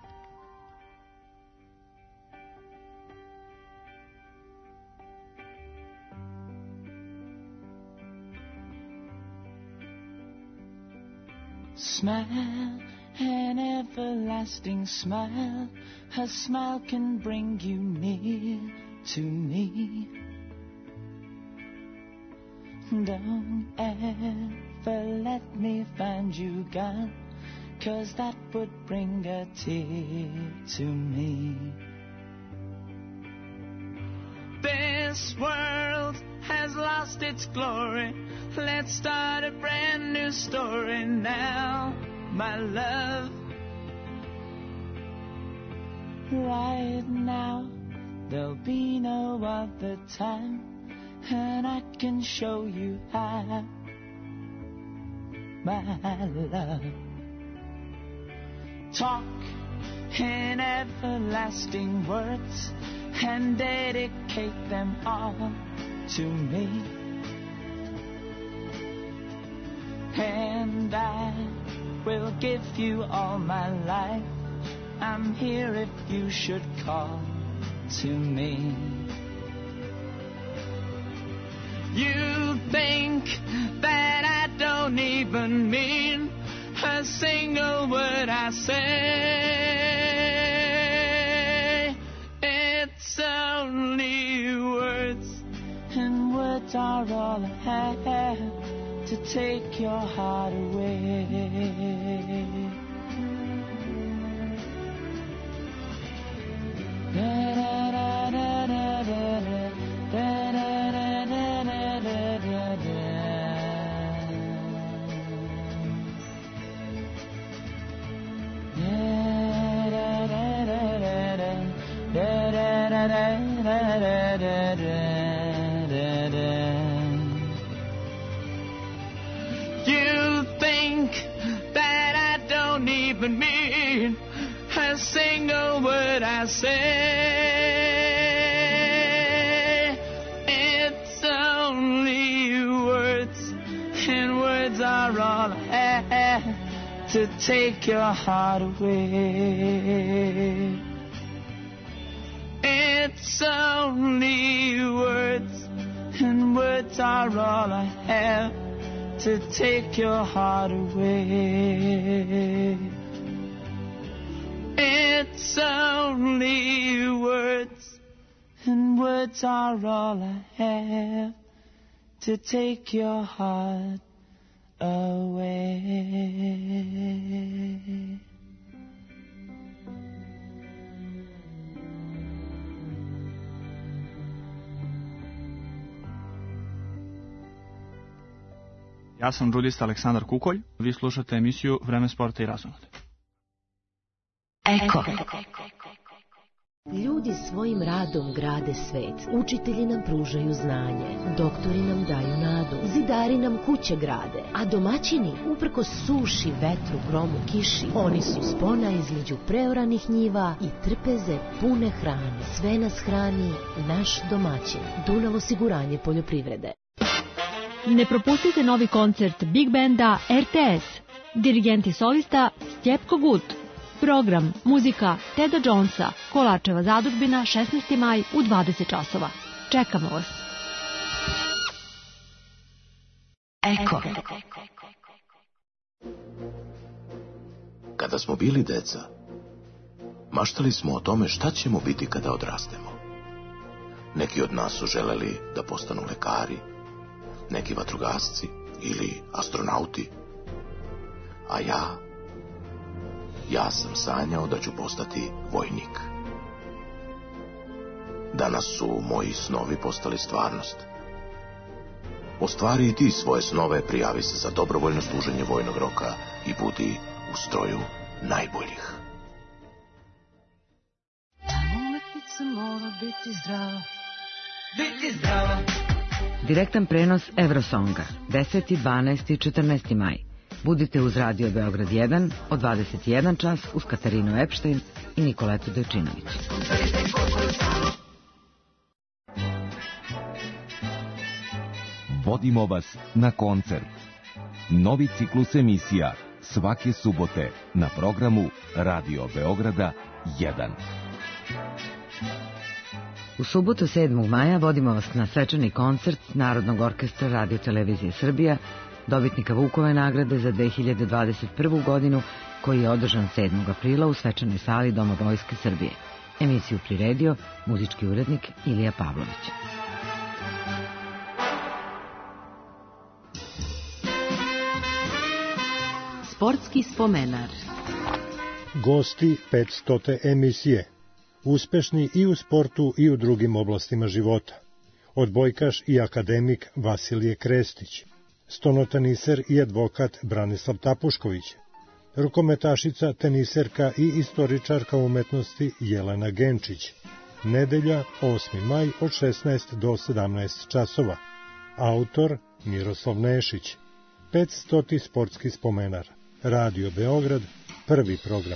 Smile, an everlasting smile. Her smile can bring you near to me. Don't ever let me find you gone, 'cause that would bring a tear to me. This world has lost its glory. Let's start a brand new story now, my love. Right now, there'll be no other time, and I can show you how, my love. Talk in everlasting words and dedicate them all to me. And I will give you all my life. I'm here if you should call to me. You think that I don't even mean a single word I say. It's only words, and words are all I have to take your heart away. Da da da da da da da da da da da da da. You think that I don't even mean a single word I say. It's only words, and words are all I have to take your heart away. It's only words, and words are all I have to take your heart away. It's only words, and words are all I have to take your heart away. Ja sam džudista Aleksandar Kukolj, vi slušate emisiju Vreme sporta i razonode. Eko. Ljudi svojim radom grade svet. Učitelji nam pružaju znanje. Doktori nam daju nadu. Zidari nam kuće grade. A domaćini, uprkos suši, vetru, gromu, kiši, oni su spona između preoranih njiva i trpeze pune hrane. Sve nas hrani naš domaćin. Dunav osiguranje poljoprivrede. Ne propustite novi koncert Big Banda RTS. Dirigent i solista Stjepko Gut. Program, muzika Teda Jonesa, Kolačeva zadužbina, 16. maj u 20 časova. Čekamo vas. Eko. Kada smo bili deca, maštali smo o tome šta ćemo biti kada odrastemo. Neki od nas su želeli da postanu lekari, neki vatrogasci ili astronauti, a ja sam sanjao da ću postati vojnik. Danas su moji snovi postali stvarnost. Ostvari i ti svoje snove, prijavi se za dobrovoljno služenje vojnog roka i budi u stroju najboljih. Umetnica mora biti zdrava. Biti zdrava. Direktan prenos Eurosonga, 10., 12. i 14. maj. Budite uz Radio Beograd 1 od 21 čas uz Katarinu Epštajn i Nikoletu Dojčinović. Vodimo vas na koncert. Novi ciklus emisija svake subote na programu Radio Beograda 1. U subotu 7. maja vodimo vas na svečani koncert Narodnog orkestra Radio Televizije Srbija, dobitnika Vukove nagrade za 2021. godinu, koji je održan 7. aprila u svečanoj sali Doma Vojske Srbije. Emisiju priredio muzički urednik Ilija Pavlović. Sportski spomenar. Gosti 500. emisije. Uspešni i u sportu i u drugim oblastima života. Odbojkaš i akademik Vasilije Krestić. Stonoteniser i advokat Branislav Tapušković. Rukometašica, teniserka i istoričarka umetnosti Jelena Genčić. Nedelja, 8. maj od 16 do 17 časova. Autor Miroslav Nešić. 500. sportski spomenar. Radio Beograd, prvi program.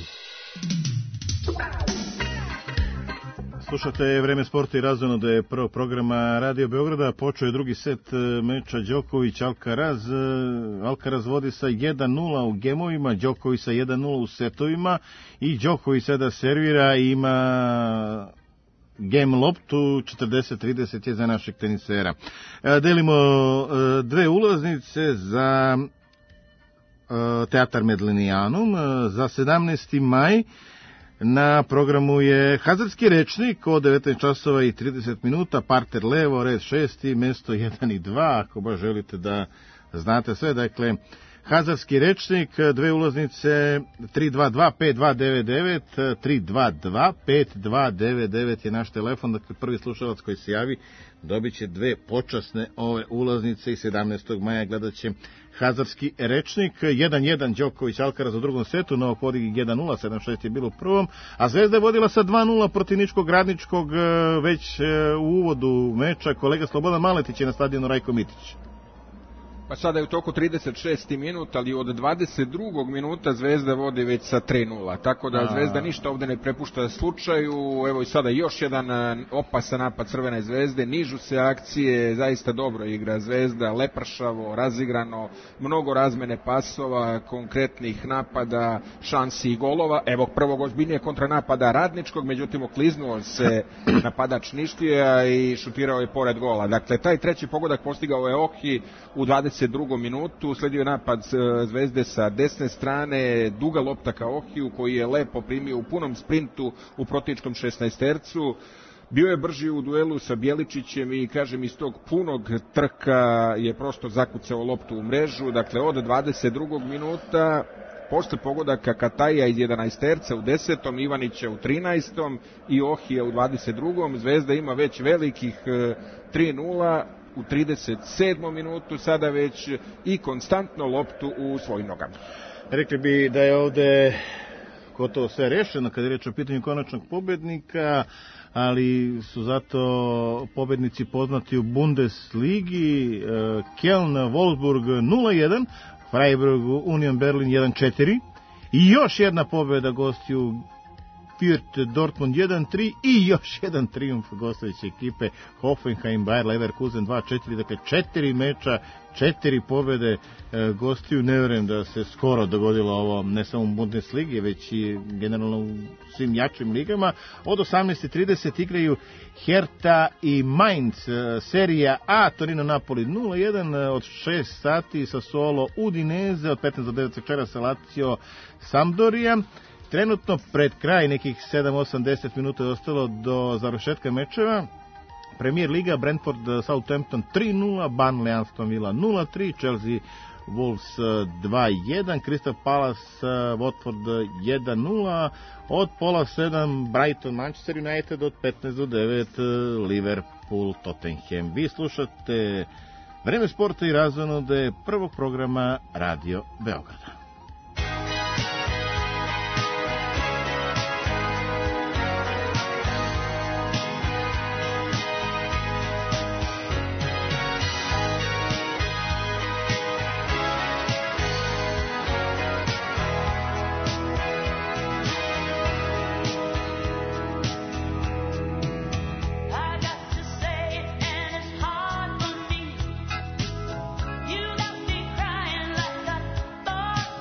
Slušate Vreme sporta i razonode prvog programa Radio Beograda. Počeo je drugi set meča Đoković-Alcaraz. Alcaraz vodi sa 1:0 u gemovima, Đoković sa 1:0 u setovima i Đoković sada servira i ima game loptu, 40-30 je za našeg tenisera. Delimo dve ulaznice za Teatar Medlenijanum za 17. maj. Na programu je Hazardski rečnik od 19 časova i 30 minuta, parter levo, red 6, mesto 1 i 2, ako baš želite da znate sve. Dakle, Hazardski rečnik, dve ulaznice, 322-5299, 322-5299 je naš telefon, dakle prvi slušalac koji se javi dobit će dve počasne ove ulaznice i 17. maja gledat će Hazardski rečnik. 1:1 Đoković Alcaraz u drugom setu, Novog podigli 1:0, 7:6 je bilo u prvom, a Zvezda je vodila sa 2:0 protiv Niškog Radničkog već u uvodu meča. Kolega Slobodan Maletić je na stadionu Rajko Mitić. Pa sada je u toku 36. minut, ali od 22. minuta Zvezda vodi već sa 3:0. Tako da Zvezda ništa ovde ne prepušta slučaju. Evo i sada još jedan opasan napad Crvene Zvezde. Nižu se akcije, zaista dobro igra Zvezda, lepršavo, razigrano, mnogo razmene pasova, konkretnih napada, šansi i golova. Evo prvog ozbiljnije kontranapada Radničkog, međutim okliznuo se napadač Ništija i šutirao je pored gola. Dakle, taj treći pogodak postigao je Ohi u 22. minutu, sledio je napad Zvezde sa desne strane, duga lopta ka Ohiju koji je lepo primio u punom sprintu u protivničkom 16-tercu. Bio je brži u duelu sa Bjeličićem i, kažem, iz tog punog trka je prosto zakucao loptu u mrežu. Dakle, od 22. minuta, posle pogodaka Kataja iz 11-terca u 10. Ivanića u 13. i Ohija u 22. Zvezda ima već velikih 3:0 u 37. minutu, sada već i konstantno loptu u svojim nogama. Rekli bi da je ovde gotovo sve rešeno kada je reč o pitanju konačnog pobednika, ali su zato pobednici poznati u Bundesligi. Köln, Wolfsburg 0:1, Freiburg, Union Berlin 1:4 i još jedna pobeda gostiju Fürth, Dortmund 1:3 i još jedan trijumf gostujuće ekipe Hoffenheim, Bayer Leverkusen 2:4, dakle 4 meča, 4 pobede gostiju. Ne verujem da se skoro dogodilo ovo ne samo u Bundesligi, već i generalno u svim jačim ligama. Od 18:30 igraju Hertha i Mainz, serija A, Torino Napoli 0:1, od 6 sati Sassuolo Udinese, od 15 do 9 večera sa Lazio Sampdoria. Trenutno pred kraj nekih 7, 8, 10 minuta je ostalo do završetka mečeva. Premier Liga, Brentford, Southampton 3:0, Burnley, Aston Villa 0:3, Chelsea, Wolves 2:1, Crystal Palace, Watford 1:0, od pola 7 Brighton, Manchester United, od 15 do 9 Liverpool, Tottenham. Vi slušate Vreme sporta i razonode prvog programa Radio Beograda. Thought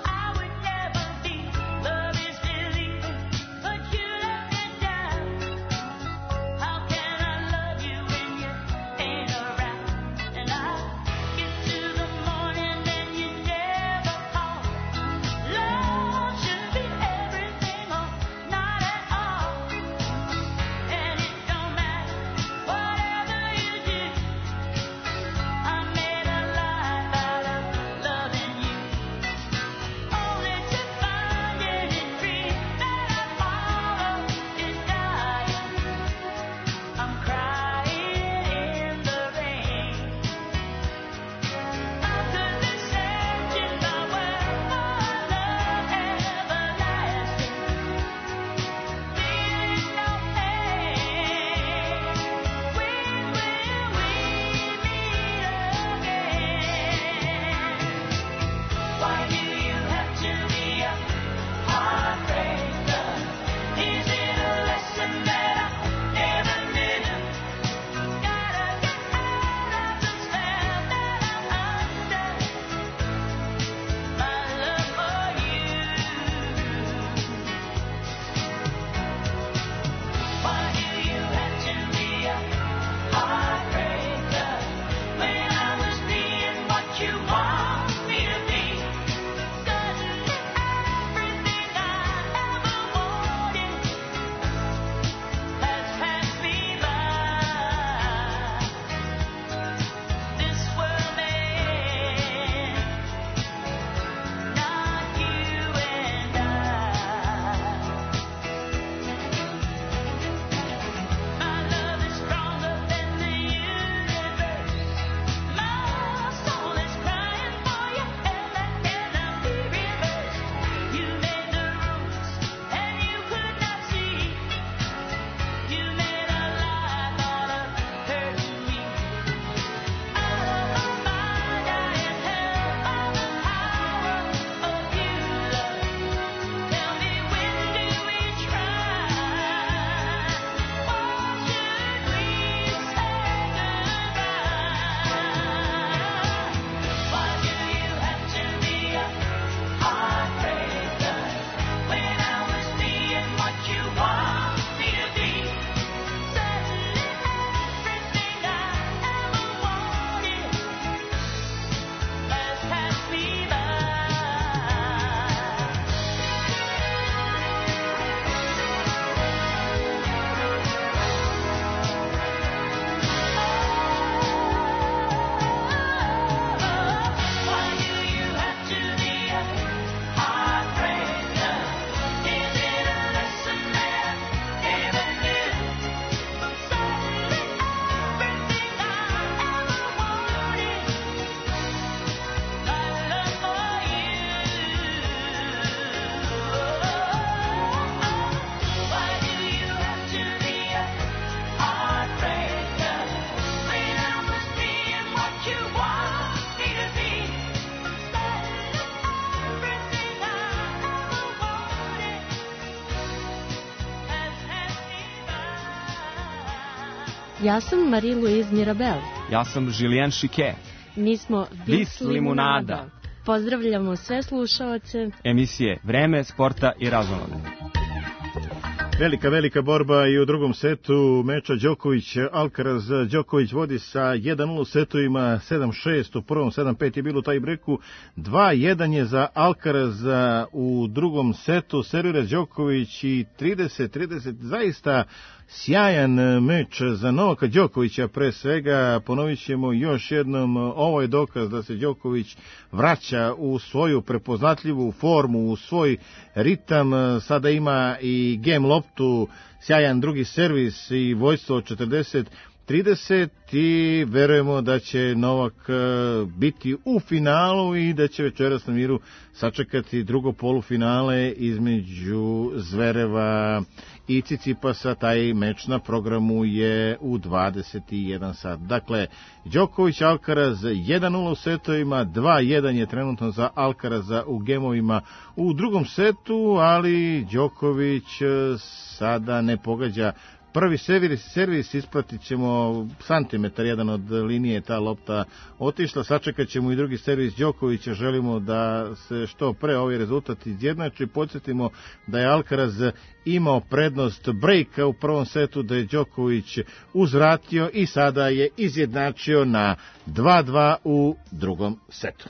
Ja sam Marie-Louise Mirabel. Ja sam Julien Chiquet. Mi smo Vis Limunada. Pozdravljamo sve slušaoce Emisije Vreme, sporta i razonode. Velika borba i u drugom setu meča Đoković-Alcaraz. Đoković vodi sa 1-0 u setovima, 7-6 u prvom, 7-5 je bilo taj breku, 2-1 je za Alcaraza u drugom setu, servira Đoković i 30-30, zaista sjajan meč za Novaka Đokovića, pre svega ponovit ćemo još jednom, ovo je dokaz da se Đoković vraća u svoju prepoznatljivu formu, u svoj ritam, sada ima i game loptu, sjajan drugi servis i vojstvo od 40-30 i verujemo da će Novak biti u finalu i da će večeras na miru sačekati drugo polufinale između Zvereva i Cicipasa. Taj meč na programu je u 21 sat. Dakle, Đoković Alcaraz 1-0 u setovima, 2-1 je trenutno za Alcaraza u gemovima u drugom setu, ali Đoković sada ne pogađa prvi servis, ispratit ćemo santimetar jedan od linije, ta lopta otišla, sačekat ćemo i drugi servis Đokovića, želimo da se što pre ovaj rezultat izjednači. Podsjetimo da je Alcaraz imao prednost brejka u prvom setu, da je Đoković uzvratio i sada je izjednačio na 2-2 u drugom setu.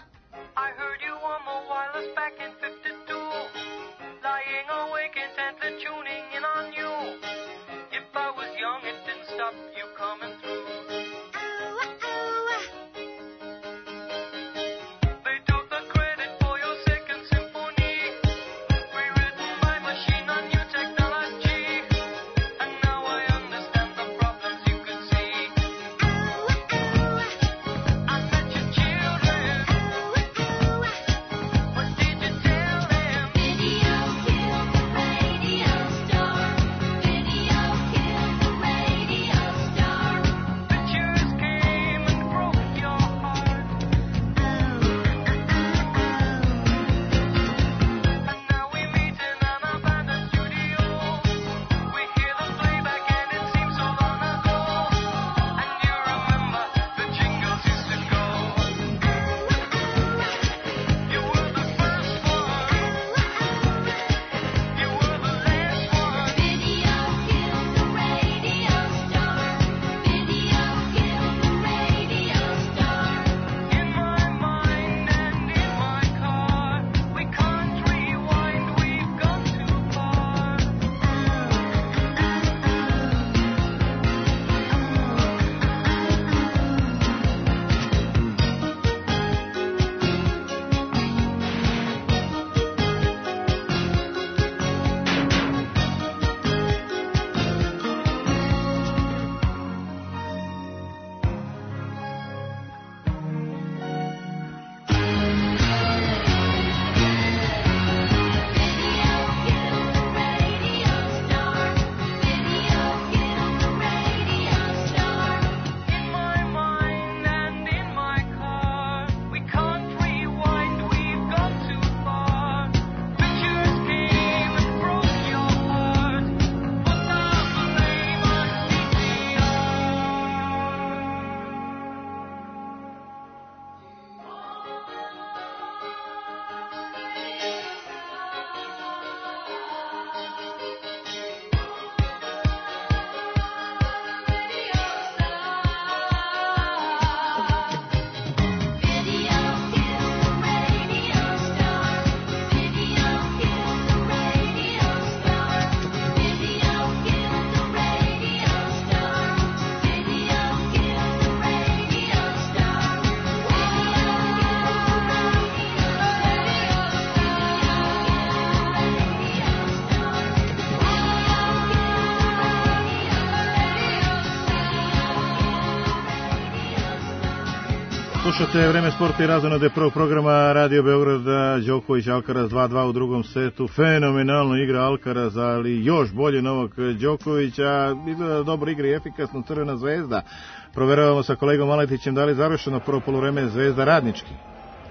Slušate Vreme sporta i razonode prvog programa Radio Beograda. Đoković Alcaraz 2-2 u drugom setu. Fenomenalno igra Alcaraz, ali još bolje Novak Đoković, a izgleda dobro igra i efikasno Crvena zvezda. Proveravamo sa kolegom Maletićem da li je završeno prvo poluvreme Zvezda Radnički.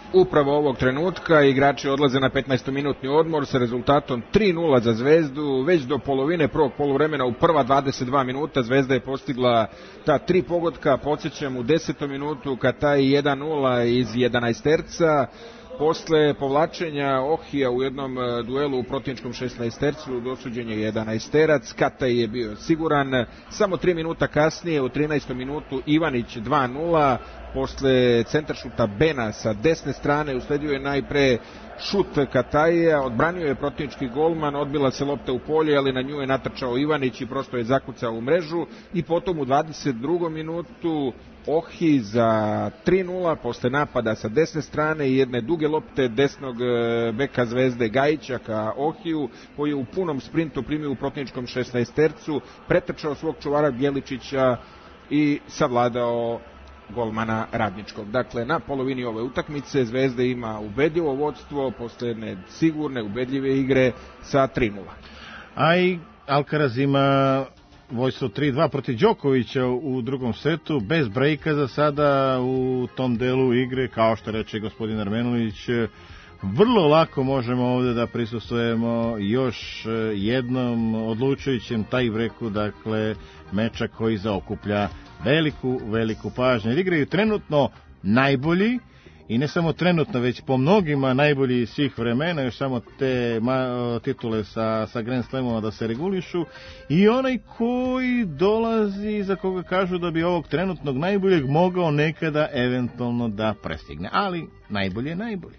Upravo ovog trenutka igrači odlaze na 15-minutni odmor sa rezultatom 3:0 za Zvezdu. Već do polovine prvog poluvremena u prva 22 minuta Zvezda je postigla ta 3 pogotka. Podsjećam, u 10. minutu Kataj 1:0 iz 11-terca. Posle povlačenja Ohija u jednom duelu u protivničkom 16-tercu dosuđen je 11-terac. Kataj je bio siguran. Samo 3 minuta kasnije, u 13. minutu Ivanić 2:0. Posle centaršuta Bena sa desne strane usledio je najpre šut Kataja, odbranio je protivnički golman, odbila se lopta u polje, ali na nju je natrčao Ivanić i prosto je zakucao u mrežu. I potom u 22. minutu Ohi za 3:0 posle napada sa desne strane i jedne duge lopte desnog beka Zvezde Gajića ka Ohiju, koji je u punom sprintu primio u protivničkom 16-tercu, pretrčao svog čuvara Bjeličića i savladao golmana Radničkog. Dakle, na polovini ove utakmice Zvezda ima ubedljivo vodstvo posle jedne sigurne, ubedljive igre sa 3:0. A i Alcaraz ima vojstvo 3:2 protiv Đokovića u drugom setu, bez brejka za sada u tom delu igre, kao što reče gospodin Armelović. Vrlo lako možemo ovde da prisustvujemo još jednom odlučujućem tiebreaku, dakle meča koji zaokuplja veliku pažnju. Igraju trenutno najbolji, i ne samo trenutno, već po mnogima najbolji iz svih vremena, još samo te titule sa Grand Slamova da se regulišu, i onaj koji dolazi, za koga kažu da bi ovog trenutnog najboljeg mogao nekada eventualno da prestigne. Ali najbolji je najbolji.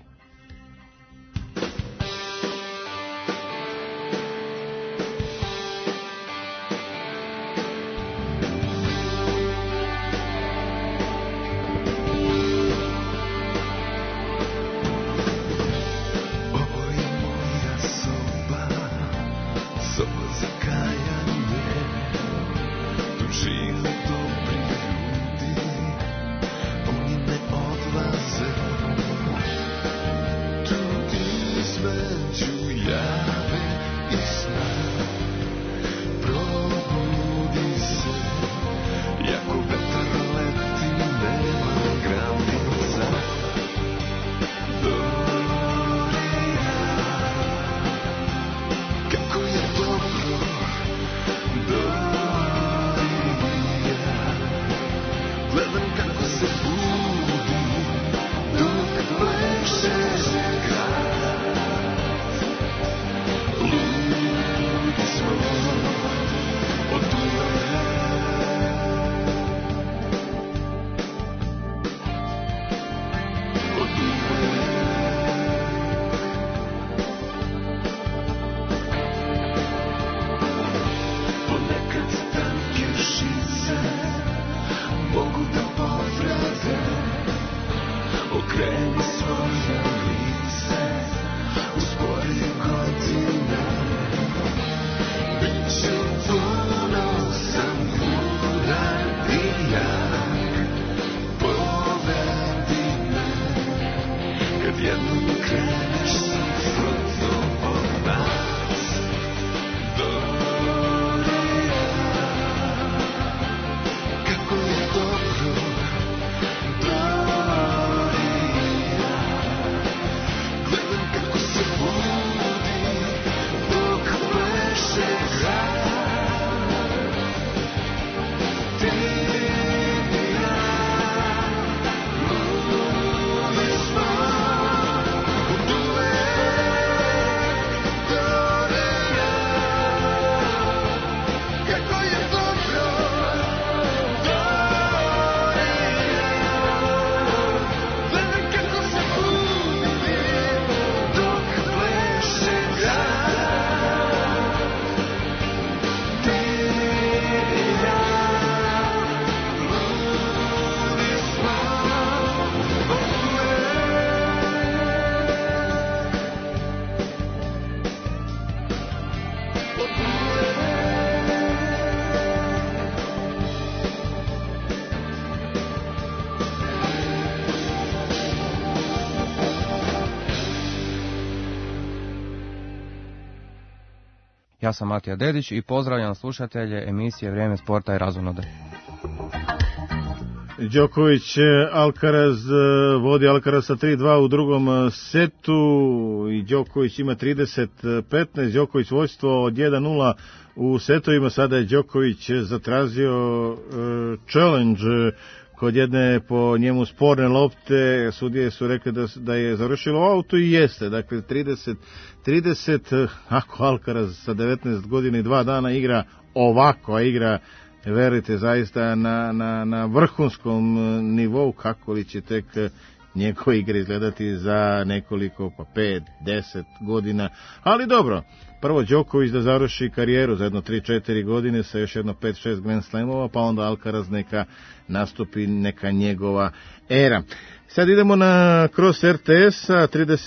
Ja sam Matija Dedić i pozdravljam slušatelje emisije Vrijeme sporta i razonode. Đoković Alcaraz vodi Alcaraz sa 3-2 u drugom setu i Đoković ima 30-15, Đoković vojstvo od 1-0 u setovima, sada je Đoković zatražio challenge kod jedne po njemu sporne lopte, sudije su rekli da je završilo auto i jeste, dakle 30, ako Alcaraz sa 19 godina i 2 dana igra ovako, a igra, verujte, zaista na vrhunskom nivou, kako li će tek njegove igre izgledati za nekoliko, pa 5, 10 godina, ali dobro, prvo Đoković da završi karijeru za jedno 3-4 godine sa još jedno 5-6 Grand Slamova, pa onda Alcaraz neka nastupi neka njegova era. Sad idemo na Cross RTS-a,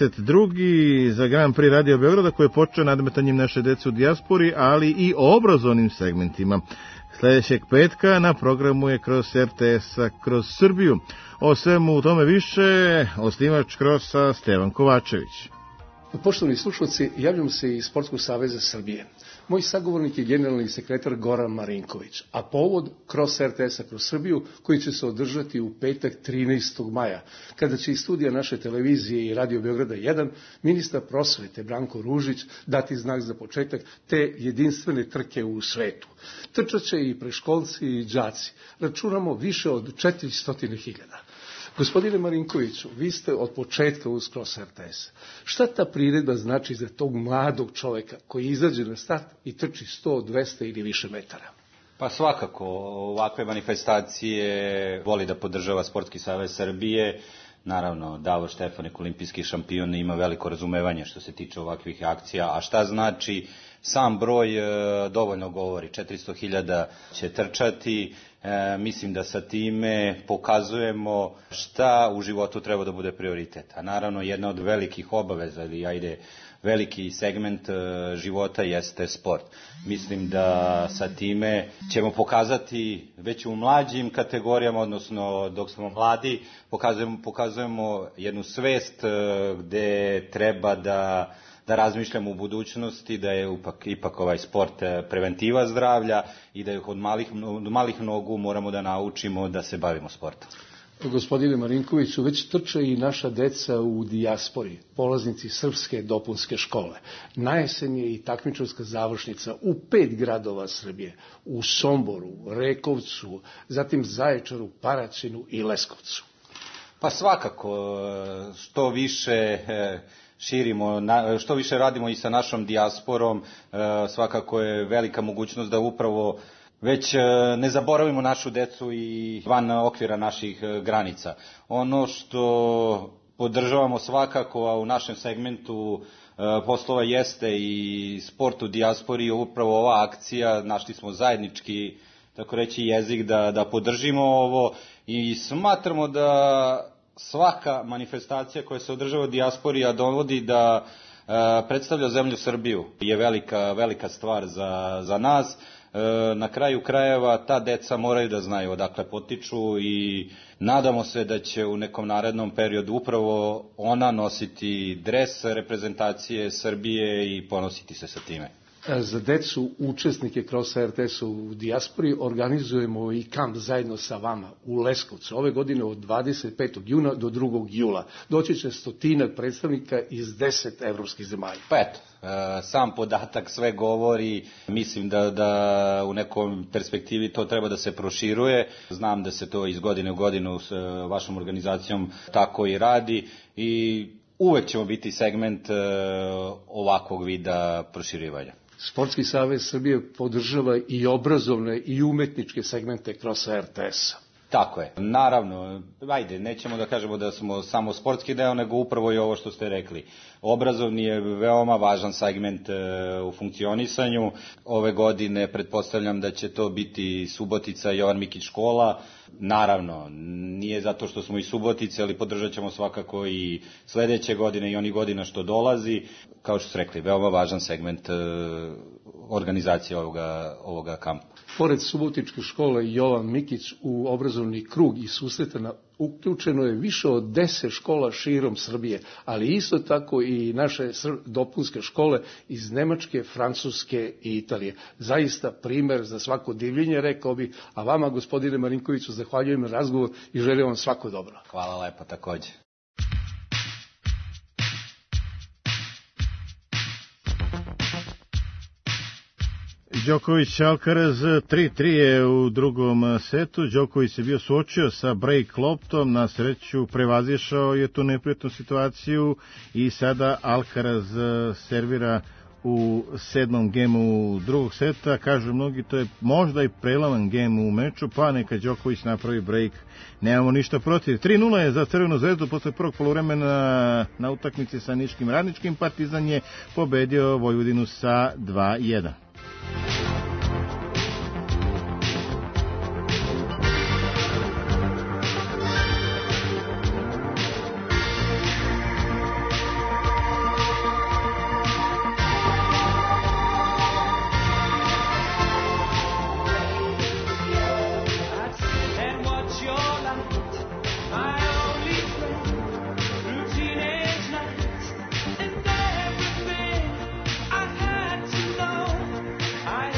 32. za Grand Prix Radio Beograda, koji je počeo nadmetanjem naše dece u dijaspori, ali i obrazovnim segmentima. Sljedećeg petka na programu je Cross RTS-a kroz Srbiju. O svemu u tome više, osnivač Crossa Stevan Kovačević. Poštovani slušalci, javljam se iz Sportskog saveza Srbije. Moj sagovornik je generalni sekretar Goran Marinković, a povod Cross RTS-a kroz Srbiju, koji će se održati u petak 13. maja, kada će iz studija naše televizije i Radio Beograda 1 ministar prosvete Branko Ružić dati znak za početak te jedinstvene trke u svetu. Trčat će i preškolci i đaci. Računamo više od 400.000. Gospodine Marinkoviću, vi ste od početka uz Cross RTS. Šta ta priredba znači za tog mladog čoveka koji izađe na start i trči 100, 200 ili više metara? Pa svakako, ovakve manifestacije voli da podržava Sportski savez Srbije. Naravno, Davor Štefanik, olimpijski šampion, ima veliko razumevanje što se tiče ovakvih akcija. A šta znači? Sam broj dovoljno govori, 400.000 će trčati, mislim da sa time pokazujemo šta u životu treba da bude prioritet. A naravno jedna od velikih obaveza ili veliki segment života jeste sport. Mislim da sa time ćemo pokazati već u mlađim kategorijama, odnosno dok smo mladi, pokazujemo jednu svest gde treba da razmišljamo u budućnosti, da je ipak ovaj sport preventiva zdravlja i da od malih nogu moramo da naučimo da se bavimo sportom. Gospodine Marinkoviću, već trče i naša deca u dijaspori, polaznici srpske dopunske škole. Najesen je i takmičarska završnica u 5 gradova Srbije, u Somboru, Rekovcu, zatim Zaječaru, Paraćinu i Leskovcu. Pa svakako, što više širimo, što više radimo i sa našom dijasporom, svakako je velika mogućnost da upravo već ne zaboravimo našu decu i van okvira naših granica. Ono što podržavamo svakako, a u našem segmentu poslova jeste i sport u dijaspori, upravo ova akcija, našli smo zajednički, tako reći, jezik da podržimo ovo i smatramo da svaka manifestacija koja se održava u dijaspori, a dovodi da predstavlja zemlju Srbiju, je velika stvar za nas. Na kraju krajeva ta deca moraju da znaju odakle potiču i nadamo se da će u nekom narednom periodu upravo ona nositi dres reprezentacije Srbije i ponositi se sa time. Za decu, učesnike Cross RTS-a u dijaspori, organizujemo i kamp zajedno sa vama u Leskovcu. Ove godine od 25. juna do 2. jula. Doći će 100 predstavnika iz 10 evropskih zemalja. Pa eto, sam podatak sve govori. Mislim da u nekom perspektivi to treba da se proširuje. Znam da se to iz godine u godinu s vašom organizacijom tako i radi i uvek ćemo biti segment ovakvog vida proširivanja. Sportski savez Srbije podržava i obrazovne i umetničke segmente Crossa RTS-a. Tako je. Naravno, nećemo da kažemo da smo samo sportski deo, nego upravo i ovo što ste rekli. Obrazovni je veoma važan segment u funkcionisanju. Ove godine pretpostavljam da će to biti Subotica i Jovan Mikić škola. Naravno, nije zato što smo i Subotice, ali podržat ćemo svakako i sledeće godine i onih godina što dolazi. Kao što ste rekli, veoma važan segment organizacije ovoga kampa. Pored Subotičke škole Jovan Mikić u obrazovni krug i susreta uključeno je više od 10 škola širom Srbije, ali isto tako i naše dopunske škole iz Nemačke, Francuske i Italije. Zaista primer za svako divljenje, rekao bi, a vama, gospodine Marinkoviću, zahvaljujem na razgovor i želim vam svako dobro. Hvala lepo, takođe. Đoković Alcaraz 3-3 je u drugom setu. Đoković je bio suočio sa break loptom, na sreću prevazišao je tu neprijatnu situaciju i sada Alcaraz servira u 7. gemu drugog seta. Kažu mnogi, to je možda i prelaman gem u meču, pa neka Đoković napravi break, nemamo ništa protiv. 3-0 je za Crvenu zvezdu posle prvog poluvremena na utakmici sa Niškim Radničkim. Partizan je pobedio Vojvodinu sa 2-1. I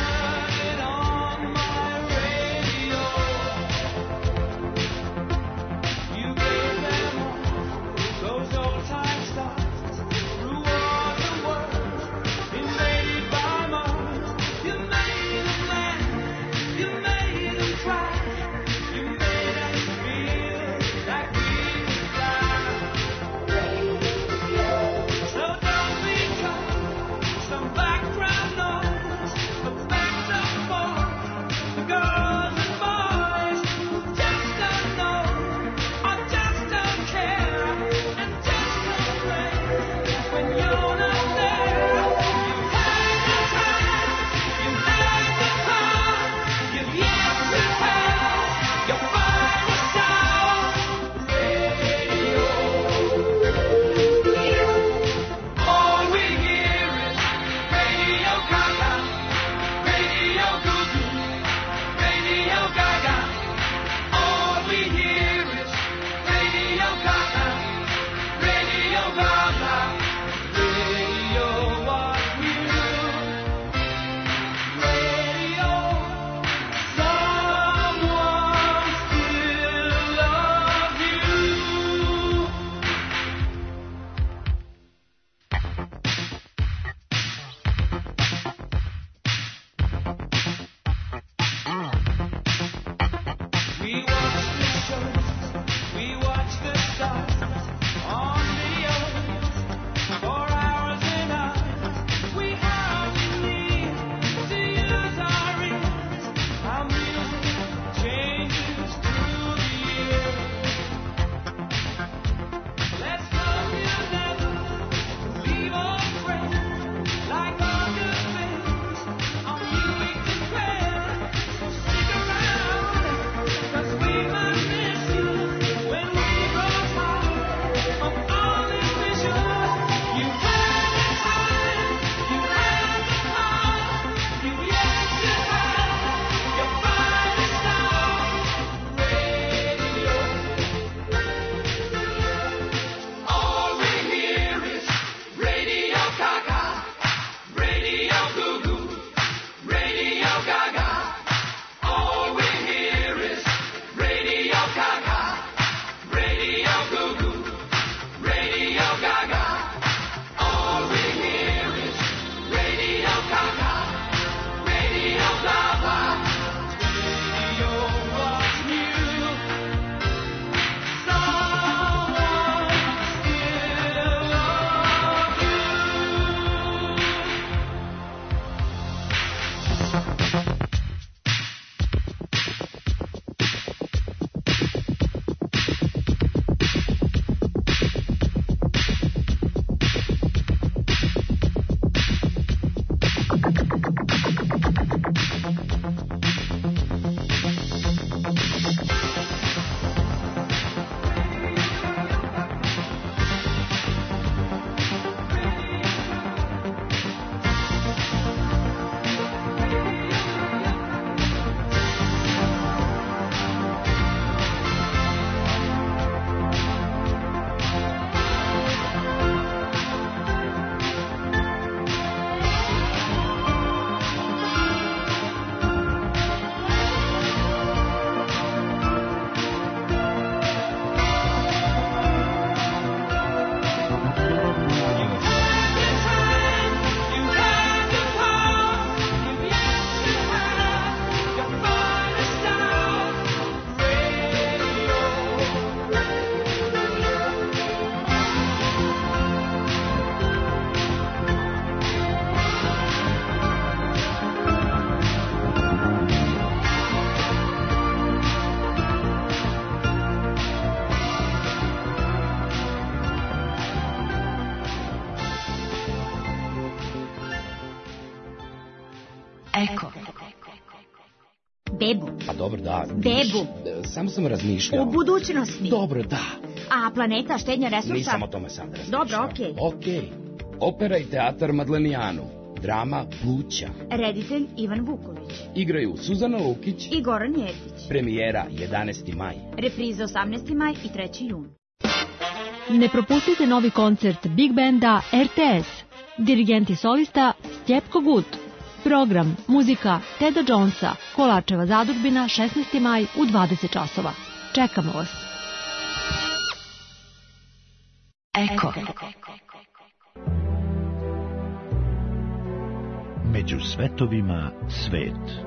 Eko. Bebu. Pa dobro, da. Bebu. Samo sam razmišljao. U budućnosti. Dobro, da. A planeta štednja resursa? Nisam o tome sad razmišljao. Dobro, okej. Okej. Opera i teatar Madlenijanu. Drama Pluća. Reditelj Ivan Vuković. Igraju Suzana Lukić I Goran Jeftić. Premijera 11. maj. Repriza 18. maj i 3. jun. Ne propustite novi koncert Big Banda RTS. Dirigent i solista Stjepko Gut. Program, muzika Teda Jonesa, Kolačeva zadužbina, 16. maj u 20 časova. Čekamo vas. Eko. Među svetovima svet.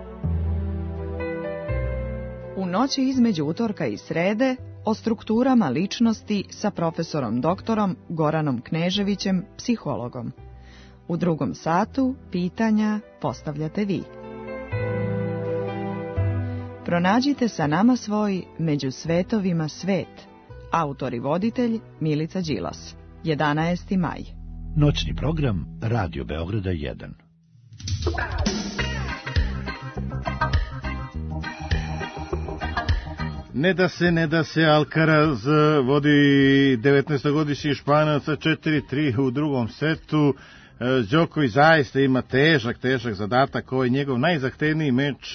U noći između utorka i srede o strukturama ličnosti sa profesorom doktorom Goranom Kneževićem, psihologom. U drugom satu pitanja postavljate vi. Pronađite sa nama svoj Među svetovima svet. Autor i voditelj Milica Đilas. 11. maj. Noćni program Radio Beograda 1. Ne da se, Alcaraz vodi 19-godišnji Španac sa 4-3 u drugom setu. Đoković zaista ima težak zadatak, ovo je njegov najzahtevniji meč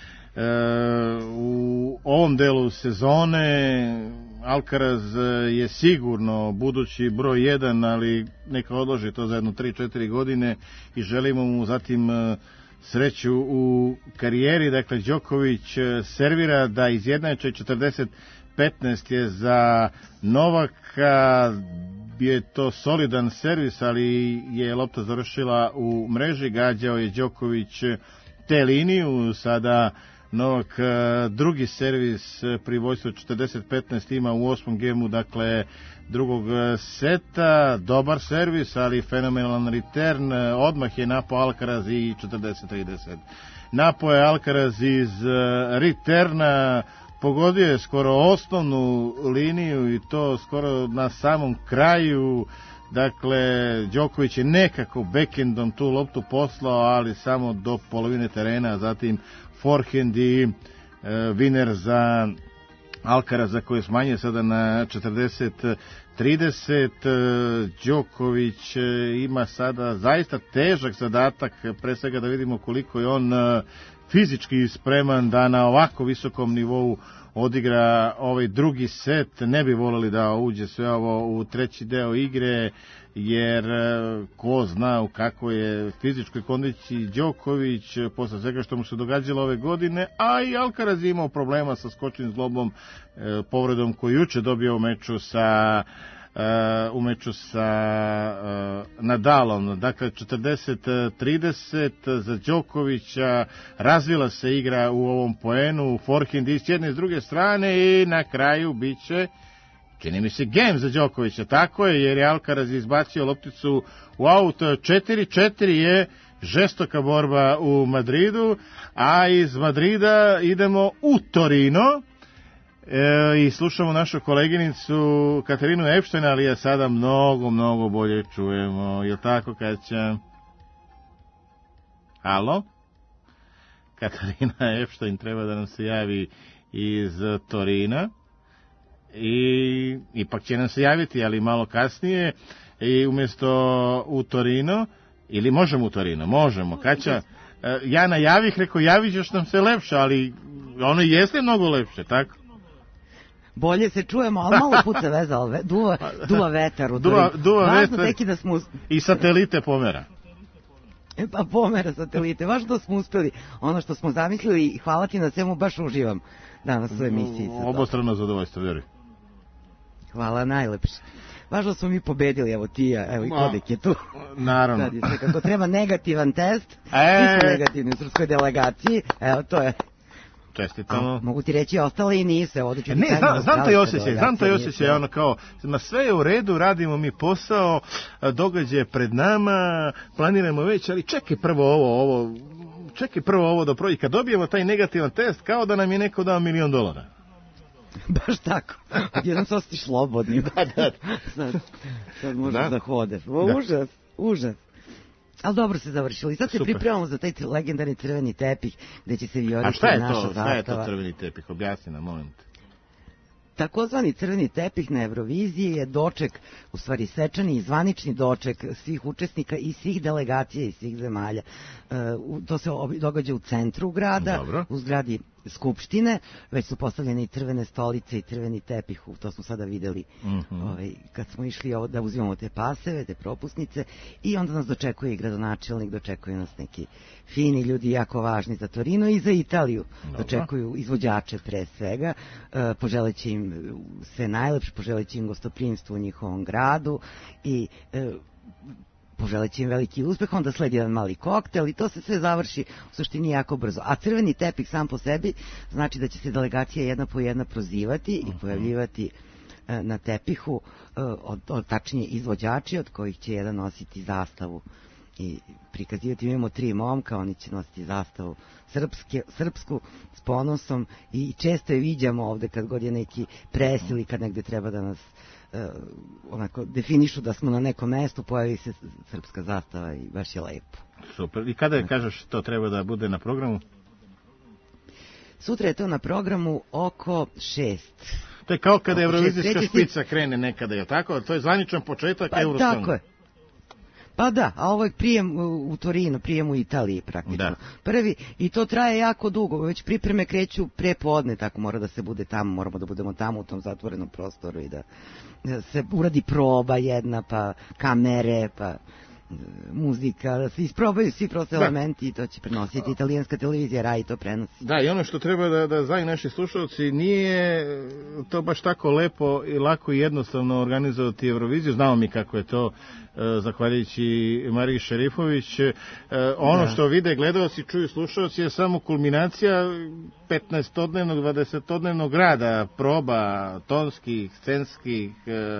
u ovom delu sezone. Alcaraz je sigurno budući broj 1, ali neka odloži to za jedno 3-4 godine i želimo mu zatim sreću u karijeri. Dakle, Đoković servira da izjednače 40-15 je za Novaka. Bio je to solidan servis, ali je lopta završila u mreži. Gađao je Đoković te liniju. Sada Novak drugi servis pri vojstvu 40-15 ima u 8. gemu, dakle drugog seta. Dobar servis, ali fenomenalan return. Odmah je napao Alcaraz i 40-30. Napao je Alcaraz iz returna, pogodio je skoro osnovnu liniju i to skoro na samom kraju. Dakle, Đoković je nekako backendom tu loptu poslao, ali samo do polovine terena, zatim forehand i winner za Alcaraza koji je smanjio sada na 40-30. Đoković ima sada zaista težak zadatak, pre svega da vidimo koliko je on fizički spreman da na ovako visokom nivou odigra ovaj drugi set. Ne bi voleli da uđe sve ovo u treći deo igre, jer ko zna u kako je fizičkoj kondiciji Đoković posle svega što mu se događalo ove godine, a i Alcaraz je imao problema sa skočnim zglobom, povredom koju juče dobio u meču sa Nadalom. Dakle, 40-30 za Đokovića, razvila se igra u ovom poenu, forehand i s jedne i s druge strane i na kraju biće, čini mi se, game za Đokovića. Tako je, jer je Alcaraz izbacio lopticu u aut. 4-4 je žestoka borba u Madridu, a iz Madrida idemo u Torino i slušamo našu koleginicu Katarinu Epštajn, ali je sada mnogo bolje čujemo. Je li tako, Kaća? Alo? Katarina Epštajn treba da nam se javi iz Torina i ipak će nam se javiti, ali malo kasnije, i umjesto u Torino, ili možemo u Torino? Možemo. Kaća, ja najavih, rekao, javit ćeš nam se lepše, ali ono jeste mnogo lepše, tako? Bolje se čujemo, ali malo puca veza, duva vetar u Torinu. Duva vetar da smo... i satelite pomera. Pa pomera satelite, važno da smo uspeli ono što smo zamislili i hvala ti na svemu, baš uživam danas u emisiji. Obostrano zadovoljstvo, vjeruj. Hvala, najlepše. Važno smo mi pobedili, evo ti, evo i Kodek je tu. Naravno. Radi se kako treba negativan test, mi smo negativni u srpskoj delegaciji, evo to je. Čestitamo. Mogu ti reći, ostale i nise. Znam taj osjećaj, ono kao, sve je u redu, radimo mi posao, događaj pred nama, planiramo već, ali čekaj prvo ovo da prođe. Kad dobijemo taj negativan test, kao da nam je neko dao $1.000.000. Baš tako. Odjednom se osjetiš slobodni. Da. Sad možeš da hodeš. Užas. Ali dobro se završilo. I sad se Super. pripremamo za taj legendarni crveni tepih gde će se A vijoriti šta je naša to? zastava. Šta je to crveni tepih? Objasni nam, molim te. Takozvani crveni tepih na Euroviziji je doček, u stvari svečani i zvanični doček svih učesnika i svih delegacija iz svih zemalja. To se događa u centru grada, Dobro. u zgradi Skupštine, već su postavljene i crvene stolice i crveni tepih, to smo sada videli kad smo išli da uzimamo te paseve, te propusnice, i onda nas dočekuje i gradonačelnik, dočekuje nas neki fini ljudi jako važni za Torino i za Italiju. Dobro. Dočekuju izvođače pre svega, poželeći im sve najlepše, poželeći im gostoprimstvo u njihovom gradu i poželeći im veliki uspeh, onda sledi jedan mali koktel i to se sve završi u suštini jako brzo. A crveni tepih sam po sebi znači da će se delegacija jedna po jedna prozivati i pojavljivati na tepihu, tačnije izvođači od kojih će jedan nositi zastavu i prikazivati. Mi imamo 3 momka, oni će nositi zastavu srpsku s ponosom i često je viđamo ovde kad god je neki pres ili kad negde treba da nas onako definišu da smo na nekom mestu, pojavi se srpska zastava i baš je lepo. Super. I kada je, kažeš, to treba da bude na programu? Sutra je to na programu oko 6. To je kao kada Oko Eurovizijska 6. špica krene nekada, je tako? To je zvaničan početak Pa Eurosonga. tako je. Pa da, a ovo je prijem u Torinu, prijem u Italiji praktično. Da. Prvi, i to traje jako dugo, već pripreme kreću prepodne, tako mora da se bude tamo, moramo da budemo tamo u tom zatvorenom prostoru i da se uradi proba jedna, pa kamere, pa muzika, da se isprobaju svi prosto elementi i to će prenositi italijanska televizija, RAI to prenosi. Da, i ono što treba da znaju naši slušalci, nije to baš tako lepo i lako i jednostavno organizovati Euroviziju. Znamo mi kako je to, zahvaljujući Mariji Šerifović. Ono što vide gledalci, čuju slušalci je samo kulminacija 15-odnevnog, 20-odnevnog rada, proba, tonskih, scenskih,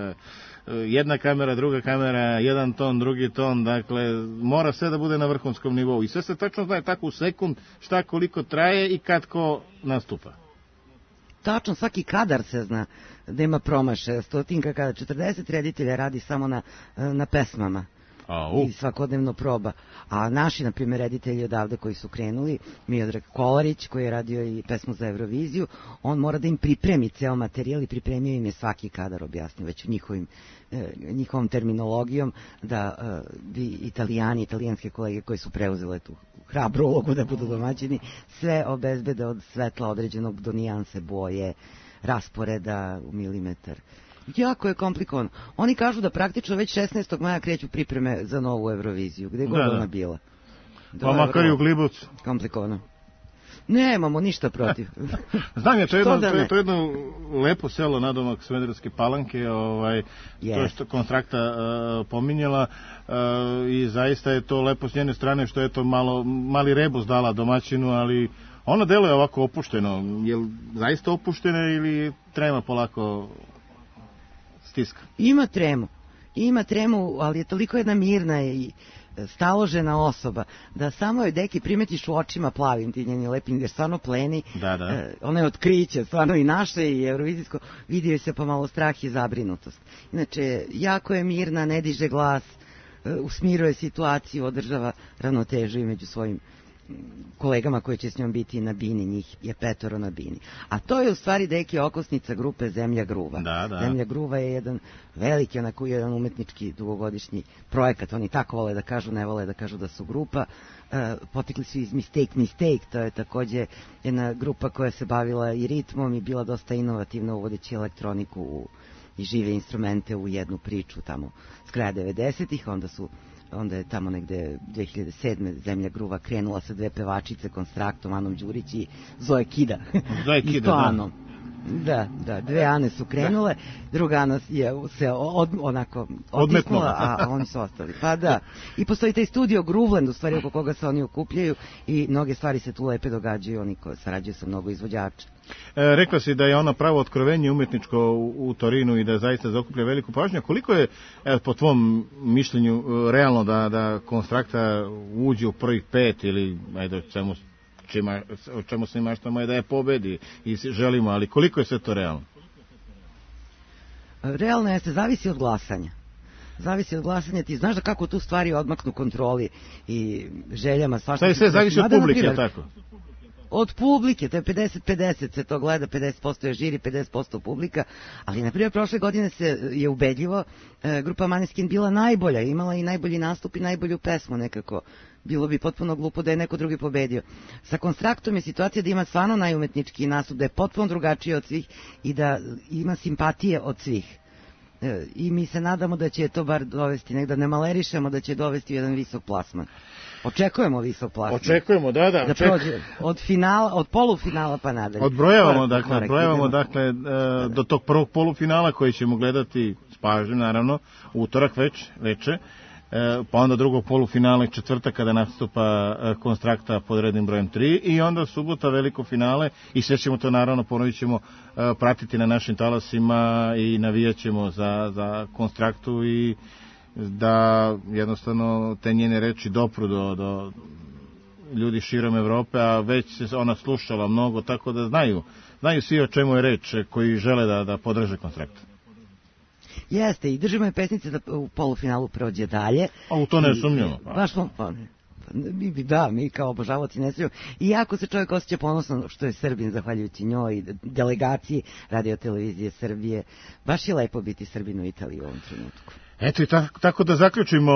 jedna kamera, druga kamera, jedan ton, drugi ton, dakle, mora sve da bude na vrhunskom nivou. I sve se tačno zna tako u sekund šta koliko traje i kad ko nastupa. Tačno, svaki kadar se zna da ima promašaja, stotinka kada 40 reditelja radi samo na pesmama. I svakodnevno proba. A naši, na primjer, reditelji odavde koji su krenuli, Miodrag Kolarić, koji je radio i pesmu za Euroviziju, on mora da im pripremi ceo materijal i pripremio im je svaki kadar, objasnio već njihovom terminologijom, da bi Italijani, italijanske kolege koji su preuzele tu hrabru ulogu da budu domaćini, sve obezbede od svetla određenog do nijanse boje, rasporeda u milimetar. Jako je komplikovano. Oni kažu da praktično već 16. maja kreću pripreme za novu Euroviziju, gde god ona bila. Pa makar i u Glibovcu. Komplikovano. Nemamo ništa protiv. Znam je, to je jedno lepo selo nadomak Smederevske Palanke, to je što Konstrakta pominjala, i zaista je to lepo s njene strane što je to mali rebus dala domaćinu, ali ona deluje ovako opušteno. Je li zaista opuštena ili trema polako stiska? Ima tremu, ali je toliko jedna mirna i staložena osoba, da samo je deki primetiš u očima plavim ti njeni lepim, jer stvarno pleni. Ona je otkriće, stvarno i naše i eurovizijsko, vidio se pomalo strah i zabrinutost. Inače, jako je mirna, ne diže glas, usmiruje situaciju, održava ravnotežu i među svojim kolegama koji će s njom biti na bini, njih je 5 na bini. A to je u stvari deki okosnica grupe Zemlja Gruva. Zemlja Gruva je jedan veliki, onako jedan umetnički dugogodišnji projekat. Oni tako vole da kažu, ne vole da kažu da su grupa. Potekli su iz Mistake, to je takođe jedna grupa koja se bavila i ritmom i bila dosta inovativna uvodeći elektroniku i žive instrumente u jednu priču tamo s kraja 90-ih, onda je tamo negde 2007. Zemlja Gruva krenula sa 2 pevačice, Konstraktom, Anom Đurić i Zoe Kida. Da. Da, 2 Ane su krenule, druga Ana se onako otisnula, a oni su ostali. Pa da, i postoji taj studio Groveland, u stvari oko koga se oni okupljaju i mnoge stvari se tu lepe događaju, oni koji sarađuju sa mnogo izvođača. Rekla si da je ona pravo otkrovenje umetničko u Torinu i da zaista zaokuplja veliku pažnju. Koliko je, po tvom mišljenju, realno da Konstrakta uđe u prvih 5 ili, ajde, o čemu se maštamo je da je pobedi i želimo, ali koliko je sve to realno? Realno je, se zavisi od glasanja. zavisi od glasanja. Ti znaš da kako tu stvari odmaknu kontroli i željama svašta. Šta je sve, zavisi od publike, tako? Od publike, to je 50-50 se to gleda, 50% je žiri, 50% publika, ali na primjer prošle godine je ubedljivo grupa Maneskin bila najbolja, imala i najbolji nastup i najbolju pesmu nekako. Bilo bi potpuno glupo da je neko drugi pobedio. Sa Konstraktom je situacija da ima stvarno najumetnički nastup, da je potpuno drugačiji od svih i da ima simpatije od svih. I mi se nadamo da će to bar dovesti, nek da ne malerišemo, da će dovesti jedan visok plasman. Očekujemo visok plasman. Očekujemo, da. Da prođe od polufinala pa nadalje. Odbrojavamo dakle do tog prvog polufinala koji ćemo gledati s pažnjom, naravno, utorak veče, pa onda drugog polufinala i četvrtak kada nastupa Konstrakta pod rednim brojem 3 i onda subota veliko finale i sve ćemo to naravno ponovit ćemo pratiti na našim talasima i navijat ćemo za Konstraktu i da jednostavno te njene reči dopru do ljudi širom Evrope, a već se ona slušala mnogo, tako da znaju svi o čemu je reč koji žele da podrže Konstraktu. Jeste, i držimo je pesnice da u polufinalu prođe dalje. A u to ne sumnjamo. Baš da, mi kao obožavaoci ne sumnjamo. I jako se čovjek osjeća ponosno što je Srbin, zahvaljujući njoj, delegaciji Radio Televizije Srbije. Baš je lepo biti Srbin u Italiji u ovom trenutku. Eto i tako da zaključimo,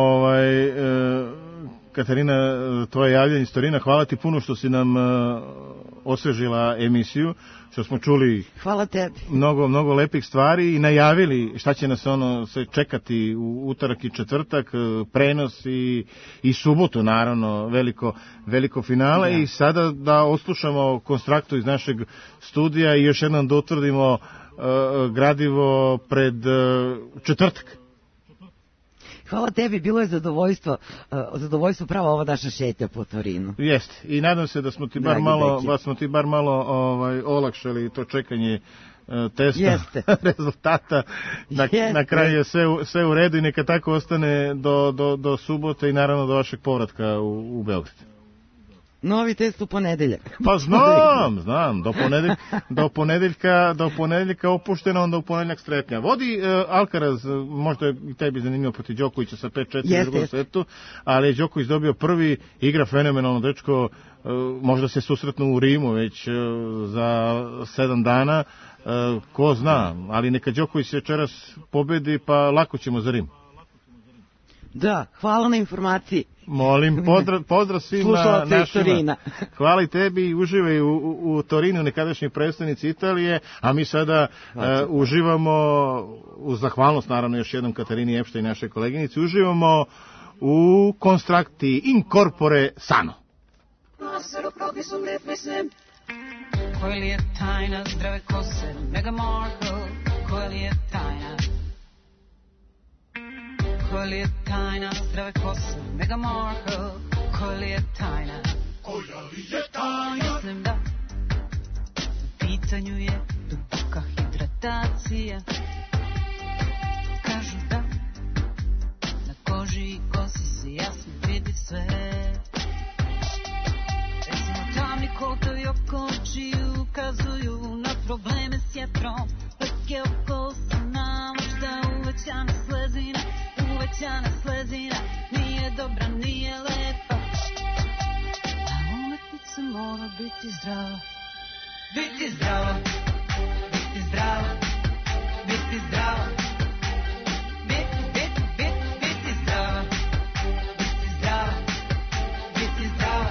Katarina, tvoje javljanje, Storina, hvala ti puno što si nam osvežila emisiju, što smo čuli hvala tebi. Mnogo lepih stvari i najavili šta će nas se čekati u utorak i četvrtak, prenos i subotu, naravno, veliko finale. Ja. I sada da oslušamo Konstraktu iz našeg studija i još jednom da utvrdimo gradivo pred četvrtak. Hvala tebi, bilo je zadovoljstvo pravo ova naša šetnja po Torinu. Jeste, i nadam se da smo ti bar malo olakšali to čekanje testa, rezultata. Na kraju je sve u redu i neka tako ostane do subote i naravno do vašeg povratka u Beograd. Novi test u ponedeljak. Pa znam, do ponedeljka opušteno, onda u ponedeljak strepnja. Vodi Alcaraz, možda je i tebi zanimljivo protiv Đokovića sa 5-4 u drugom setu, ali je Đoković dobio prvi, igra fenomenalno, dečko, možda se susretnu u Rimu već za 7 dana, ko zna, ali neka Đoković večeras pobedi, pa lako ćemo za Rim. Da, hvala na informaciji. Molim, pozdrav svima našima. Hvala i tebi i uživaj u Torinu, nekadašnji predstavnici Italije, a mi sada uživamo, uz zahvalnost naravno još jednom Katarini Epšta i našoj koleginici, uživamo u Konstrakti in corpore sano. Koja li je tajna zdrave kose, Meghan Markle, koja li je tajna? Koja li je tajna zdrave kose, Meghan Markle, koja li je tajna? Koja li je tajna? Mislim da u pitanju je duboka hidratacija. Kažu da na koži i kosi se jasno vidi sve. Recimo tamni kotovi oko očiju ukazuju na probleme s jetrom. Leke oko usana, možda uvećana slezina. Uvećana slezina nije dobra, nije lepa. A umetnica mora biti zdrava. Biti zdrava, biti zdrava, biti zdrava. Biti zdrava, biti zdrava, biti zdrava.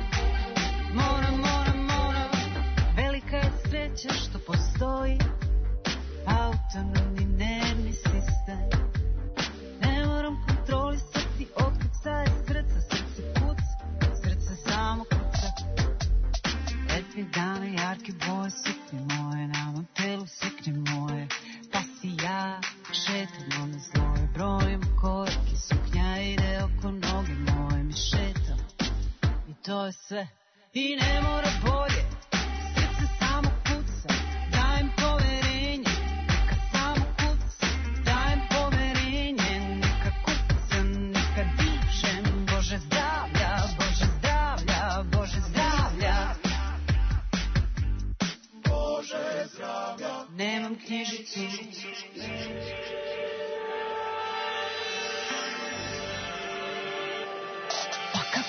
Mora, velika je sreća što postoji autonomni nervni sistem. Ne moram kontrolisati otkuca je srce kuca, srce samo kuca. Letnji dane, jarke boje, suknje moje, na mom telu suknje moje. Pa si ja šetamo na zloje, brojim korake, suknja ide oko noge moje, mi šetamo i to je sve. I ne mora bolje, srce samo kuca, dajem poverenje, neka samo kuca, dajem poverenje, neka kuca, neka dišem, Bože zdravlja, Bože zdravlja, Bože zdravlja. Bože zdravlja. Nemam knjižicu.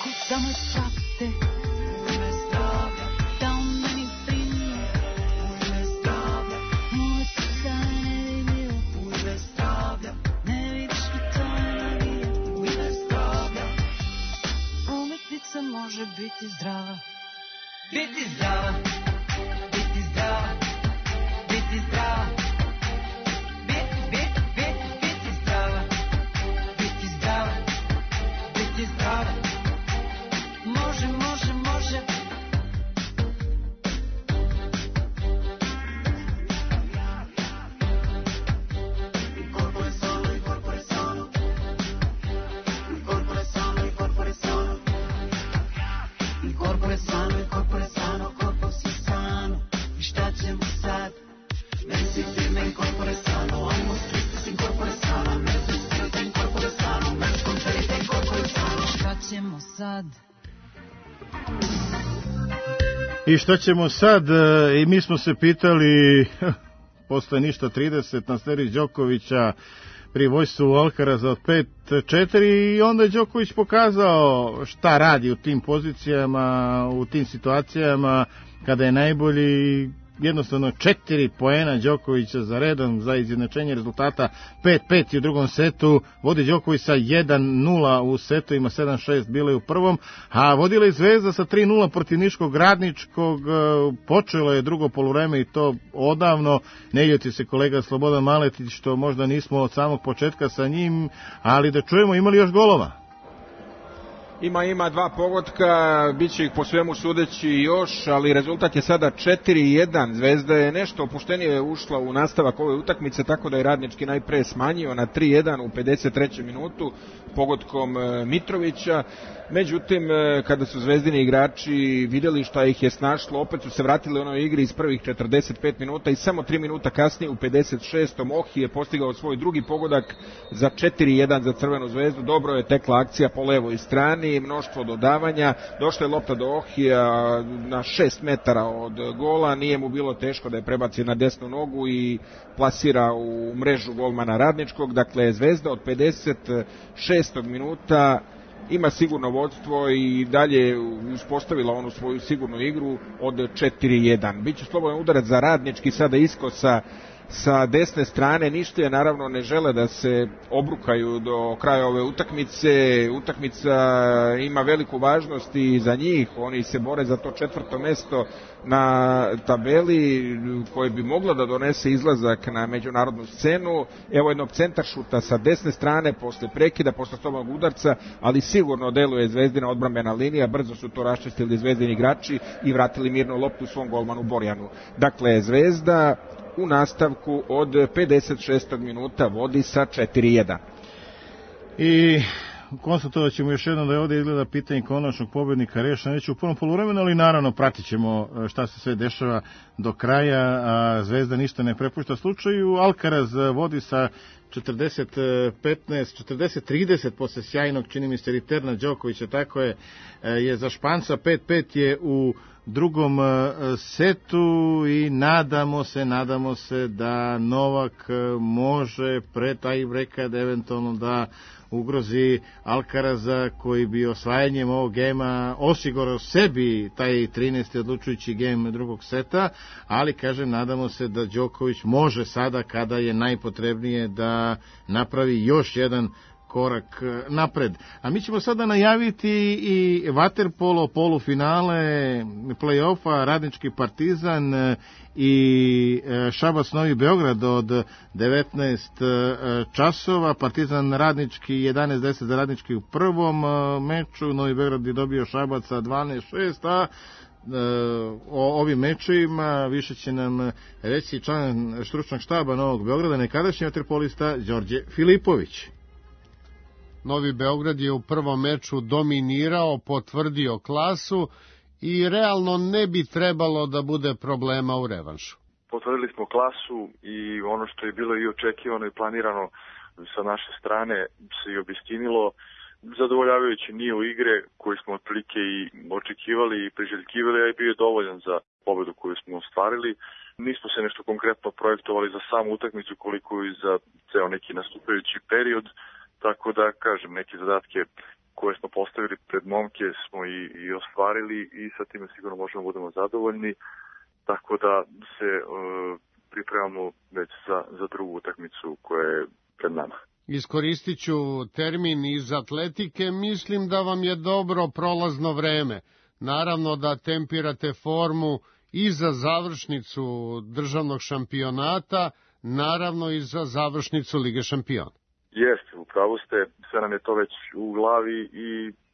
ruku da me prate, u ime zdravlja, da u meni brinu, u ime zdravlja, moje srce nevidljivo, u ime zdravlja, ne vidiš mi to je navija, u ime zdravlja, umetnica može biti zdrava, biti zdrava, biti zdrava, biti zdrava. Može, može, može. Il corpo è sano, il corpo è sano. Il corpo è sano, il corpo è sano. Il corpo è sano, il corpo è sano, corpo si sano. I šta ćemo sad? Meni si firme, il corpo è sano. Animo tristes, il corpo è sano. Me desperate, il corpo è sano. Me sconferite, il corpo è sano. Šta ćemo sad? I šta ćemo sad? I mi smo se pitali, posle ništa 30 na Steri Đokovića pri vojstvu Alkaraza od 5-4 i onda je Đoković pokazao šta radi u tim pozicijama, u tim situacijama kada je najbolji. Jednostavno 4 poena Đokovića za redom za izjednačenje rezultata 5-5 u drugom setu. Vodi Đoković sa 1-0 u setu, ima 7-6 bile u prvom, a vodila je Zvezda sa 3-0 protiv Niškog Radničkog. Počelo je drugo poluvreme i to odavno. Ne ljuti se kolega Slobodan Maletić što možda nismo od samog početka sa njim, ali da čujemo imali još golova. Ima dva pogotka, bit će ih po svemu sudeći još, ali rezultat je sada 4-1. Zvezda je nešto opuštenije ušla u nastavak ove utakmice, tako da je Radnički najpre smanjio na 3-1 u 53. minutu pogotkom Mitrovića. Međutim, kada su zvezdini igrači vidjeli šta ih je snašlo, opet su se vratili u onoj igri iz prvih 45 minuta i samo 3 minuta kasnije u 56. Ohi je postigao svoj drugi pogodak za 4-1 za Crvenu zvezdu. Dobro je tekla akcija po levoj strani, mnoštvo dodavanja, došla je lopta do Ohija na 6 metara od gola, nije mu bilo teško da je prebaci na desnu nogu i plasira u mrežu golmana Radničkog. Dakle, Zvezda od 56. minuta ima sigurno vodstvo i dalje uspostavila onu svoju sigurnu igru od 4-1. Biće slobodan udarac za Radnički, sada iskosa sa desne strane. Ništa je naravno ne žele da se obrukaju do kraja ove utakmice. Utakmica ima veliku važnost i za njih. Oni se bore za to 4. mesto na tabeli koje bi moglo da donese izlazak na međunarodnu scenu. Evo jednog centaršuta sa desne strane posle prekida, posle slobodnog udarca, ali sigurno deluje Zvezdina odbrambena linija. Brzo su to raščistili Zvezdini igrači i vratili mirnu loptu svom golmanu Borjanu. Dakle, Zvezda u nastavku od 56. minuta vodi sa 4-1. I konstatovat ćemo još jednom da je ovdje izgleda pitanje konačnog pobjednika rešeno već u prvom poluvremenu, ali naravno pratit ćemo šta se sve dešava do kraja, a Zvezda ništa ne prepušta slučaju. Alcaraz vodi sa 40-30 posle sjajnog, čini mi se, Riterna Đokovića, tako je za Španca. 5-5 je u drugom setu i nadamo se da Novak može pre taj brekad eventualno da ugrozi Alcaraza, koji bi osvajanjem ovog gema osigurao sebi taj 13. odlučujući gem drugog seta, ali kažem, nadamo se da Đoković može sada kada je najpotrebnije da napravi još jedan korak napred. A mi ćemo sada najaviti i vaterpolo polufinale play-offa Radnički Partizan i Šabac Novi Beograd od 19 časova. Partizan Radnički 11-10 za Radnički u prvom meču. Novi Beograd je dobio Šabaca 12-6, a o ovim mečevima više će nam reći član stručnog štaba Novog Beograda, nekadašnji vaterpolista Đorđe Filipović. Novi Beograd je u prvom meču dominirao, potvrdio klasu i realno ne bi trebalo da bude problema u revanšu. Potvrdili smo klasu i ono što je bilo i očekivano i planirano sa naše strane se i obistinilo. Zadovoljavajući nivo igre koji smo otprilike i očekivali i priželjkivali, a i bio je dovoljan za pobedu koju smo ostvarili. Nismo se nešto konkretno projektovali za samu utakmicu koliko i za ceo neki nastupajući period. tako da, kažem, neke zadatke koje smo postavili pred momke smo i ostvarili i sa time sigurno možemo da budemo zadovoljni, tako da se pripremamo već za drugu utakmicu koja je pred nama. Iskoristit ću termin iz atletike, mislim da vam je dobro prolazno vreme. Naravno da tempirate formu i za završnicu državnog šampionata, naravno i za završnicu Lige šampiona. Jeste, upravo ste, sve nam je to već u glavi i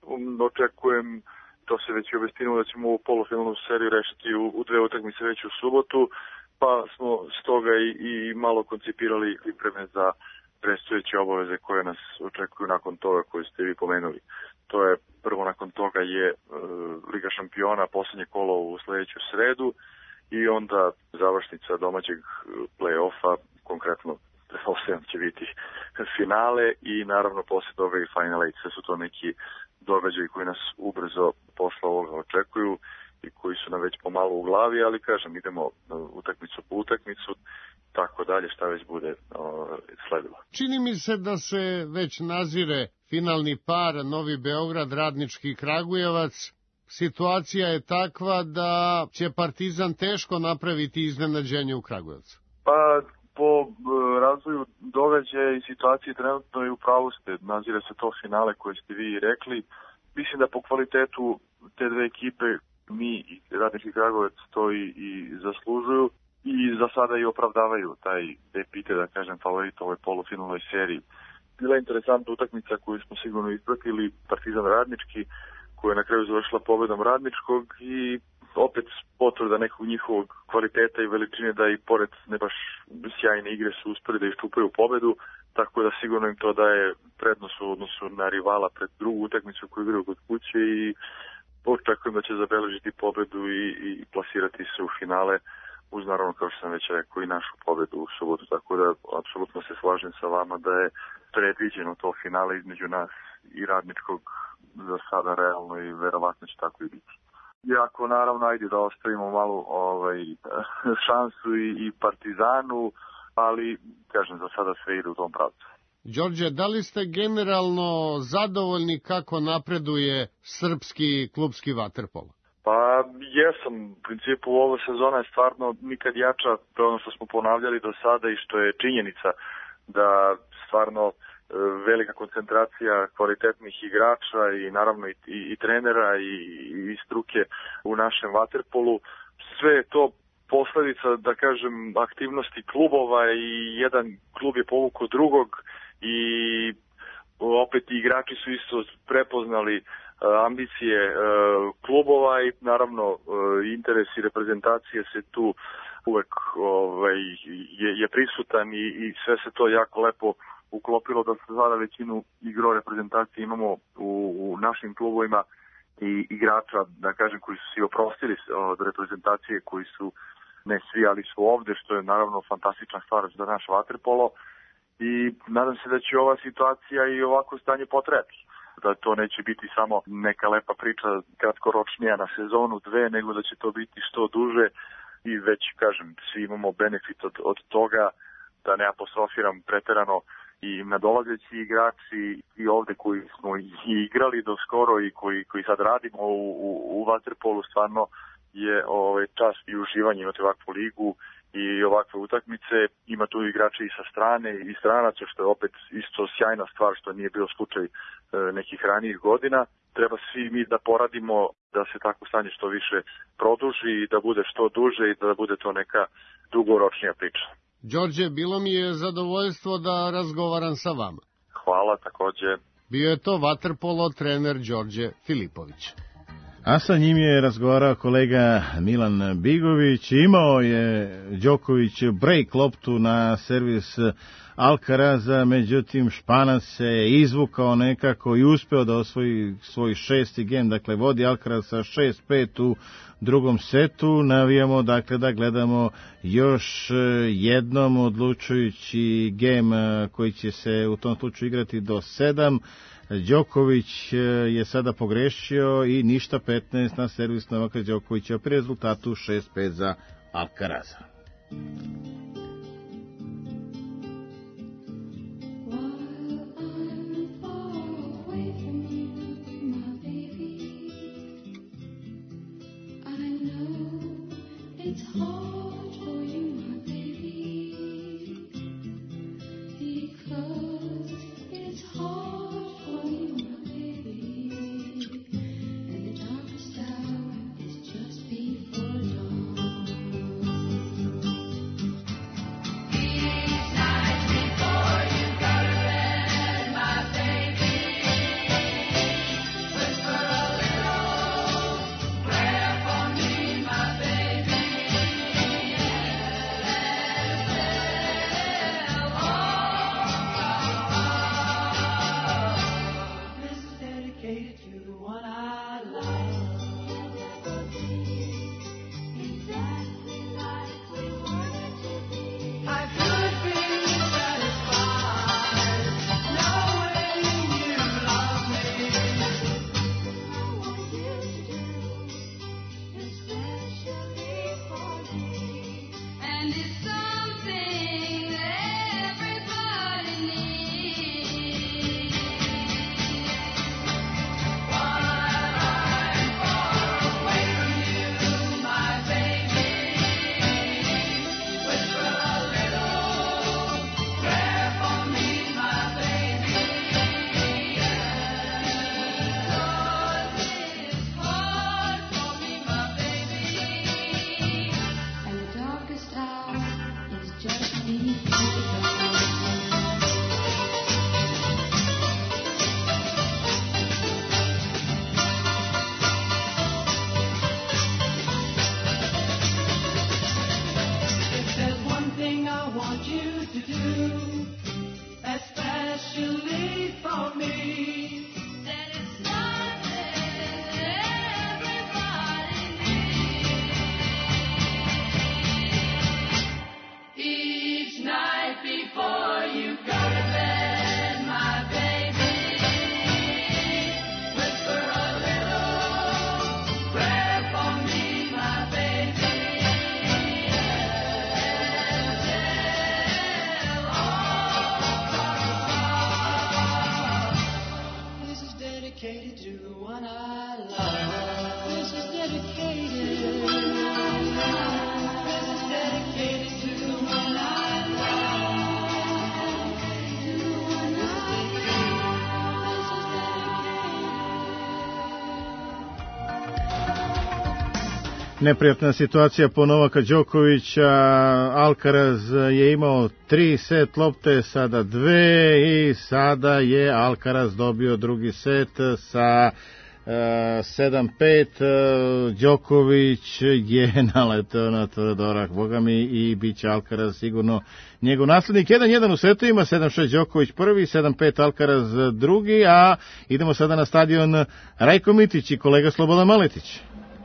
očekujem, to se već i obestinilo da ćemo ovu polufinalnu seriju rešiti u dve utakmice već u subotu, pa smo stoga i malo koncipirali pripreme za predstojeće obaveze koje nas očekuju nakon toga koje ste vi pomenuli. To je prvo, nakon toga je Liga šampiona, poslednje kolo u sledeću sredu i onda završnica domaćeg play-offa, konkretno pretpostavljam će biti finale i naravno posle toga i Final Eight. Sve su to neki događaji koji nas ubrzo posle ovoga očekuju i koji su nam već pomalo u glavi, ali kažem, idemo utakmicu po utakmicu, tako dalje, šta već bude sledilo. Čini mi se da se već nazire finalni par Novi Beograd, Radnički Kragujevac. Situacija je takva da će Partizan teško napraviti iznenađenje u Kragujevcu. Pa, po razvoju događaja i situacije trenutno i u pravu ste, nazire se to finale koje ste vi rekli. Mislim da po kvalitetu te dve ekipe mi i Radnički Kragujevac to i zaslužuju i za sada i opravdavaju taj epite, da kažem, favorit ovoj polufinalnoj seriji. Bila je interesantna utakmica koju smo sigurno ispratili, Partizan Radnički, koja je na kraju završila pobedom Radničkog i opet potvrda nekog njihovog kvaliteta i veličine da i pored ne baš sjajne igre su uspeli da iščupaju pobedu, tako da sigurno im to daje prednost u odnosu na rivala pred drugu utakmicu koju igraju kod kuće i očekujem da će zabeležiti pobedu i plasirati se u finale uz, naravno, kao što sam već rekao, i našu pobedu u subotu, tako da apsolutno se slažem sa vama da je predviđeno to finale između nas i Radničkog za sada realno i verovatno će tako i biti. Iako, naravno, ajde da ostavimo malo šansu i Partizanu, ali, kažem, za sada sve ide u tom pravcu. Đorđe, da li ste generalno zadovoljni kako napreduje srpski klubski vaterpolo? Pa jesam, u principu ova sezona je stvarno nikad jača, to je ono što smo ponavljali do sada i što je činjenica da stvarno velika koncentracija kvalitetnih igrača i naravno i trenera i struke u našem vaterpolu. Sve je to posledica, da kažem, aktivnosti klubova i jedan klub je povukao drugog i opet igrači su isto prepoznali ambicije klubova i naravno interesi reprezentacije se tu uvek je prisutan i sve se to jako lepo uklopilo da se sada većinu igra reprezentacije imamo u našim klubovima i igrača, da kažem, koji su se oprostili od reprezentacije, koji su, ne svi, ali su ovde, što je naravno fantastična stvar za naš vaterpolo i nadam se da će ova situacija i ovako stanje potrajati. Da to neće biti samo neka lepa priča kratkoročnija na sezonu, dve, nego da će to biti što duže i već, kažem, svi imamo benefit od toga, da ne apostrofiram preterano i nadolazeći igrači i ovde koji smo i igrali do skoro i koji sad radimo u vaterpolu, stvarno je čast i uživanje imati ovakvu ligu i ovakve utakmice. Ima tu igrači i sa strane i stranaca, što je opet isto sjajna stvar, što nije bio slučaj nekih ranijih godina. Treba svi mi da poradimo da se tako stanje što više produži i da bude što duže i da bude to neka dugoročnija priča. Đorđe, bilo mi je zadovoljstvo da razgovaram sa vama. Hvala, takođe. Bio je to vaterpolo trener Đorđe Filipović. A sa njim je razgovarao kolega Milan Bigović. Imao je Đoković break loptu na servis Alcaraza, međutim Španac se izvukao nekako i uspeo da osvoji svoj šesti gem, dakle vodi Alcaraz sa 6-5 u drugom setu. Navijamo dakle da gledamo još jednom odlučujući gem koji će se u tom slučaju igrati do 7. Đoković je sada pogrešio i ništa 15 na servis Novaka Đokovića pri rezultatu 6-5 za Alcaraza. While I'm Neprijatna situacija po Novaka Đokovića. Alcaraz je imao 3 set lopte, sada 2 i sada je Alcaraz dobio drugi set sa 7-5. Đoković je naletao na tvrdorak, boga mi, i bit će Alcaraz sigurno njegov naslednik. 1-1 u setovima, 7-6 Đoković prvi, 7-5 Alcaraz drugi, a idemo sada na stadion Rajko Mitić i kolega Slobodan Maletić.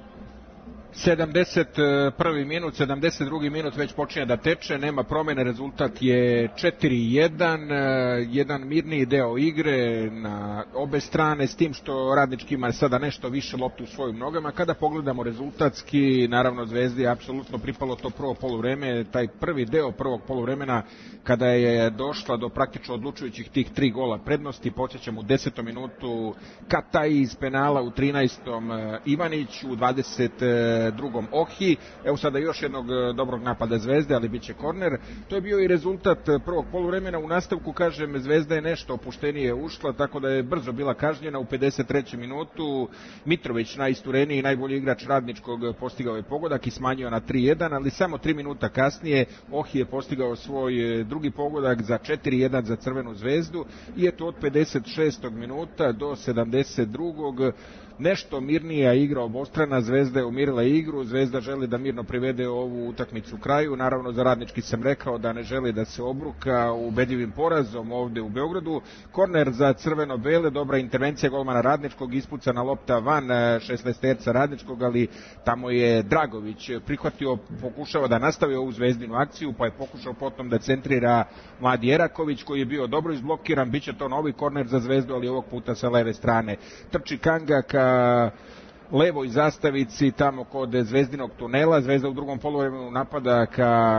71. minut, 72. minut već počinje da teče, nema promene, rezultat je 4-1, jedan mirniji deo igre na obe strane, s tim što Radnički ima sada nešto više loptu u svojim nogama. Kada pogledamo rezultatski, naravno Zvezdi je apsolutno pripalo to prvo poluvreme, taj prvi deo prvog poluvremena kada je došla do praktično odlučujućih tih 3 gola prednosti. Podsjećam, u 10. minutu Kataj iz penala, u 13. Ivanić, u 22. Ohi. Evo sada još jednog dobrog napada Zvezde, ali bit će korner. To je bio i rezultat prvog poluvremena. U nastavku, kažem, Zvezda je nešto opuštenije ušla, tako da je brzo bila kažnjena. U 53. minutu Mitrović, najistureniji i najbolji igrač Radničkog, postigao je pogodak i smanjio na 3-1, ali samo 3 minuta kasnije Ohi je postigao svoj drugi pogodak za 4-1 za Crvenu Zvezdu i eto od 56. minuta do 72. nešto mirnija igra obostrana, Zvezda je umirila igru, Zvezda želi da mirno privede ovu utakmicu kraju, naravno za Radnički sam rekao da ne želi da se obruka ubedljivim porazom ovde u Beogradu. Korner za crveno-bele, dobra intervencija golmana Radničkog, ispucana lopta van 16-terca Radničkog, ali tamo je Dragović prihvatio, pokušava da nastavi ovu Zvezdinu akciju, pa je pokušao potom da centrira mladi Eraković koji je bio dobro izblokiran, bit će to novi korner za Zvezdu, ali ovog puta sa leve strane. Trči Kanga ka levoj zastavici tamo kod Zvezdinog tunela, Zvezda u drugom poluvremenu napada ka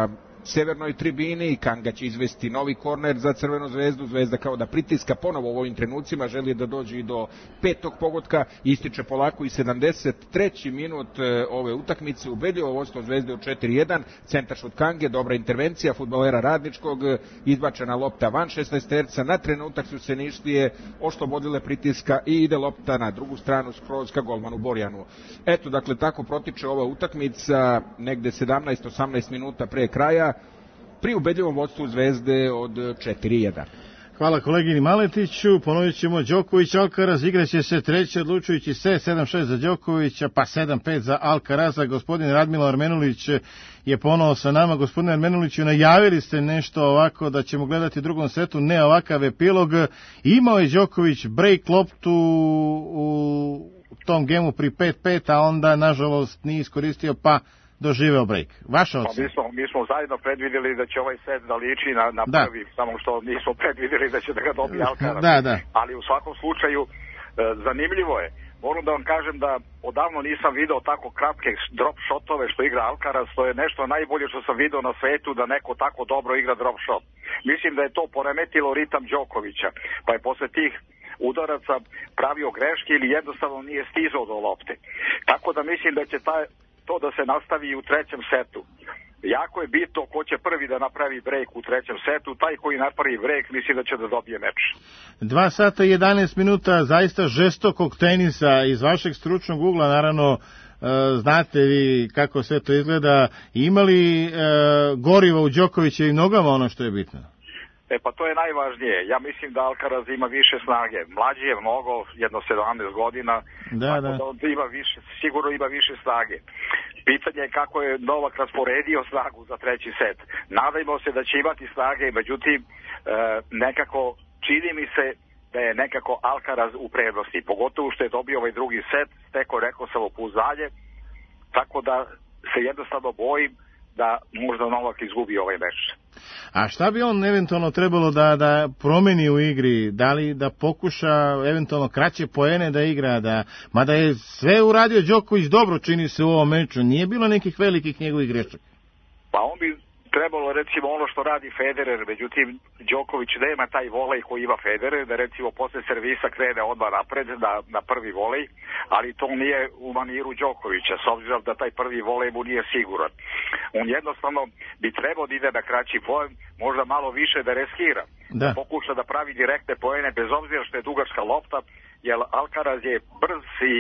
severnoj tribini. Kanga će izvesti novi korner za Crvenu zvezdu. Zvezda kao da pritiska ponovo u ovim trenucima, želi da dođe i do petog pogotka. Ističe polako i 73. minut ove utakmice. Ubedljivo vodstvo Zvezde u 4-1. Centaršut Kange, dobra intervencija fudbalera Radničkog, izbačena lopta van 16-terca. Na trenutak su se Nišlije oslobodile pritiska i ide lopta na drugu stranu skroz ka golmanu Borjanu. Eto, dakle, tako protiče ova utakmica negde 17-18 minuta pre kraja pri ubedljivom vodstvu Zvezde od 4-1. Hvala kolegini Maletiću. Ponovit ćemo Đoković Alcaraz, igraće se treći odlučujući set, 7-6 za Đokovića, pa 7-5 za Alcaraza. Gospodin Radmilo Armenulić je ponovo sa nama. Gospodine Armenuliću, najavili ste nešto ovako da ćemo gledati u drugom setu, ne ovakav epilog. Imao je Đoković break loptu u tom gemu pri 5-5, a onda nažalost nije iskoristio, pa doživeo break. Vaša ocena? Mi smo zajedno predvidjeli da će ovaj set da liči na prvi, samo što nismo predvidjeli da će da ga dobije Alcaraz. Da. Ali u svakom slučaju zanimljivo je. Moram da vam kažem da odavno nisam video tako kratke drop shotove što igra Alcaraz. To je nešto najbolje što sam video na svetu, da neko tako dobro igra drop shot. Mislim da je to poremetilo ritam Đokovića, pa je posle tih udaraca pravio greške ili jednostavno nije stizao do lopte. Tako da mislim da će to da se nastavi i u trećem setu. Jako je bitno ko će prvi da napravi break u trećem setu. Taj koji napravi break mislim da će da dobije meč. 2 sata i 11 minuta zaista žestokog tenisa iz vašeg stručnog ugla, naravno znate vi kako sve to izgleda. Ima li goriva u Đokovićevim nogama, ono što je bitno? Pa to je najvažnije. Ja mislim da Alcaraz ima više snage. Mlađi je mnogo, jedno 17 godina. Da. Ima više, sigurno ima više snage. Pitanje je kako je Novak rasporedio snagu za treći set. Nadajmo se da će imati snage, međutim nekako čini mi se da je nekako Alcaraz u prednosti. Pogotovo što je dobio ovaj drugi set, rekao samopouzdanje, tako da se jednostavno bojim da možda Novak izgubi ovaj meč. A šta bi on eventualno trebalo da promeni u igri? Da li da pokuša eventualno kraće poene da igra? Mada je sve uradio Đoković dobro, čini se u ovom meču. Nije bilo nekih velikih njegovih grešaka. Pa on bi trebalo recimo ono što radi Federer, međutim Đoković nema taj volej koji ima Federer, da recimo posle servisa krene odmah napred na prvi volej, ali to nije u maniru Đokovića, s obzirom da taj prvi volej mu nije siguran. On jednostavno bi trebao da ide na kraći poen, možda malo više da riskira, da pokuša da pravi direktne poene bez obzira što je dugačka lopta, jer Alcaraz je brz i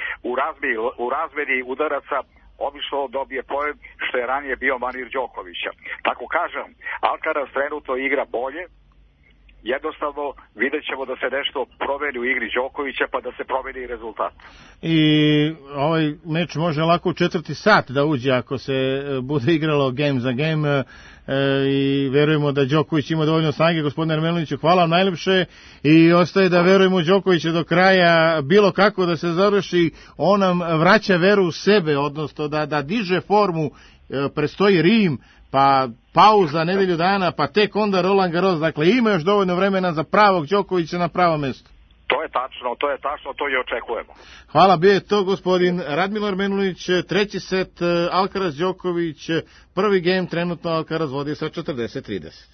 u razmeni udaraca obično dobije poen, što je ranije bio manir Đokovića. Tako kažem, Alcaraz trenutno igra bolje, jednostavno vidjet ćemo da se nešto promeni u igri Đokovića, pa da se promeni i rezultat. I ovaj meč može lako u 4. sat da uđe ako se bude igralo game za game, i verujemo da Đoković ima dovoljno snage. Gospodine Armenuliću, hvala vam najlepše i ostaje da verujemo Đokovića do kraja, bilo kako da se završi, on nam vraća veru u sebe, odnosno da diže formu. Prestoji Rim, pa pauza nedelju dana, pa tek onda Roland Garros, dakle ima još dovoljno vremena za pravog Đokovića na pravo mesto. To je tačno, to i očekujemo. Hvala, bio je to gospodin Radmilo Armenulić, treći set Alcaraz Đoković, prvi game trenutno Alcaraz vodi sa 40-30.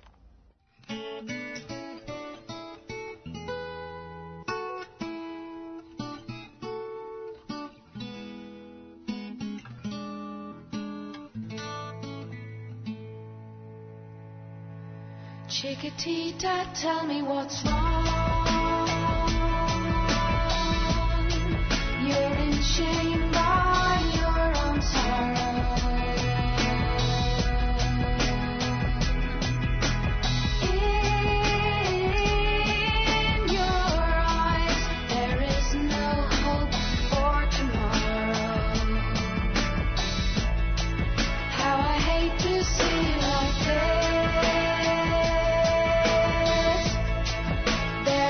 Chiquitita, tell me what's wrong. You're in shame by your own sorrow. In your eyes, there is no hope for tomorrow. How I hate to see you like this.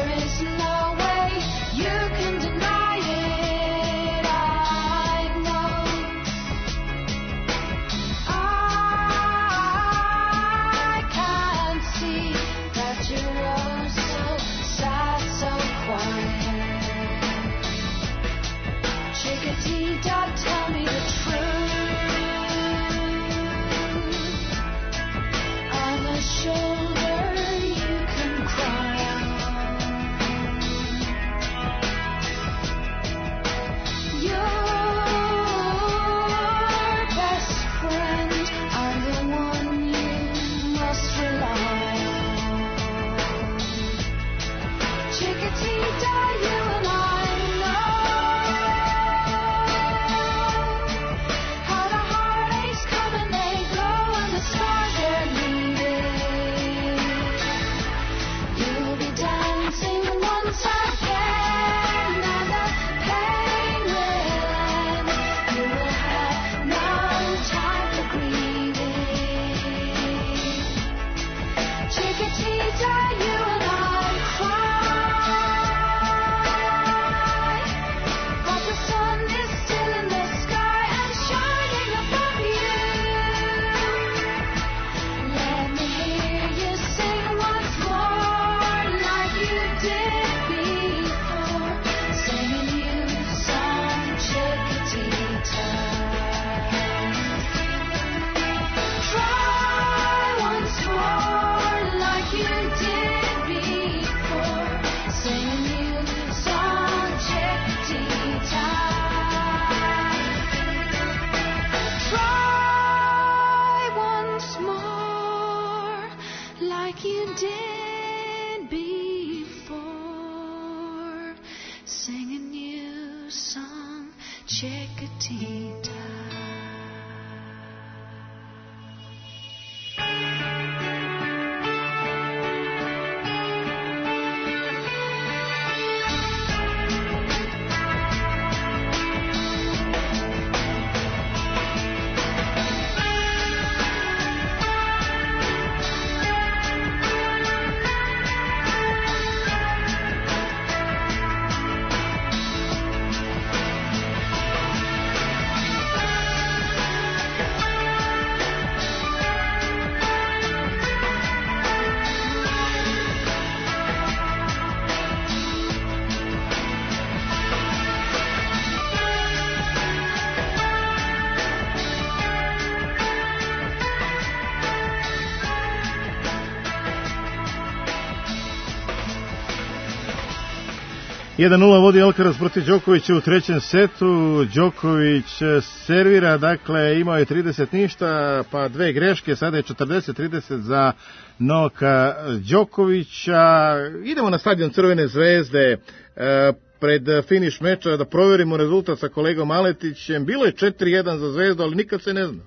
1:0 vodi Alcaraz protiv Đokovića u trećem setu. Đoković servira, dakle imao je 30 ništa, pa 2 greške, sada je 40-30 za Novaka Đokovića. Idemo na stadion Crvene zvezde pred finiš meča da proverimo rezultat sa kolegom Maletićem. Bilo je 4:1 za Zvezdu, ali nikad se ne zna.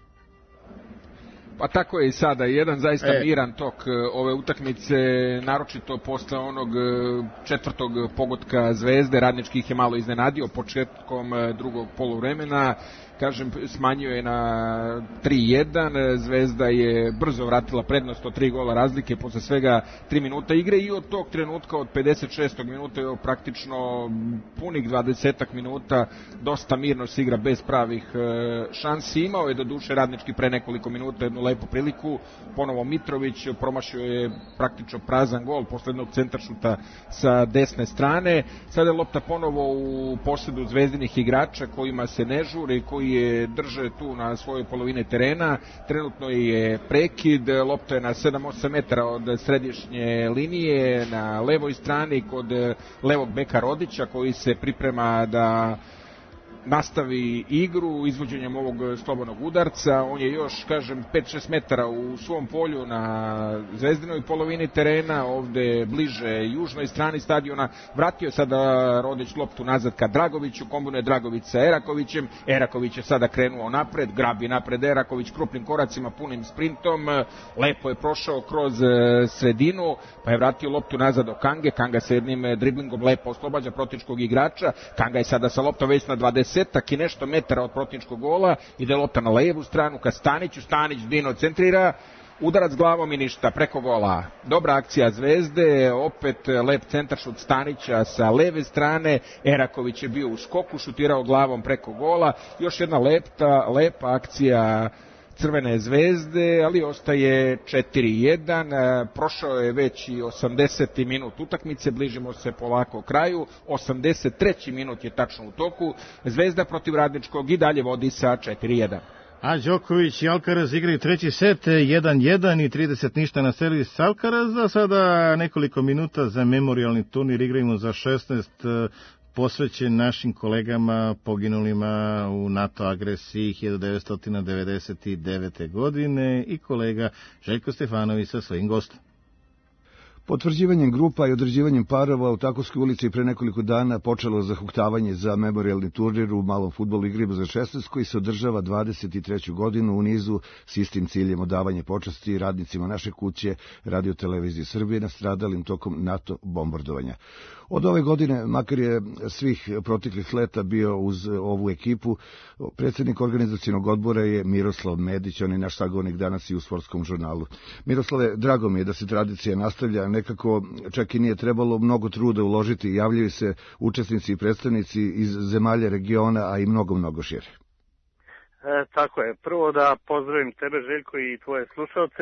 Pa tako je i sada, jedan zaista miran tok ove utakmice, naročito posle onog četvrtog pogotka Zvezde. Radnički ih je malo iznenadio početkom drugog poluvremena. Kažem, smanjio je na 3:1, Zvezda je brzo vratila prednost od 3 gola razlike posle svega 3 minuta igre i od tog trenutka, od 56. minuta je praktično punih 20 minuta dosta mirno se igra bez pravih šansi. Imao je do duše Radnički pre nekoliko minuta jednu lepu priliku, ponovo Mitrović promašio je praktično prazan gol posle jednog centaršuta sa desne strane. Sada je lopta ponovo u posedu zvezdinih igrača kojima se ne žure, koji je drže tu na svojoj polovini terena. Trenutno je prekid, lopta je na 7-8 metara od središnje linije na levoj strani kod levog beka Rodića koji se priprema da nastavi igru izvođenjem ovog slobodnog udarca. On je još, kažem, 5-6 metara u svom polju na zvezdinoj polovini terena, ovde bliže južnoj strani stadiona. Vratio je sada Rodić loptu nazad ka Dragoviću, kombinuje Dragović sa Erakovićem. Eraković je sada krenuo napred, grabi napred Eraković krupnim koracima, punim sprintom. Lepo je prošao kroz sredinu, pa je vratio loptu nazad do Kange. Kanga se jednim driblingom lepo oslobađa protivničkog igrača. Kanga je sada sa loptom već na 20 i nešto metara od protivničkog gola, ide lopta na levu stranu ka Staniću, Stanić Dino centrira, udarac glavom i ništa, preko gola. Dobra akcija Zvezde, opet lep centaršut Stanića sa leve strane, Eraković je bio u skoku, šutirao glavom preko gola, još jedna lepa akcija Crvene zvezde, ali ostaje 4:1, prošao je već i 80. minut utakmice, bližimo se polako kraju, 83. minut je tačno u toku, Zvezda protiv Radničkog i dalje vodi sa 4:1. A Đoković i Alcaraz igraju treći set, 1:1 i 30 ništa na servis Alcaraza. Sada nekoliko minuta za memorijalni turnir, igramo za 16 posvećen našim kolegama poginulima u NATO agresiji 1999. godine i kolega Željko Stefanović sa svojim gostom. Potvrđivanjem grupa i određivanjem parova u Takovskoj ulici pre nekoliko dana počelo zahuktavanje za memorijalni turnir u malom fudbalu igrima za 16 koji se održava 23. godinu u nizu s istim ciljem odavanje počasti radnicima naše kuće Radio Televizije Srbije nastradalim tokom NATO bombardovanja. Od ove godine, makar je svih proteklih leta bio uz ovu ekipu, predsjednik organizacionog odbora je Miroslav Medić, on je naš sagovornik danas i u Sportskom žurnalu. Miroslave, drago mi je da se tradicija nastavlja, nekako čak i nije trebalo mnogo truda uložiti, javljaju se učesnici i predstavnici iz zemalja regiona, a i mnogo šire. Tako je, prvo da pozdravim tebe Željko i tvoje slušalce.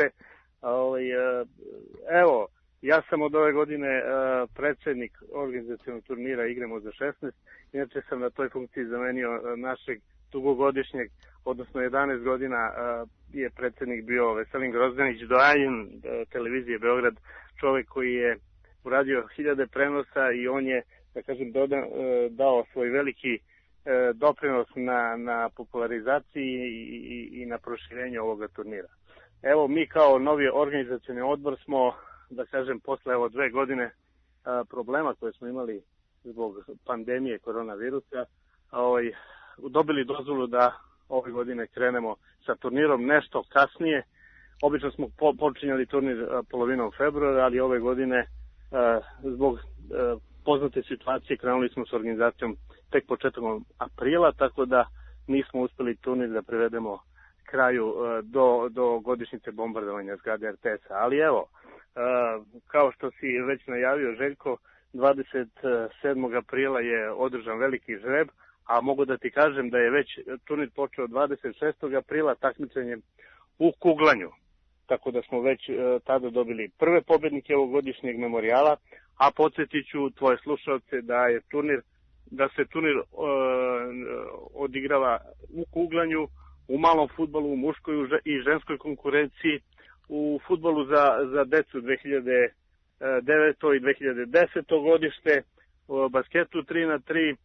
Evo, ja sam od ove godine predsjednik organizacionog turnira Igramo za 16. Inače sam na toj funkciji zamenio našeg dugogodišnjeg, odnosno 11 godina je predsjednik bio Veselin Grozdanić, doajen televizije Beograd, čovjek koji je uradio 1000 prenosa i on je, da kažem, dao svoj veliki doprinos na popularizaciji i na proširenju ovoga turnira. Evo, mi kao novi organizacioni odbor smo, da kažem, posle 2 godine problema koje smo imali zbog pandemije koronavirusa, dobili dozvolu da ove godine krenemo sa turnirom nešto kasnije. Obično smo počinjali turnir polovinom februara, ali ove godine zbog poznate situacije krenuli smo s organizacijom tek početkom aprila, tako da nismo uspeli turnir da privedemo kraju do godišnjice bombardovanja zgrade RTS-a. Ali evo, kao što si već najavio Željko, 27. aprila je održan veliki žreb, a mogu da ti kažem da je već turnir počeo 26. aprila takmičenjem u kuglanju. Tako da smo već tada dobili prve pobjednike ovog godišnjeg memorijala, a podsjetit ću tvoje slušalce da se turnir odigrava u kuglanju, u malom fudbalu, u muškoj i ženskoj konkurenciji, u fudbalu za decu 2009. i 2010. godište, basketu 3x3,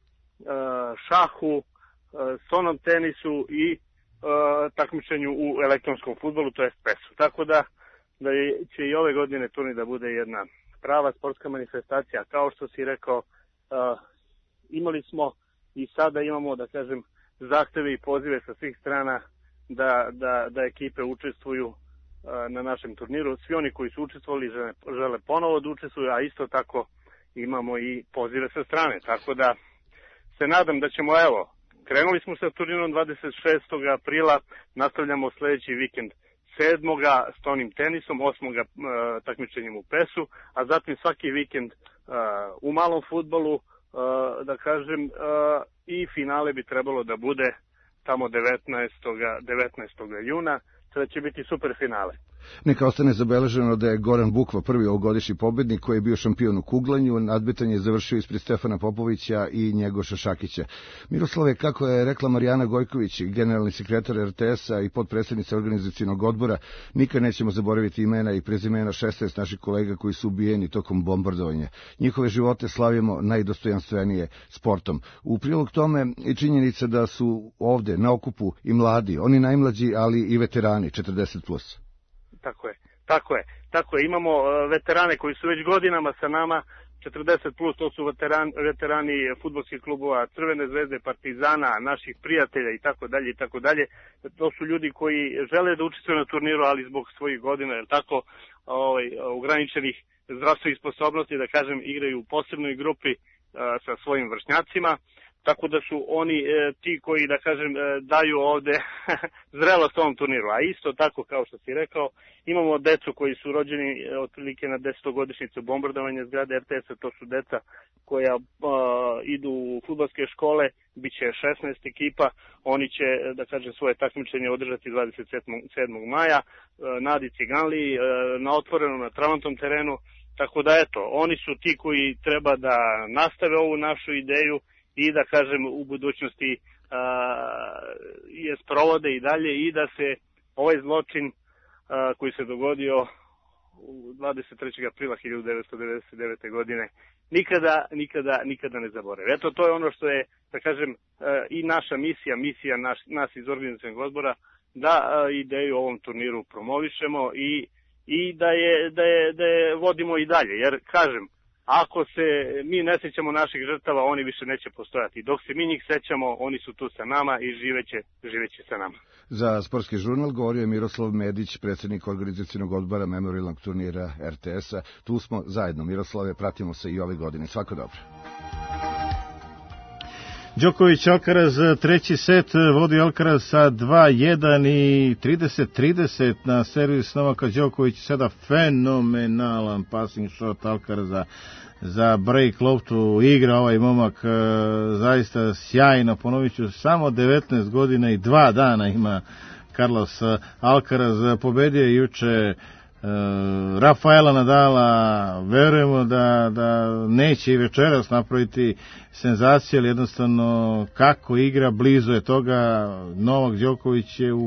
šahu, stonom tenisu i takmičenju u elektronskom fudbalu, to je PES-u. Tako da će i ove godine turnir da bude jedna prava sportska manifestacija. Kao što si rekao, imali smo i sada imamo, da kažem, zahteve i pozive sa svih strana da ekipe učestvuju na našem turniru. Svi oni koji su učestvovali žele ponovo da učestvuju, a isto tako imamo i pozive sa strane. Tako da se nadam da ćemo, evo, krenuli smo sa turnirom 26. aprila, nastavljamo sljedeći vikend 7. s tonim tenisom, 8. takmičenjem u PES-u, a zatim svaki vikend u malom fudbalu, da kažem, i finale bi trebalo da bude tamo 19. juna, sada će biti super finale. Neka ostane zabeleženo da je Goran Bukva prvi ovogodišnji pobednik koji je bio šampion u kuglanju. Nadmetanje je završio ispred Stefana Popovića i Njegoša Šakića. Miroslave, kako je rekla Marijana Gojković, generalni sekretar RTS-a i potpredsjednica organizacionog odbora, nikad nećemo zaboraviti imena i prezimena 16 naših kolega koji su ubijeni tokom bombardovanja. Njihove živote slavimo najdostojanstvenije sportom. U prilog tome i činjenica da su ovde na okupu i mladi, oni najmlađi, ali i veterani, 40+. Tako je. Imamo veterane koji su već godinama sa nama, 40+, to su veterani fudbalskih klubova Crvene zvezde, Partizana, naših prijatelja i tako dalje. To su ljudi koji žele da učestvuju na turniru, ali zbog svojih godina, ograničenih zdravstvenih sposobnosti, da kažem, igraju u posebnoj grupi sa svojim vršnjacima. Tako da su oni ti koji, da kažem, daju ovde zrelost ovom turniru. A isto tako, kao što si rekao, imamo decu koji su rođeni otprilike na 10-godišnjicu bombardovanja zgrade RTS-a. To su deca koja idu u fudbalske škole, bit će 16 ekipa. Oni će, da kažem, svoje takmičenje održati 27. maja. Nadi Ciganli na otvorenom, na travnatom terenu. Tako da, eto, oni su ti koji treba da nastave ovu našu ideju i da, kažem, u budućnosti je sprovode i dalje i da se ovaj zločin koji se dogodio 23. aprila 1999. godine nikada ne zaborave. Eto, to je ono što je, da kažem, i naša misija nas iz organizacionog odbora, da ideju o ovom turniru promovišemo i da je vodimo i dalje. Jer, kažem, ako se mi ne sećamo naših žrtava, oni više neće postojati. Dok se mi njih sećamo, oni su tu sa nama i živeće sa nama. Za Sportski žurnal govorio je Miroslav Medić, predsjednik organizacionog odbora memorialnog turnira RTS-a. Tu smo zajedno, Miroslave, pratimo se i ove godine. Svako dobro. Đoković Alcaraz, treći set, vodi Alcaraz sa 2-1 i 30-30 na servis Novaka Đoković. Sada fenomenalan passing shot Alcaraza za break loptu. Igra ovaj momak zaista sjajno, ponovit ću, samo 19 godina i 2 dana ima Carlos Alcaraz. Pobedio je juče Rafaela Nadala. Verujemo da neće i večeras napraviti senzaciju, ali jednostavno kako igra, blizu je toga. Novak Đoković je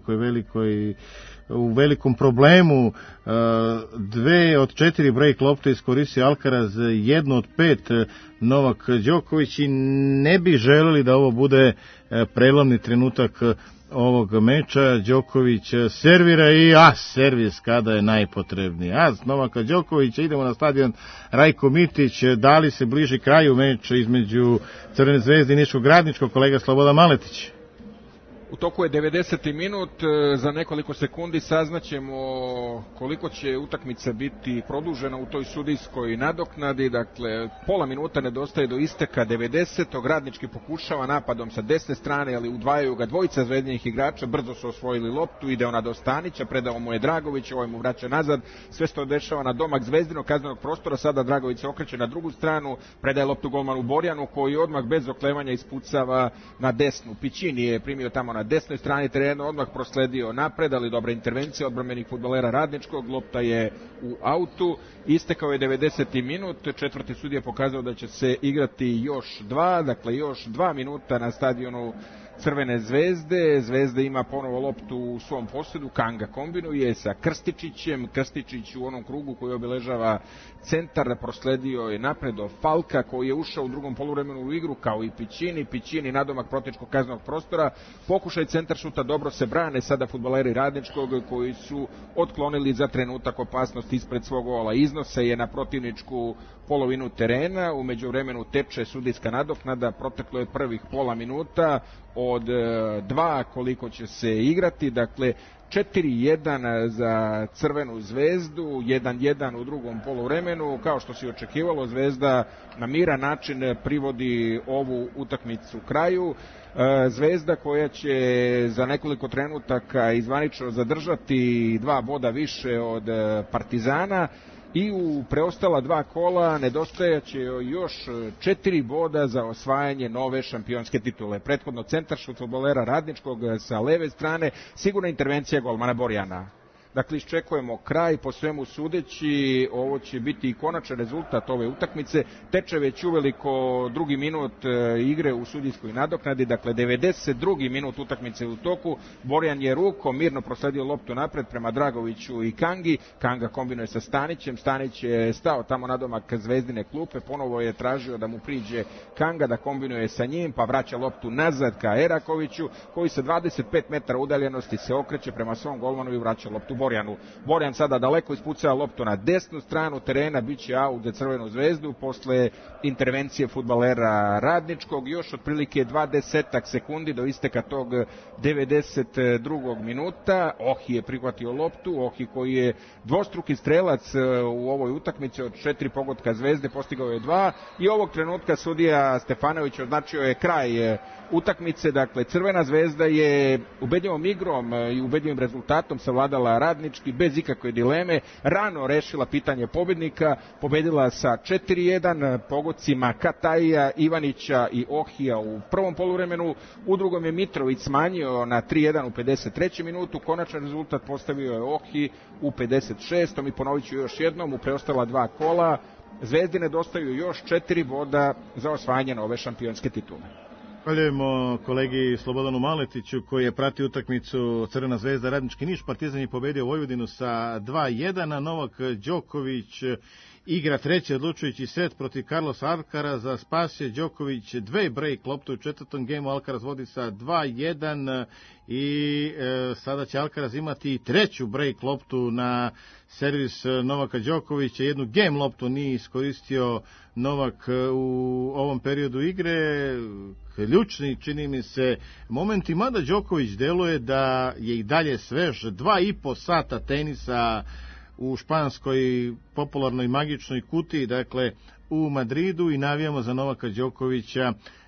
u velikom problemu. 2 od 4 break lopte iskoristio Alcaraz, 1 od 5 Novak Đoković, i ne bi želeli da ovo bude prelomni trenutak ovog meča. Đoković servira i servis kada je najpotrebniji. Novaka Đokovića. Idemo na stadion Rajko Mitić. Da li se bliži kraju meča između Crvene zvezde i Niškog Radničkog? Kolega Slobodan Maletić. U toku je 90. minut, za nekoliko sekundi saznaćemo koliko će utakmica biti produžena u toj sudijskoj nadoknadi. Dakle, pola minuta nedostaje do isteka 90. Radnički pokušava napadom sa desne strane, ali udvajaju ga dvojica zvezdinih igrača, brzo su osvojili loptu, ide ona do Stanića, predao mu je Dragović, ovaj mu vraća nazad, sve što dešava na domak zvezdinog kaznenog prostora. Sada Dragović se okreće na drugu stranu, predaje loptu golmanu Borjanu, koji odmah bez oklevanja ispucava na desnu. Pićini je primio tamo na desnoj strani terena, odmah prosledio napred, ali dobra intervencija odbrambenih fudbalera Radničkog, lopta je u autu. Istekao je 90. minut, četvrti sudija pokazao da će se igrati još 2, dakle još 2 minuta na stadionu Crvene zvezde. Zvezda ima ponovo loptu u svom posjedu, Kanga kombinuje sa Krstičićem, Krstičić u onom krugu koji obeležava centar, prosledio je napred do Falka koji je ušao u drugom poluvremenu u igru kao i Pićini nadomak protivničkog kaznenog prostora, pokušaj centar šuta, dobro se brane sada fudbaleri Radničkog koji su otklonili za trenutak opasnost ispred svog gola, iznose je na protivničku polovinu terena, u međuvremenu teče sudijska nadoknada, proteklo je prvih pola minuta od 2 koliko će se igrati, dakle 4-1 za Crvenu zvezdu, 1-1 u drugom poluvremenu, kao što se očekivalo, Zvezda na miran način privodi ovu utakmicu kraju. Zvezda koja će za nekoliko trenutaka izvanično zadržati 2 boda više od Partizana i u preostala 2 kola nedostajaće još 4 boda za osvajanje nove šampionske titule. Prethodno centaršut fudbalera Radničkog sa leve strane, sigurna intervencija golmana Borjana. Dakle, iščekujemo kraj, po svemu sudeći, ovo će biti i konačan rezultat ove utakmice. Teče već uveliko drugi minut igre u sudijskoj nadoknadi, dakle 92. minut utakmice u toku. Borjan je rukom mirno prosledio loptu napred prema Dragoviću i Kangi. Kanga kombinuje sa Stanićem, Stanić je stao tamo nadomak Zvezdine klupe, ponovo je tražio da mu priđe Kanga, da kombinuje sa njim, pa vraća loptu nazad ka Erakoviću, koji sa 25 metara udaljenosti se okreće prema svom golmanu i vraća loptu Borjanu. Borjan sada daleko ispucava loptu na desnu stranu terena, bit će aut za Crvenu zvezdu posle intervencije fudbalera Radničkog. Još otprilike 20 sekundi do isteka tog 92. minuta. Ohi je prihvatio loptu, Ohi koji je dvostruki strelac u ovoj utakmici, od 4 pogotka Zvezde postigao je 2 i ovog trenutka sudija Stefanović označio je kraj utakmice. Dakle, Crvena zvezda je ubedljivom igrom i ubedljivim rezultatom savladala Radnički bez ikakve dileme, rano rešila pitanje pobednika, pobedila sa 4-1 pogodcima Kataija, Ivanića i Ohija u prvom poluvremenu, u drugom je Mitrović smanjio na 3-1 u 53. minutu, konačan rezultat postavio je Ohi u 56. i ponovit ću još jednom, u preostala 2 kola Zvezdi nedostaju još 4 boda za osvajanje nove šampionske titule. Hvaljujemo kolegi Slobodanu Maletiću koji je pratio utakmicu Crvena zvezda Radnički Niš. Partizan je pobedio Vojvodinu sa 2-1, a Novak Đoković igra treći odlučujući set protiv Carlos Alcaraza, spasio Đoković 2 break loptu u četvrtom gemu, Alcaraz vodi sa 2-1 i sada će Alcaraz imati treću break loptu na servis Novaka Đokovića. Jednu game loptu nije iskoristio Novak u ovom periodu igre. Ključni, čini mi se, momenti, mada Đoković deluje da je i dalje svež. 2,5 sata tenisa u španskoj popularnoj magičnoj kutiji, dakle u Madridu, i navijamo za Novaka Đokovića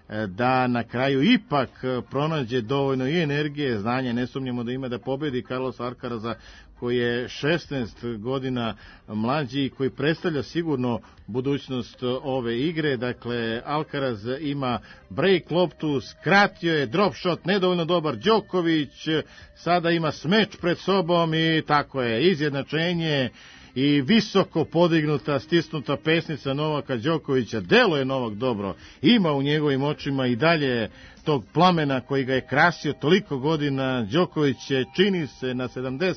da na kraju ipak pronađe dovoljno i energije, znanja, ne sumnjamo da ima, da pobedi Carlos Alcaraza koji je 16 godina mlađi i koji predstavlja sigurno budućnost ove igre. Dakle, Alcaraz ima break loptu, skratio je drop shot, nedovoljno dobar Đoković, sada ima smeč pred sobom i tako je, izjednačenje i visoko podignuta, stisnuta pesnica Novaka Đokovića. Deluje Novak dobro, ima u njegovim očima i dalje tog plamena koji ga je krasio toliko godina. Đoković je, čini se, na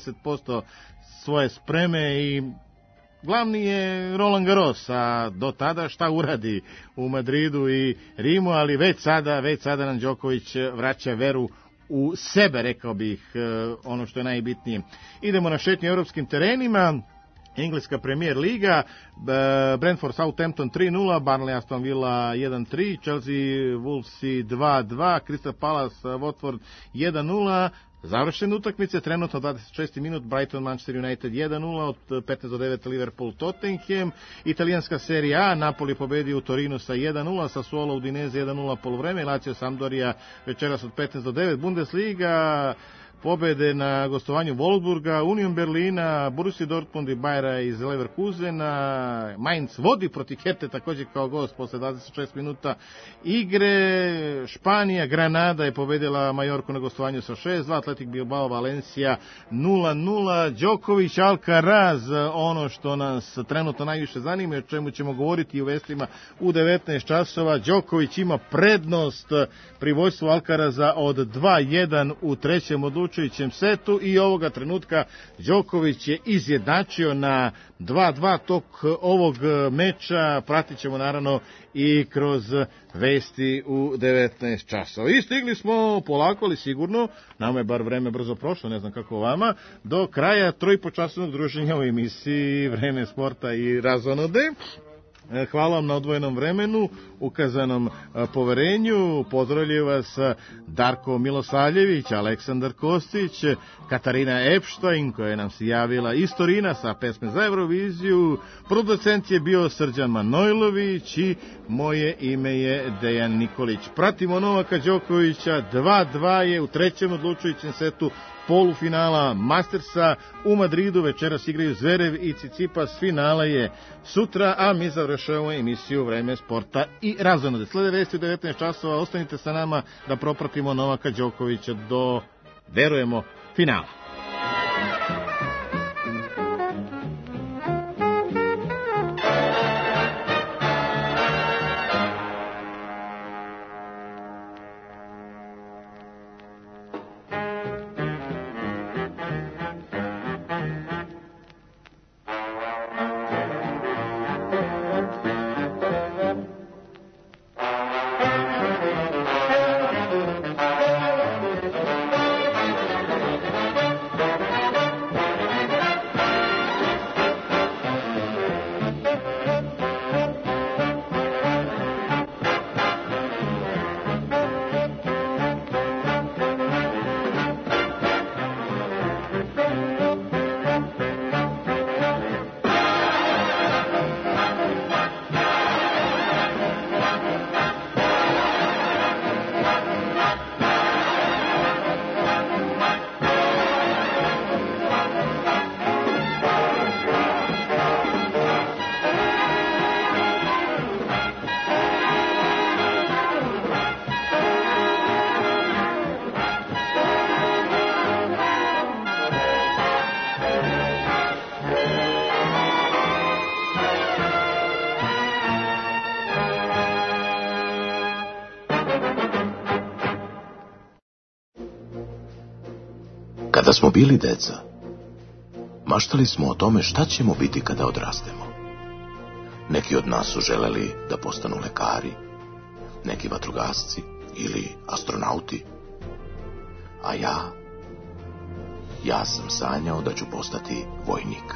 70% svoje spreme i glavni je Roland Garros, a do tada šta uradi u Madridu i Rimu, ali već sada nam Đoković vraća veru u sebe, rekao bih, ono što je najbitnije. Idemo na šetnje europskim terenima. Engleska Premier Liga, Brentford Southampton 3-0, Burnley Aston Villa 1-3, Chelsea Wolves 2-2, Crystal Palace Watford 1-0. Završene utakmice, trenutno 26. minut, Brighton Manchester United 1-0, od 15 do 9 Liverpool Tottenham. Italijanska serija A, Napoli pobedio u Torinu sa 1-0, Sassuolo Udinese 1-0 poluvreme, Lazio Sampdoria večeras od 15 do 9. Bundesliga, pobede na gostovanju Wolfsburga, Union Berlina, Borussia Dortmund i Bayera iz Leverkusena. Mainz vodi protiv Herte također kao gost posle 26 minuta igre. Španija, Granada je pobedila Majorku na gostovanju sa 6-2, Atletik Bilbao, Valencia 0-0, Đoković, Alcaraz, ono što nas trenutno najviše zanima, o čemu ćemo govoriti u vestima u 19 časova. Đoković ima prednost pri vođstvu Alcaraza od 2-1 u trećem odlučujućem setu i ovoga trenutka Đoković je izjednačio na 2-2 tok ovog meča. Pratit ćemo naravno i kroz vesti u 19 časova. I stigli smo polako, ali sigurno, nama je bar vreme brzo prošlo, ne znam kako vama, do kraja 3,5-časovnog druženja u emisiji Vreme sporta i razonode. Hvala vam na odvojenom vremenu, ukazanom poverenju. Pozdravljaju vas Darko Milosavljević, Aleksandar Kostić, Katarina Epštajn, koja je nam se javila iz Torina sa pesme za Euroviziju. Producent je bio Srđan Manojlović i moje ime je Dejan Nikolić. Pratimo Novaka Đokovića, 2-2 je u trećem odlučujućem setu polufinala Mastersa u Madridu. Večeras igraju Zverev i Cicipas, finala je sutra, a mi završavamo emisiju Vreme sporta i razonode. Slede vesti u 19 časova, ostanite sa nama da propratimo Novaka Đokovića do, verujemo, finala. Kada smo bili deca, maštali smo o tome šta ćemo biti kada odrastemo. Neki od nas su želeli da postanu lekari, neki vatrogasci ili astronauti. A ja sam sanjao da ću postati vojnik.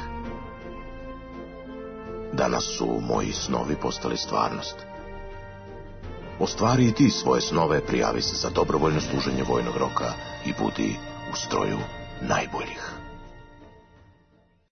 Danas su moji snovi postali stvarnost. Ostvari i ti svoje snove, prijavi se za dobrovoljno služenje vojnog roka i budi u stroju najboljih.